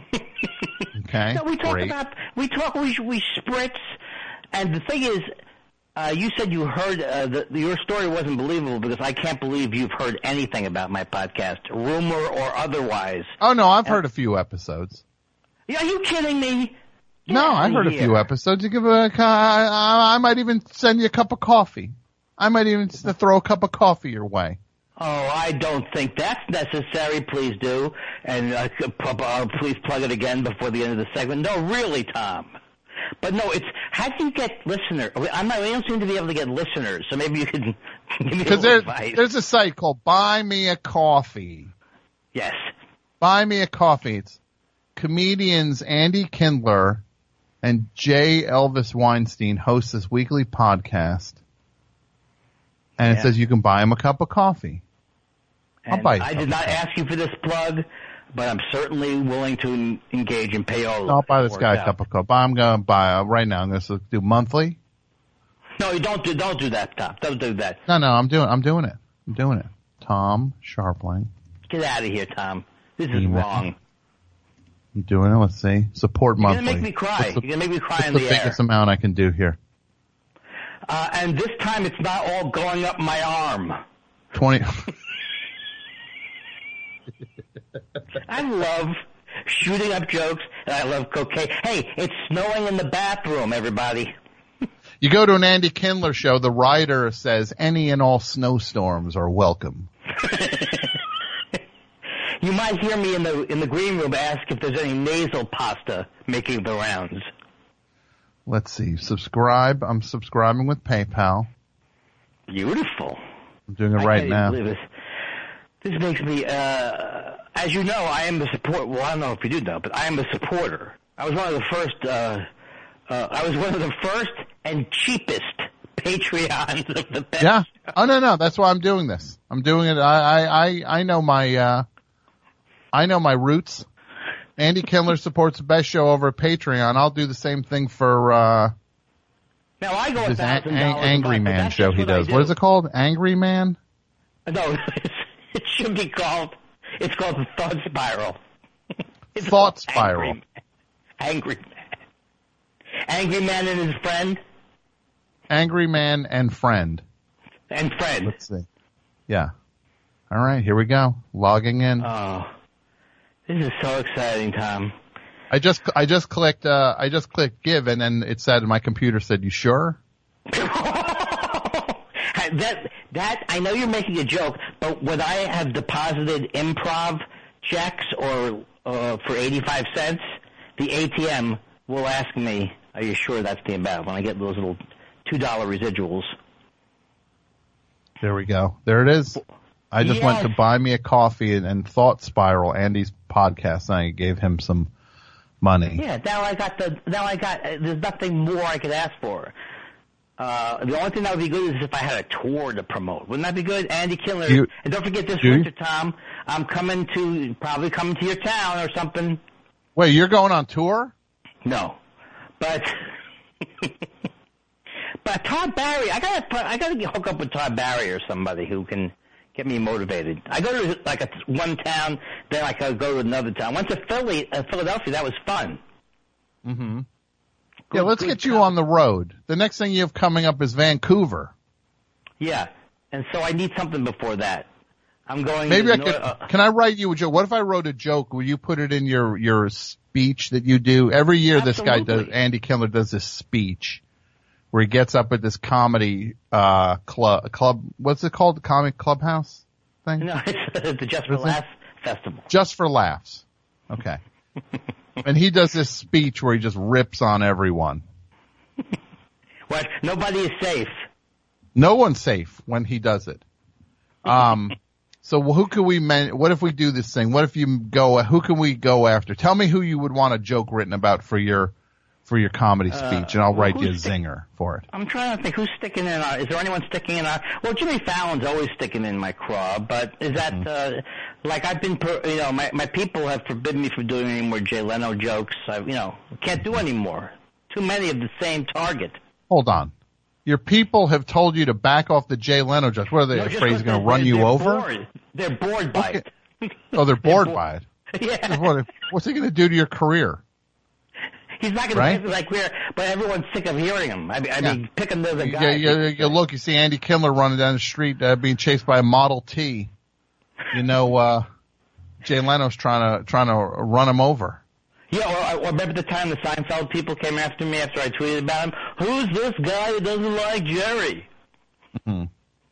S7: Okay,
S5: No, we talk
S7: great.
S5: about we talk we we spritz, and the thing is, uh, you said you heard uh, the, your story wasn't believable because I can't believe you've heard anything about my podcast, rumor or otherwise.
S7: Oh no, I've heard a few episodes.
S5: Are you kidding me?
S7: No, I heard a
S5: here.
S7: few episodes. You give a, I, I I might even send you a cup of coffee. I might even s- throw a cup of coffee your way.
S5: Oh, I don't think that's necessary. Please do, and uh, p- uh, please plug it again before the end of the segment. No, really, Tom. But no, it's how do you get listeners? I'm not. We don't seem to be able to get listeners, so maybe you could give me a
S7: Because
S5: little
S7: there's
S5: advice.
S7: there's a site called Buy Me a Coffee.
S5: Yes.
S7: Buy Me a Coffee. It's comedians Andy Kindler and J. Elvis Weinstein host this weekly podcast. And it
S5: Yeah.
S7: says you can buy him a cup of coffee. I'll
S5: And
S7: buy you
S5: I
S7: some.
S5: did not ask you for this plug, but I'm certainly willing to en- engage in payola.
S7: I'll buy this
S5: Work
S7: guy a
S5: out.
S7: cup of coffee. I'm going to buy, uh, right now, I'm going to do monthly.
S5: No, you don't do. Don't do that, Tom. Don't do that.
S7: No, no, I'm doing, I'm doing it. I'm doing it. Tom Sharpling.
S5: Get out of here, Tom. This is
S7: Email.
S5: wrong.
S7: I'm doing it. Let's see. Support
S5: You're
S7: monthly.
S5: gonna make me cry.
S7: What's the,
S5: You're gonna make me cry
S7: what's
S5: in
S7: the
S5: the air.
S7: biggest amount I can do here?
S5: Uh, and this time it's not all going up my arm.
S7: twenty.
S5: I love shooting up jokes, and I love cocaine. Hey, it's snowing in the bathroom, everybody.
S7: You go to an Andy Kindler show, the writer says any and all snowstorms are welcome.
S5: You might hear me in the in the green room ask if there's any nasal pasta making the rounds.
S7: Let's see. Subscribe. I'm subscribing with PayPal.
S5: Beautiful.
S7: I'm doing it
S5: I
S7: right
S5: can't
S7: now.
S5: even believe this. This makes me, uh, as you know, I am the support. Well, I don't know if you do know, but I am a supporter. I was one of the first. Uh, uh, I was one of the first and cheapest Patreons of the best.
S7: Yeah. Oh no, no. That's why I'm doing this. I'm doing it. I, I, I, I know my, uh, I know my roots. Andy Kindler supports the best show over at Patreon. I'll do the same thing for, uh,
S5: Now I go a
S7: his an-
S5: thousand
S7: an-
S5: dollars.
S7: Angry
S5: a month, but
S7: Man
S5: that's
S7: show
S5: just
S7: he
S5: what I
S7: does.
S5: do.
S7: What is it called? Angry Man?
S5: No, it should be called. It's called the Thought Spiral. It's
S7: Thought
S5: called
S7: Spiral.
S5: Angry Man. Angry Man. Angry Man and his friend.
S7: Angry Man and friend.
S5: And friend.
S7: Let's see. Yeah. All right, here we go. Logging in.
S5: Oh, this is so exciting, Tom.
S7: I just I just clicked uh, I just clicked give, and then it said my computer said, "You sure?"
S5: that that I know you're making a joke, but when I have deposited improv checks or uh, for eighty-five cents, the A T M will ask me, "Are you sure that's the amount?" When I get those little two dollar residuals.
S7: There we go. There it is. I just
S5: Yes.
S7: went to buy me a coffee and, and Thought Spiral, Andy's podcast, and I gave him some money.
S5: Yeah, now I got the now I got. Uh, there's nothing more I could ask for. Uh, the only thing that would be good is if I had a tour to promote. Wouldn't that be good? Andy Kindler.
S7: You-
S5: and don't forget this
S7: do you?
S5: winter, Tom. I'm coming to probably coming to your town or something.
S7: Wait, you're going on tour?
S5: No, but but Todd Barry. I gotta I gotta hook up with Todd Barry or somebody who can get me motivated. I go to like a, one town, then I go to another town. Went to Philly, uh, Philadelphia. That was fun.
S7: Mm-hmm. Yeah, let's get you on the road. The next thing you have coming up is Vancouver.
S5: Yeah, and so I need something before that. I'm going.
S7: Maybe
S5: to
S7: I
S5: Nor-
S7: could.
S5: uh,
S7: Can I write you a joke? What if I wrote a joke? Will you put it in your your speech that you do every year? This guy does.
S5: Absolutely.
S7: Andy Kindler does this speech where he gets up at this comedy uh club. Club. What's it called? The Comic Clubhouse thing.
S5: No, it's the Just for
S7: Is it?
S5: Laughs Festival.
S7: Just for laughs. Okay. And he does this speech where he just rips on everyone.
S5: What? Nobody is safe.
S7: No one's safe when he does it. Um, so who can we man? What if we do this thing? What if you go? Who can we go after? Tell me who you would want a joke written about for your for your comedy
S5: Uh,
S7: speech, and I'll write you a
S5: who's stick-
S7: zinger for it.
S5: I'm trying to think who's sticking in. Our, is there anyone sticking in? Our, well, Jimmy Fallon's always sticking in my craw, but is that
S7: Mm-hmm.
S5: uh, like I've been? Per, you know, my my people have forbidden me from doing any more Jay Leno jokes. I, you know, can't do any more. Too many of the same target.
S7: Hold on. Your people have told you to back off the Jay Leno jokes. What are they
S5: No, just
S7: afraid he's
S5: because
S7: going to run
S5: they're-
S7: you
S5: they're
S7: over?
S5: Bored. They're bored by it.
S7: Oh, they're bored
S5: bored.
S7: by it.
S5: Yeah.
S7: What, what's he going to do to your career?
S5: He's not going
S7: Right?
S5: to make it like we're, but everyone's sick of hearing him. I mean, I mean pick another
S7: You,
S5: guy.
S7: you, you, you look, you see Andy Kindler running down the street uh, being chased by a Model T. You know, uh, Jay Leno's trying to trying to run him over.
S5: Yeah, or, or remember the time the Seinfeld people came after me after I tweeted about him? Who's this guy who doesn't like Jerry?
S7: Hmm.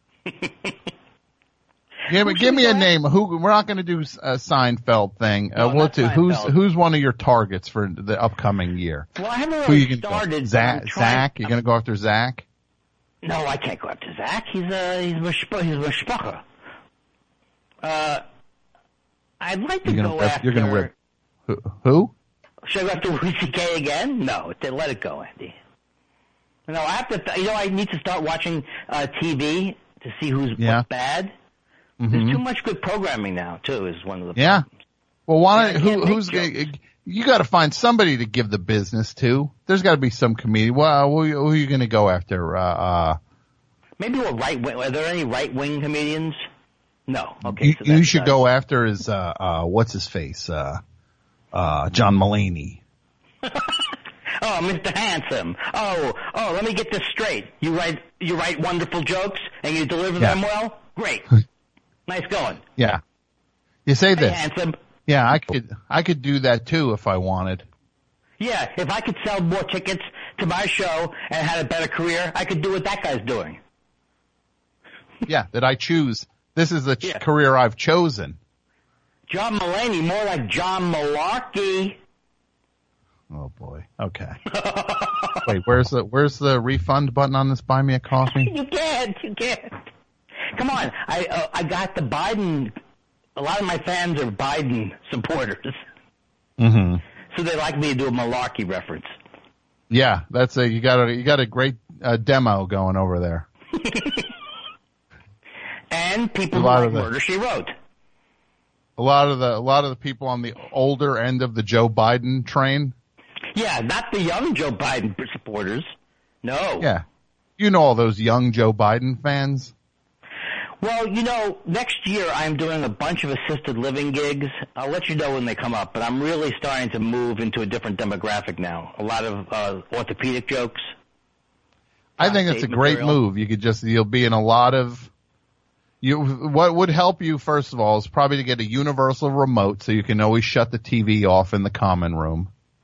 S7: Give me, give me a name. Who we're not going to do a Seinfeld thing. Uh,
S5: No,
S7: we'll
S5: not
S7: do, who's
S5: Seinfeld.
S7: who's one of your targets for the upcoming year?
S5: Well, I haven't
S7: Who
S5: really
S7: you gonna
S5: started.
S7: go?
S5: but
S7: Zach?
S5: I'm trying-
S7: Zach? You're going to go after Zach?
S5: No, I can't go after Zach. He's a he's a sp- he's a schmucker. Uh, I'd like to
S7: You're
S5: go
S7: going to rip.
S5: after.
S7: You're going to rip. Who? who?
S5: Should I go after Louis C K again? No, then let it go, Andy. No, I have to. Th- you know, I need to start watching uh, T V to see who's
S7: Yeah.
S5: what's bad.
S7: Mhm.
S5: There's too much good programming now, too. Is one of the
S7: Yeah. Well, why?
S5: Yeah, I
S7: don't
S5: can't
S7: who,
S5: make
S7: who's?
S5: jokes.
S7: gonna- You got to find somebody to give the business to. There's got to be some comedian. Well, who, who are you going to go after? Uh, uh,
S5: Maybe a right wing. Are there any right wing comedians? No. Okay.
S7: you,
S5: so
S7: you
S5: that's
S7: should
S5: done.
S7: go after is uh, uh, what's his face? Uh, uh, John Mulaney.
S5: Oh, Mister Handsome. Oh, oh. Let me get this straight. You write you write wonderful jokes and you deliver
S7: Yeah.
S5: them well. Great. Nice going.
S7: Yeah. You say
S5: Hey,
S7: this.
S5: handsome.
S7: Yeah, I could. I could do that too if I wanted.
S5: Yeah, if I could sell more tickets to my show and had a better career, I could do what that guy's doing.
S7: Yeah, that I choose. This is the ch-
S5: Yeah.
S7: career I've chosen.
S5: John Mulaney, more like John Malarkey.
S7: Oh boy. Okay. Wait, where's the where's the refund button on this? Buy me a coffee.
S5: You can't. You can't. Come on. I uh, I got the Biden. A lot of my fans are Biden supporters,
S7: Mm-hmm.
S5: so they like me to do a Malarkey reference.
S7: Yeah, that's a you got a you got a great uh, demo going over there.
S5: And people
S7: A
S5: who
S7: lot
S5: like
S7: of the-
S5: Murder, She Wrote.
S7: A lot of the a lot of the people on the older end of the Joe Biden train.
S5: Yeah, not the young Joe Biden supporters. No.
S7: Yeah, you know all those young Joe Biden fans.
S5: Well, you know, next year I'm doing a bunch of assisted living gigs. I'll let you know when they come up, but I'm really starting to move into a different demographic now. A lot of uh, orthopedic jokes.
S7: I think it's a great
S5: material.
S7: move. You could just, you'll be in a lot of, you, what would help you, first of all, is probably to get a universal remote so you can always shut the T V off in the common room.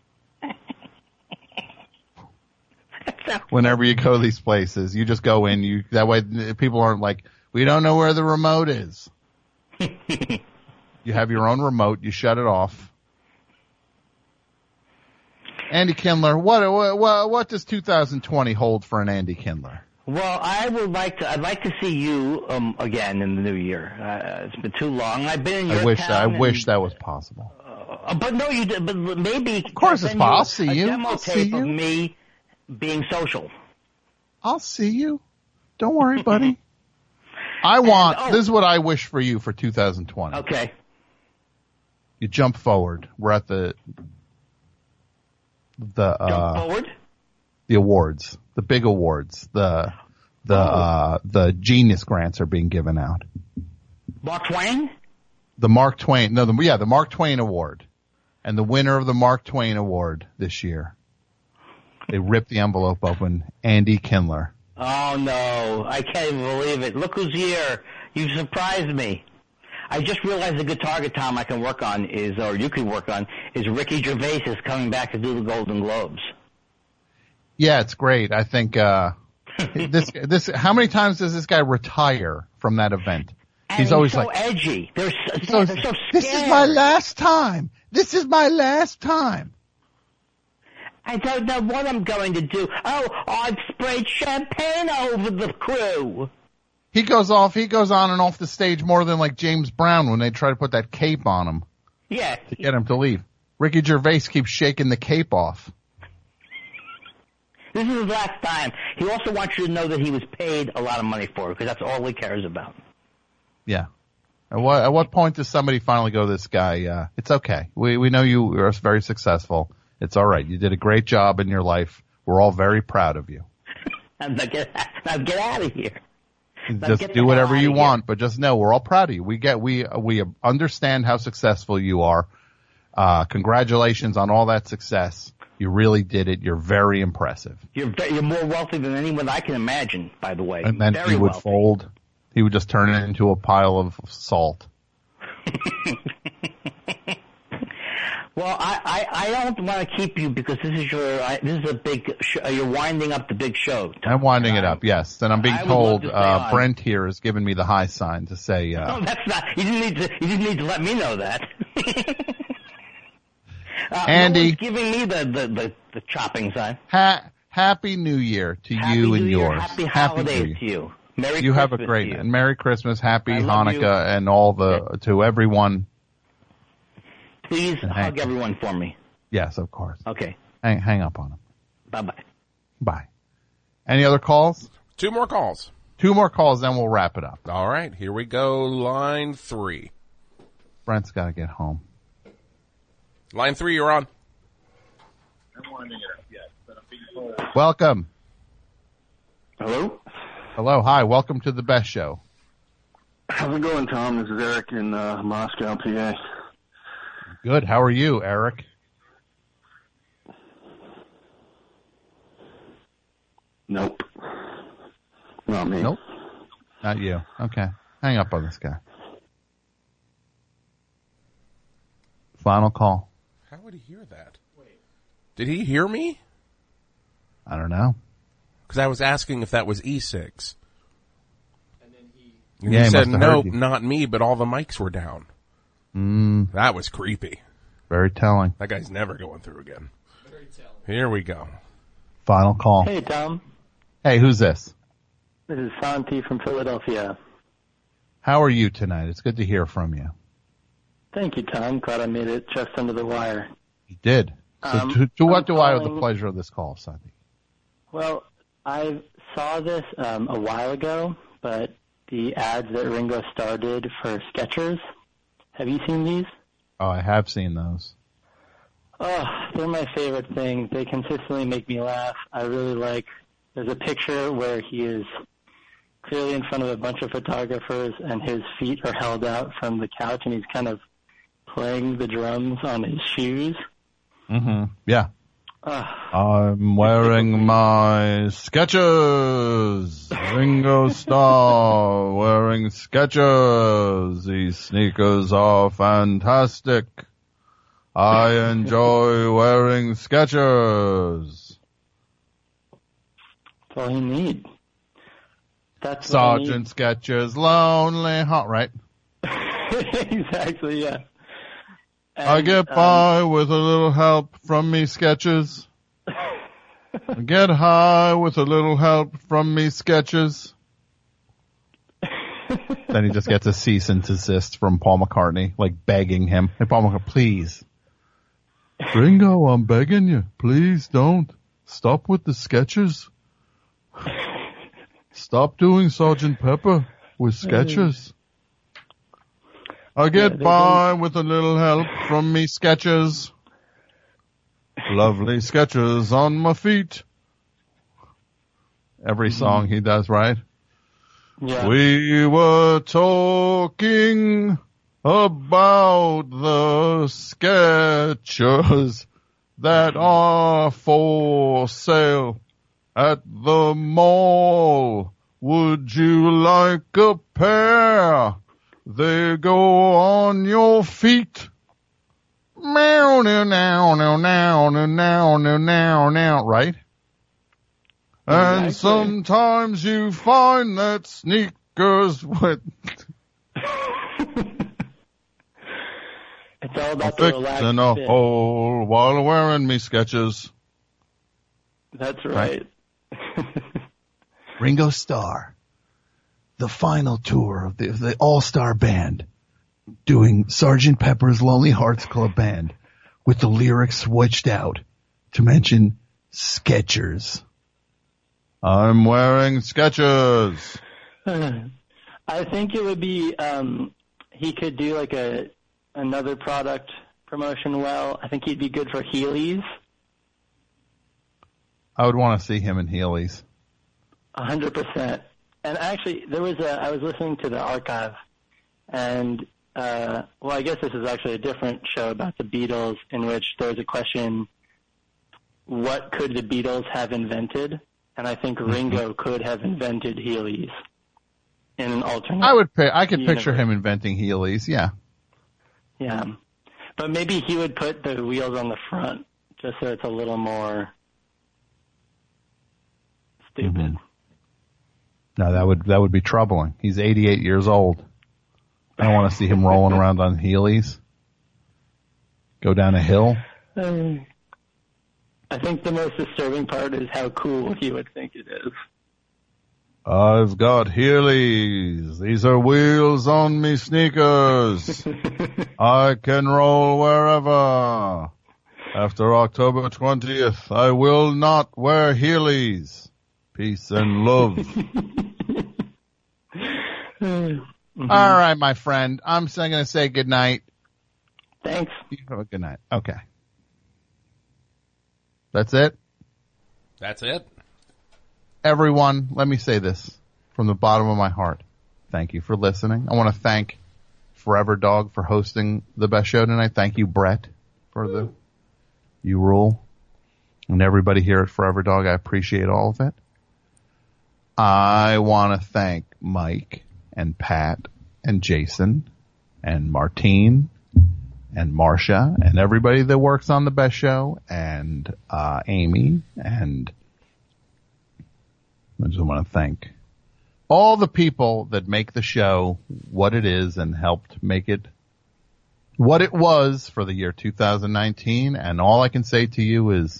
S7: Whenever you go to these places, you just go in, you, that way people aren't like, we don't know where the remote is. You have your own remote, you shut it off. Andy Kindler, what, what, what does two thousand twenty hold for an Andy Kindler?
S5: Well, I would like to. I'd like to see you um, again in the new year. Uh, it's been too long. I've been in your
S7: I wish
S5: town.
S7: that, I
S5: and,
S7: wish that was possible.
S5: Uh, but no, you. did. But maybe.
S7: Of course, it's possible. I'll see
S5: a
S7: you.
S5: Demo
S7: I'll
S5: tape
S7: see you.
S5: of me being social.
S7: I'll see you. Don't worry, buddy. I want.
S5: And, oh,
S7: this is what I wish for you for two thousand twenty.
S5: Okay.
S7: You jump forward. We're at the the uh,
S5: Jump forward.
S7: the awards, the big awards, the the
S5: Oh.
S7: uh, the genius grants are being given out.
S5: Mark Twain.
S7: The Mark Twain, no, the, yeah, the Mark Twain Award, and the winner of the Mark Twain Award this year. They ripped the envelope open. Andy Kindler.
S5: Oh no, I can't even believe it. Look who's here. You surprised me. I just realized the guitar guitar I can work on is, or you can work on, is Ricky Gervais is coming back to do the Golden Globes.
S7: Yeah, it's great. I think uh this this how many times does this guy retire from that event?
S5: And
S7: he's always
S5: so
S7: like
S5: edgy. They're so,
S7: so,
S5: they're so
S7: this is my last time. This is my last time.
S5: I don't know what I'm going to do. Oh, I've sprayed champagne over the crew.
S7: He goes off. He goes on and off the stage more than like James Brown when they try to put that cape on him
S5: Yeah.
S7: to get him to leave. Ricky Gervais keeps shaking the cape off.
S5: This is his last time. He also wants you to know that he was paid a lot of money for it, because that's all he cares about.
S7: Yeah. At what at what point does somebody finally go, this guy, uh, it's okay. We we know you are very successful. It's all right. You did a great job in your life. We're all very proud of you.
S5: Now get, now get out of here. Now
S7: Just
S5: get the
S7: do
S5: hell
S7: whatever
S5: out
S7: you
S5: of
S7: want, but just know we're all proud of you. We get we we understand how successful you are. Uh, congratulations on all that success. You really did it. You're very impressive.
S5: You're ve- you're more wealthy than anyone I can imagine, by the way.
S7: And then
S5: Very
S7: he would
S5: wealthy.
S7: fold. He would just turn it into a pile of salt.
S5: Well, I, I, I don't want to keep you because this is your I, this is a big sh- uh, you're winding up the big show.
S7: I'm winding it up, yes. And I'm being
S5: I would love
S7: told
S5: to stay
S7: uh,
S5: on.
S7: Brent here has given me the high sign to say uh,
S5: No, that's not. You didn't need to. You didn't need to let me know that. uh,
S7: Andy.
S5: no one's giving me the the, the, the chopping sign.
S7: ha- Happy New Year to
S5: Happy
S7: you
S5: New
S7: and
S5: Year,
S7: yours.
S5: Happy
S7: New
S5: holidays
S7: Year.
S5: to you. Merry
S7: you
S5: Christmas
S7: have a great
S5: to you.
S7: and Merry Christmas, Happy
S5: I love you.
S7: Hanukkah, and all the to everyone.
S5: Please
S7: And
S5: hug
S7: hang-
S5: everyone for me.
S7: Yes, of course.
S5: Okay.
S7: Hang, hang up on him.
S5: Bye bye.
S7: Bye. Any other calls?
S8: Two more calls.
S7: Two more calls, then we'll wrap it up.
S8: All right, here we go. Line three.
S7: Brent's got to get home.
S8: Line three, you're on.
S6: I'm winding it up yet, but I'm being told.
S7: Welcome.
S19: Hello?
S7: Hello. Hi. Welcome to the best show.
S19: How's it going, Tom? This is Eric in uh, Moscow, P A.
S7: Good. How are you, Eric?
S19: Nope. Not me.
S7: Nope. Not you. Okay. Hang up on this guy. Final call.
S8: How would he hear that? Did he hear me?
S7: I don't know.
S8: Because I was asking if that was E six. And
S7: Yeah,
S8: he
S7: he
S8: said,
S7: must have
S8: nope,
S7: heard you."
S8: not me, but all the mics were down.
S7: Mm,
S8: That was creepy.
S7: very telling.
S8: That guy's never going through again. Here we go.
S7: Final call.
S1: Hey, Tom.
S7: Hey, who's this?
S1: This is Santi from Philadelphia.
S7: How are you tonight? It's good to hear from you.
S1: Thank you, Tom. Glad I made it just under the wire.
S7: You did. So
S1: Um,
S7: to, to what
S1: I'm
S7: do I owe the
S1: calling-
S7: pleasure of this call, Sandy?
S1: Well, I saw this um, a while ago, but the ads that Ringo started for Skechers, have you seen these?
S7: Oh, I have seen those.
S1: Oh, they're my favorite thing. They consistently make me laugh. I really like, there's a picture where he is clearly in front of a bunch of photographers, and his feet are held out from the couch, and he's kind of playing the drums on his shoes.
S7: Mm-hmm. Yeah.
S1: Uh,
S7: I'm wearing my Skechers. Ringo Starr wearing Skechers. These sneakers are fantastic. I enjoy wearing Skechers.
S1: That's all you need. That's
S7: Sergeant Skechers, lonely heart, right?
S1: Exactly, yeah. And,
S7: I get by um, with a little help from me Skechers. I get high with a little help from me Skechers. Then he just gets a cease and desist from Paul McCartney, like begging him. Hey, Paul McCartney, please. Ringo, I'm begging you. Please don't. Stop with the Skechers. Stop doing Sergeant Pepper with Skechers. I get yeah, by don't... with a little help from me Skechers. Lovely Skechers on my feet. Every mm-hmm. song he does, right?
S1: Yeah.
S7: We were talking about the Skechers that are for sale at the mall. Would you like a pair? They go on your feet. Meow, now, now, now, now, now, now, now, now, right? And exactly. Sometimes you find that sneakers with...
S1: It's all about the relaxed
S7: in a
S1: fit.
S7: hole while wearing me Skechers.
S1: That's right.
S7: right. Ringo Starr, the final tour of the, the All-Star Band, doing Sergeant Pepper's Lonely Hearts Club Band with the lyrics switched out to mention Skechers. I'm wearing Skechers.
S1: I think it would be, um, he could do like a, another product promotion well. I think he'd be good for Heelys.
S7: I would want to see him in Heelys.
S1: A hundred percent. And actually, there was a, I was listening to the archive, and, uh, well, I guess this is actually a different show about the Beatles, in which there was a question, what could the Beatles have invented? And I think Ringo could have invented Heelys in an alternate
S7: I would, pay, I could
S1: universe.
S7: picture him inventing Heelys, yeah.
S1: Yeah. But maybe he would put the wheels on the front, just so it's a little more stupid.
S7: Mm-hmm. No, that would that would be troubling. He's eighty-eight years old. I don't want to see him rolling around on Heelys. Go down a hill.
S1: Um, I think the most disturbing part is how cool he would think it is.
S7: I've got Heelys. These are wheels on me sneakers. I can roll wherever. After October twentieth, I will not wear Heelys. Peace and love. Mm-hmm. All right, my friend. I'm going to say good night.
S1: Thanks.
S7: You have a good night. Okay. That's it?
S8: That's it.
S7: Everyone, let me say this from the bottom of my heart. Thank you for listening. I want to thank Forever Dog for hosting the best show tonight. Thank you, Brett, for the You Rule. And everybody here at Forever Dog, I appreciate all of it. I want to thank Mike and Pat and Jason and Martine and Marcia and everybody that works on the best show and uh Amy, and I just want to thank all the people that make the show what it is and helped make it what it was for the year two thousand nineteen. And all I can say to you is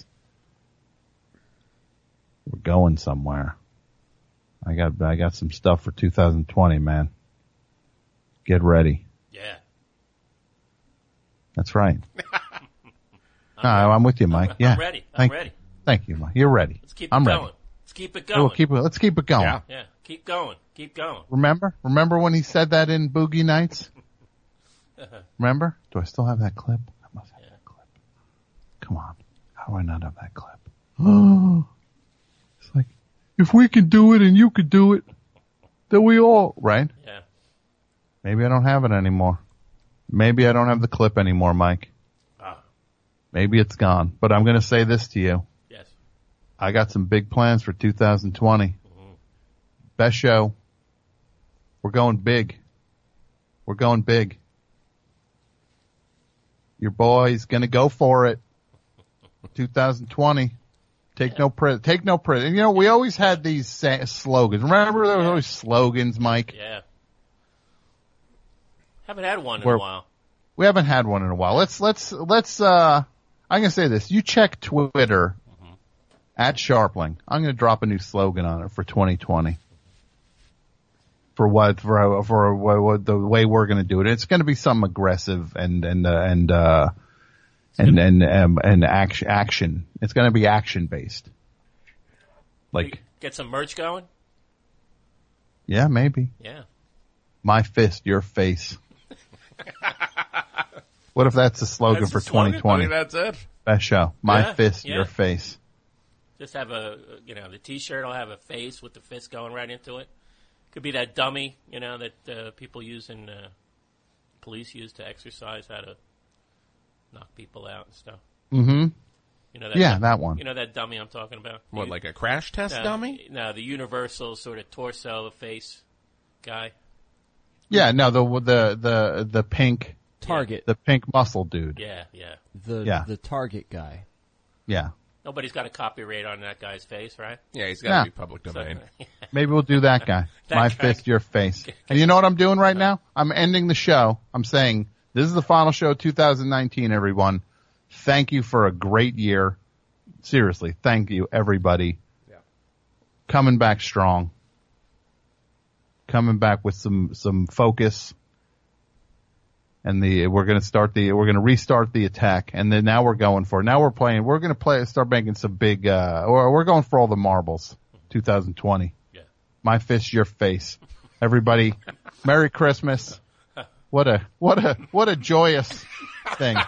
S7: we're going somewhere. I got I got some stuff for two thousand twenty, man. Get ready.
S10: Yeah.
S7: That's right. no, I'm with you, Mike. Yeah.
S10: I'm ready. I'm
S7: thank,
S10: ready.
S7: Thank you, Mike. You're ready.
S10: Let's keep it
S7: I'm
S10: going.
S7: ready.
S10: Let's keep it going.
S7: We'll keep it, let's keep it going.
S10: Yeah. Yeah. Keep going. Keep going.
S7: Remember? Remember when he said that in Boogie Nights? Remember? Do I still have that clip? I must have yeah. that clip. Come on. How do I not have that clip? Oh. It's like, if we can do it and you could do it, that we all, right?
S10: Yeah.
S7: Maybe I don't have it anymore. Maybe I don't have the clip anymore, Mike.
S10: Ah.
S7: Maybe it's gone. But I'm going to say this to you.
S10: Yes.
S7: I got some big plans for two thousand twenty.
S10: Mm-hmm.
S7: Best show. We're going big. We're going big. Your boy's going to go for it. two thousand twenty. Take no pri- take no prison. You know, we always had these sa- slogans. Remember there was always slogans, Mike?
S10: Yeah. Haven't had one in
S7: We're-
S10: a while.
S7: We haven't had one in a while. Let's let's let's uh I'm going to say this. You check Twitter
S10: Mm-hmm.
S7: at Sharpling. I'm going to drop a new slogan on it for twenty twenty. For what for for what, what the way we're going to do it. It's going to be something aggressive and and uh, and uh and and um, and action action. It's going to be action based. Like
S10: Get some merch going?
S7: yeah, maybe.
S10: Yeah.
S7: My fist, your face. What if that's the slogan
S10: That's
S7: for
S10: the slogan?
S7: twenty twenty?
S8: I think that's it.
S7: Best show. My
S10: Yeah,
S7: fist,
S10: yeah.
S7: your face.
S10: Just have a, you know, the T-shirt will have a face with the fist going right into it. Could be that dummy, you know, that uh, people use in, uh, police use to exercise how to knock people out and stuff.
S7: Mm-hmm.
S10: You know that
S7: Yeah,
S10: dum-
S7: that one.
S10: You know that dummy I'm talking about?
S8: What,
S10: You-
S8: like a crash test
S10: no,
S8: dummy?
S10: No, the universal sort of torso face guy.
S7: Yeah, no, the the the the pink
S9: Target.
S7: the pink muscle dude.
S10: Yeah, yeah.
S9: The
S7: Yeah.
S9: the Target guy.
S7: Yeah.
S10: Nobody's got a copyright on that guy's face, right?
S8: Yeah, he's got to
S7: Yeah.
S8: be public domain.
S7: Maybe we'll do that guy.
S10: That
S7: My
S10: guy.
S7: fist, your face. And you know what I'm doing right now? I'm ending the show. I'm saying this is the final show of two thousand nineteen, everyone. Thank you for a great year. Seriously, thank you, everybody.
S8: Yeah.
S7: Coming back strong. Coming back with some, some focus. And the, we're gonna start the, we're gonna restart the attack. And then now we're going for, now we're playing, we're gonna play, start making some big, uh, or we're going for all the marbles. two thousand twenty.
S10: Yeah.
S7: My fist, your face. Everybody, Merry Christmas. What a, what a, what a joyous thing.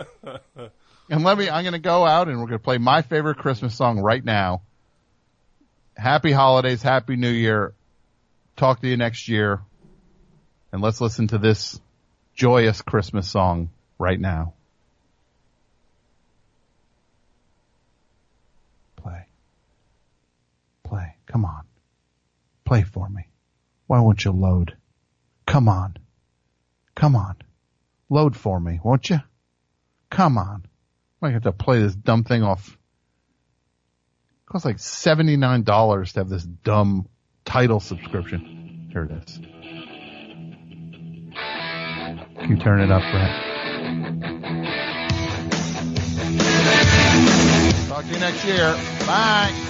S7: And let me, I'm gonna go out and we're gonna play my favorite Christmas song right now. Happy holidays, Happy New Year. Talk to you next year. And let's listen to this joyous Christmas song right now. Play. Play. Come on. Play for me. Why won't you load? Come on. Come on. Load for me, won't you? Come on. I have to play this dumb thing off. It costs like seventy-nine dollars to have this dumb title subscription. Here it is. Can you turn it up, Brett? Talk to you next year. Bye.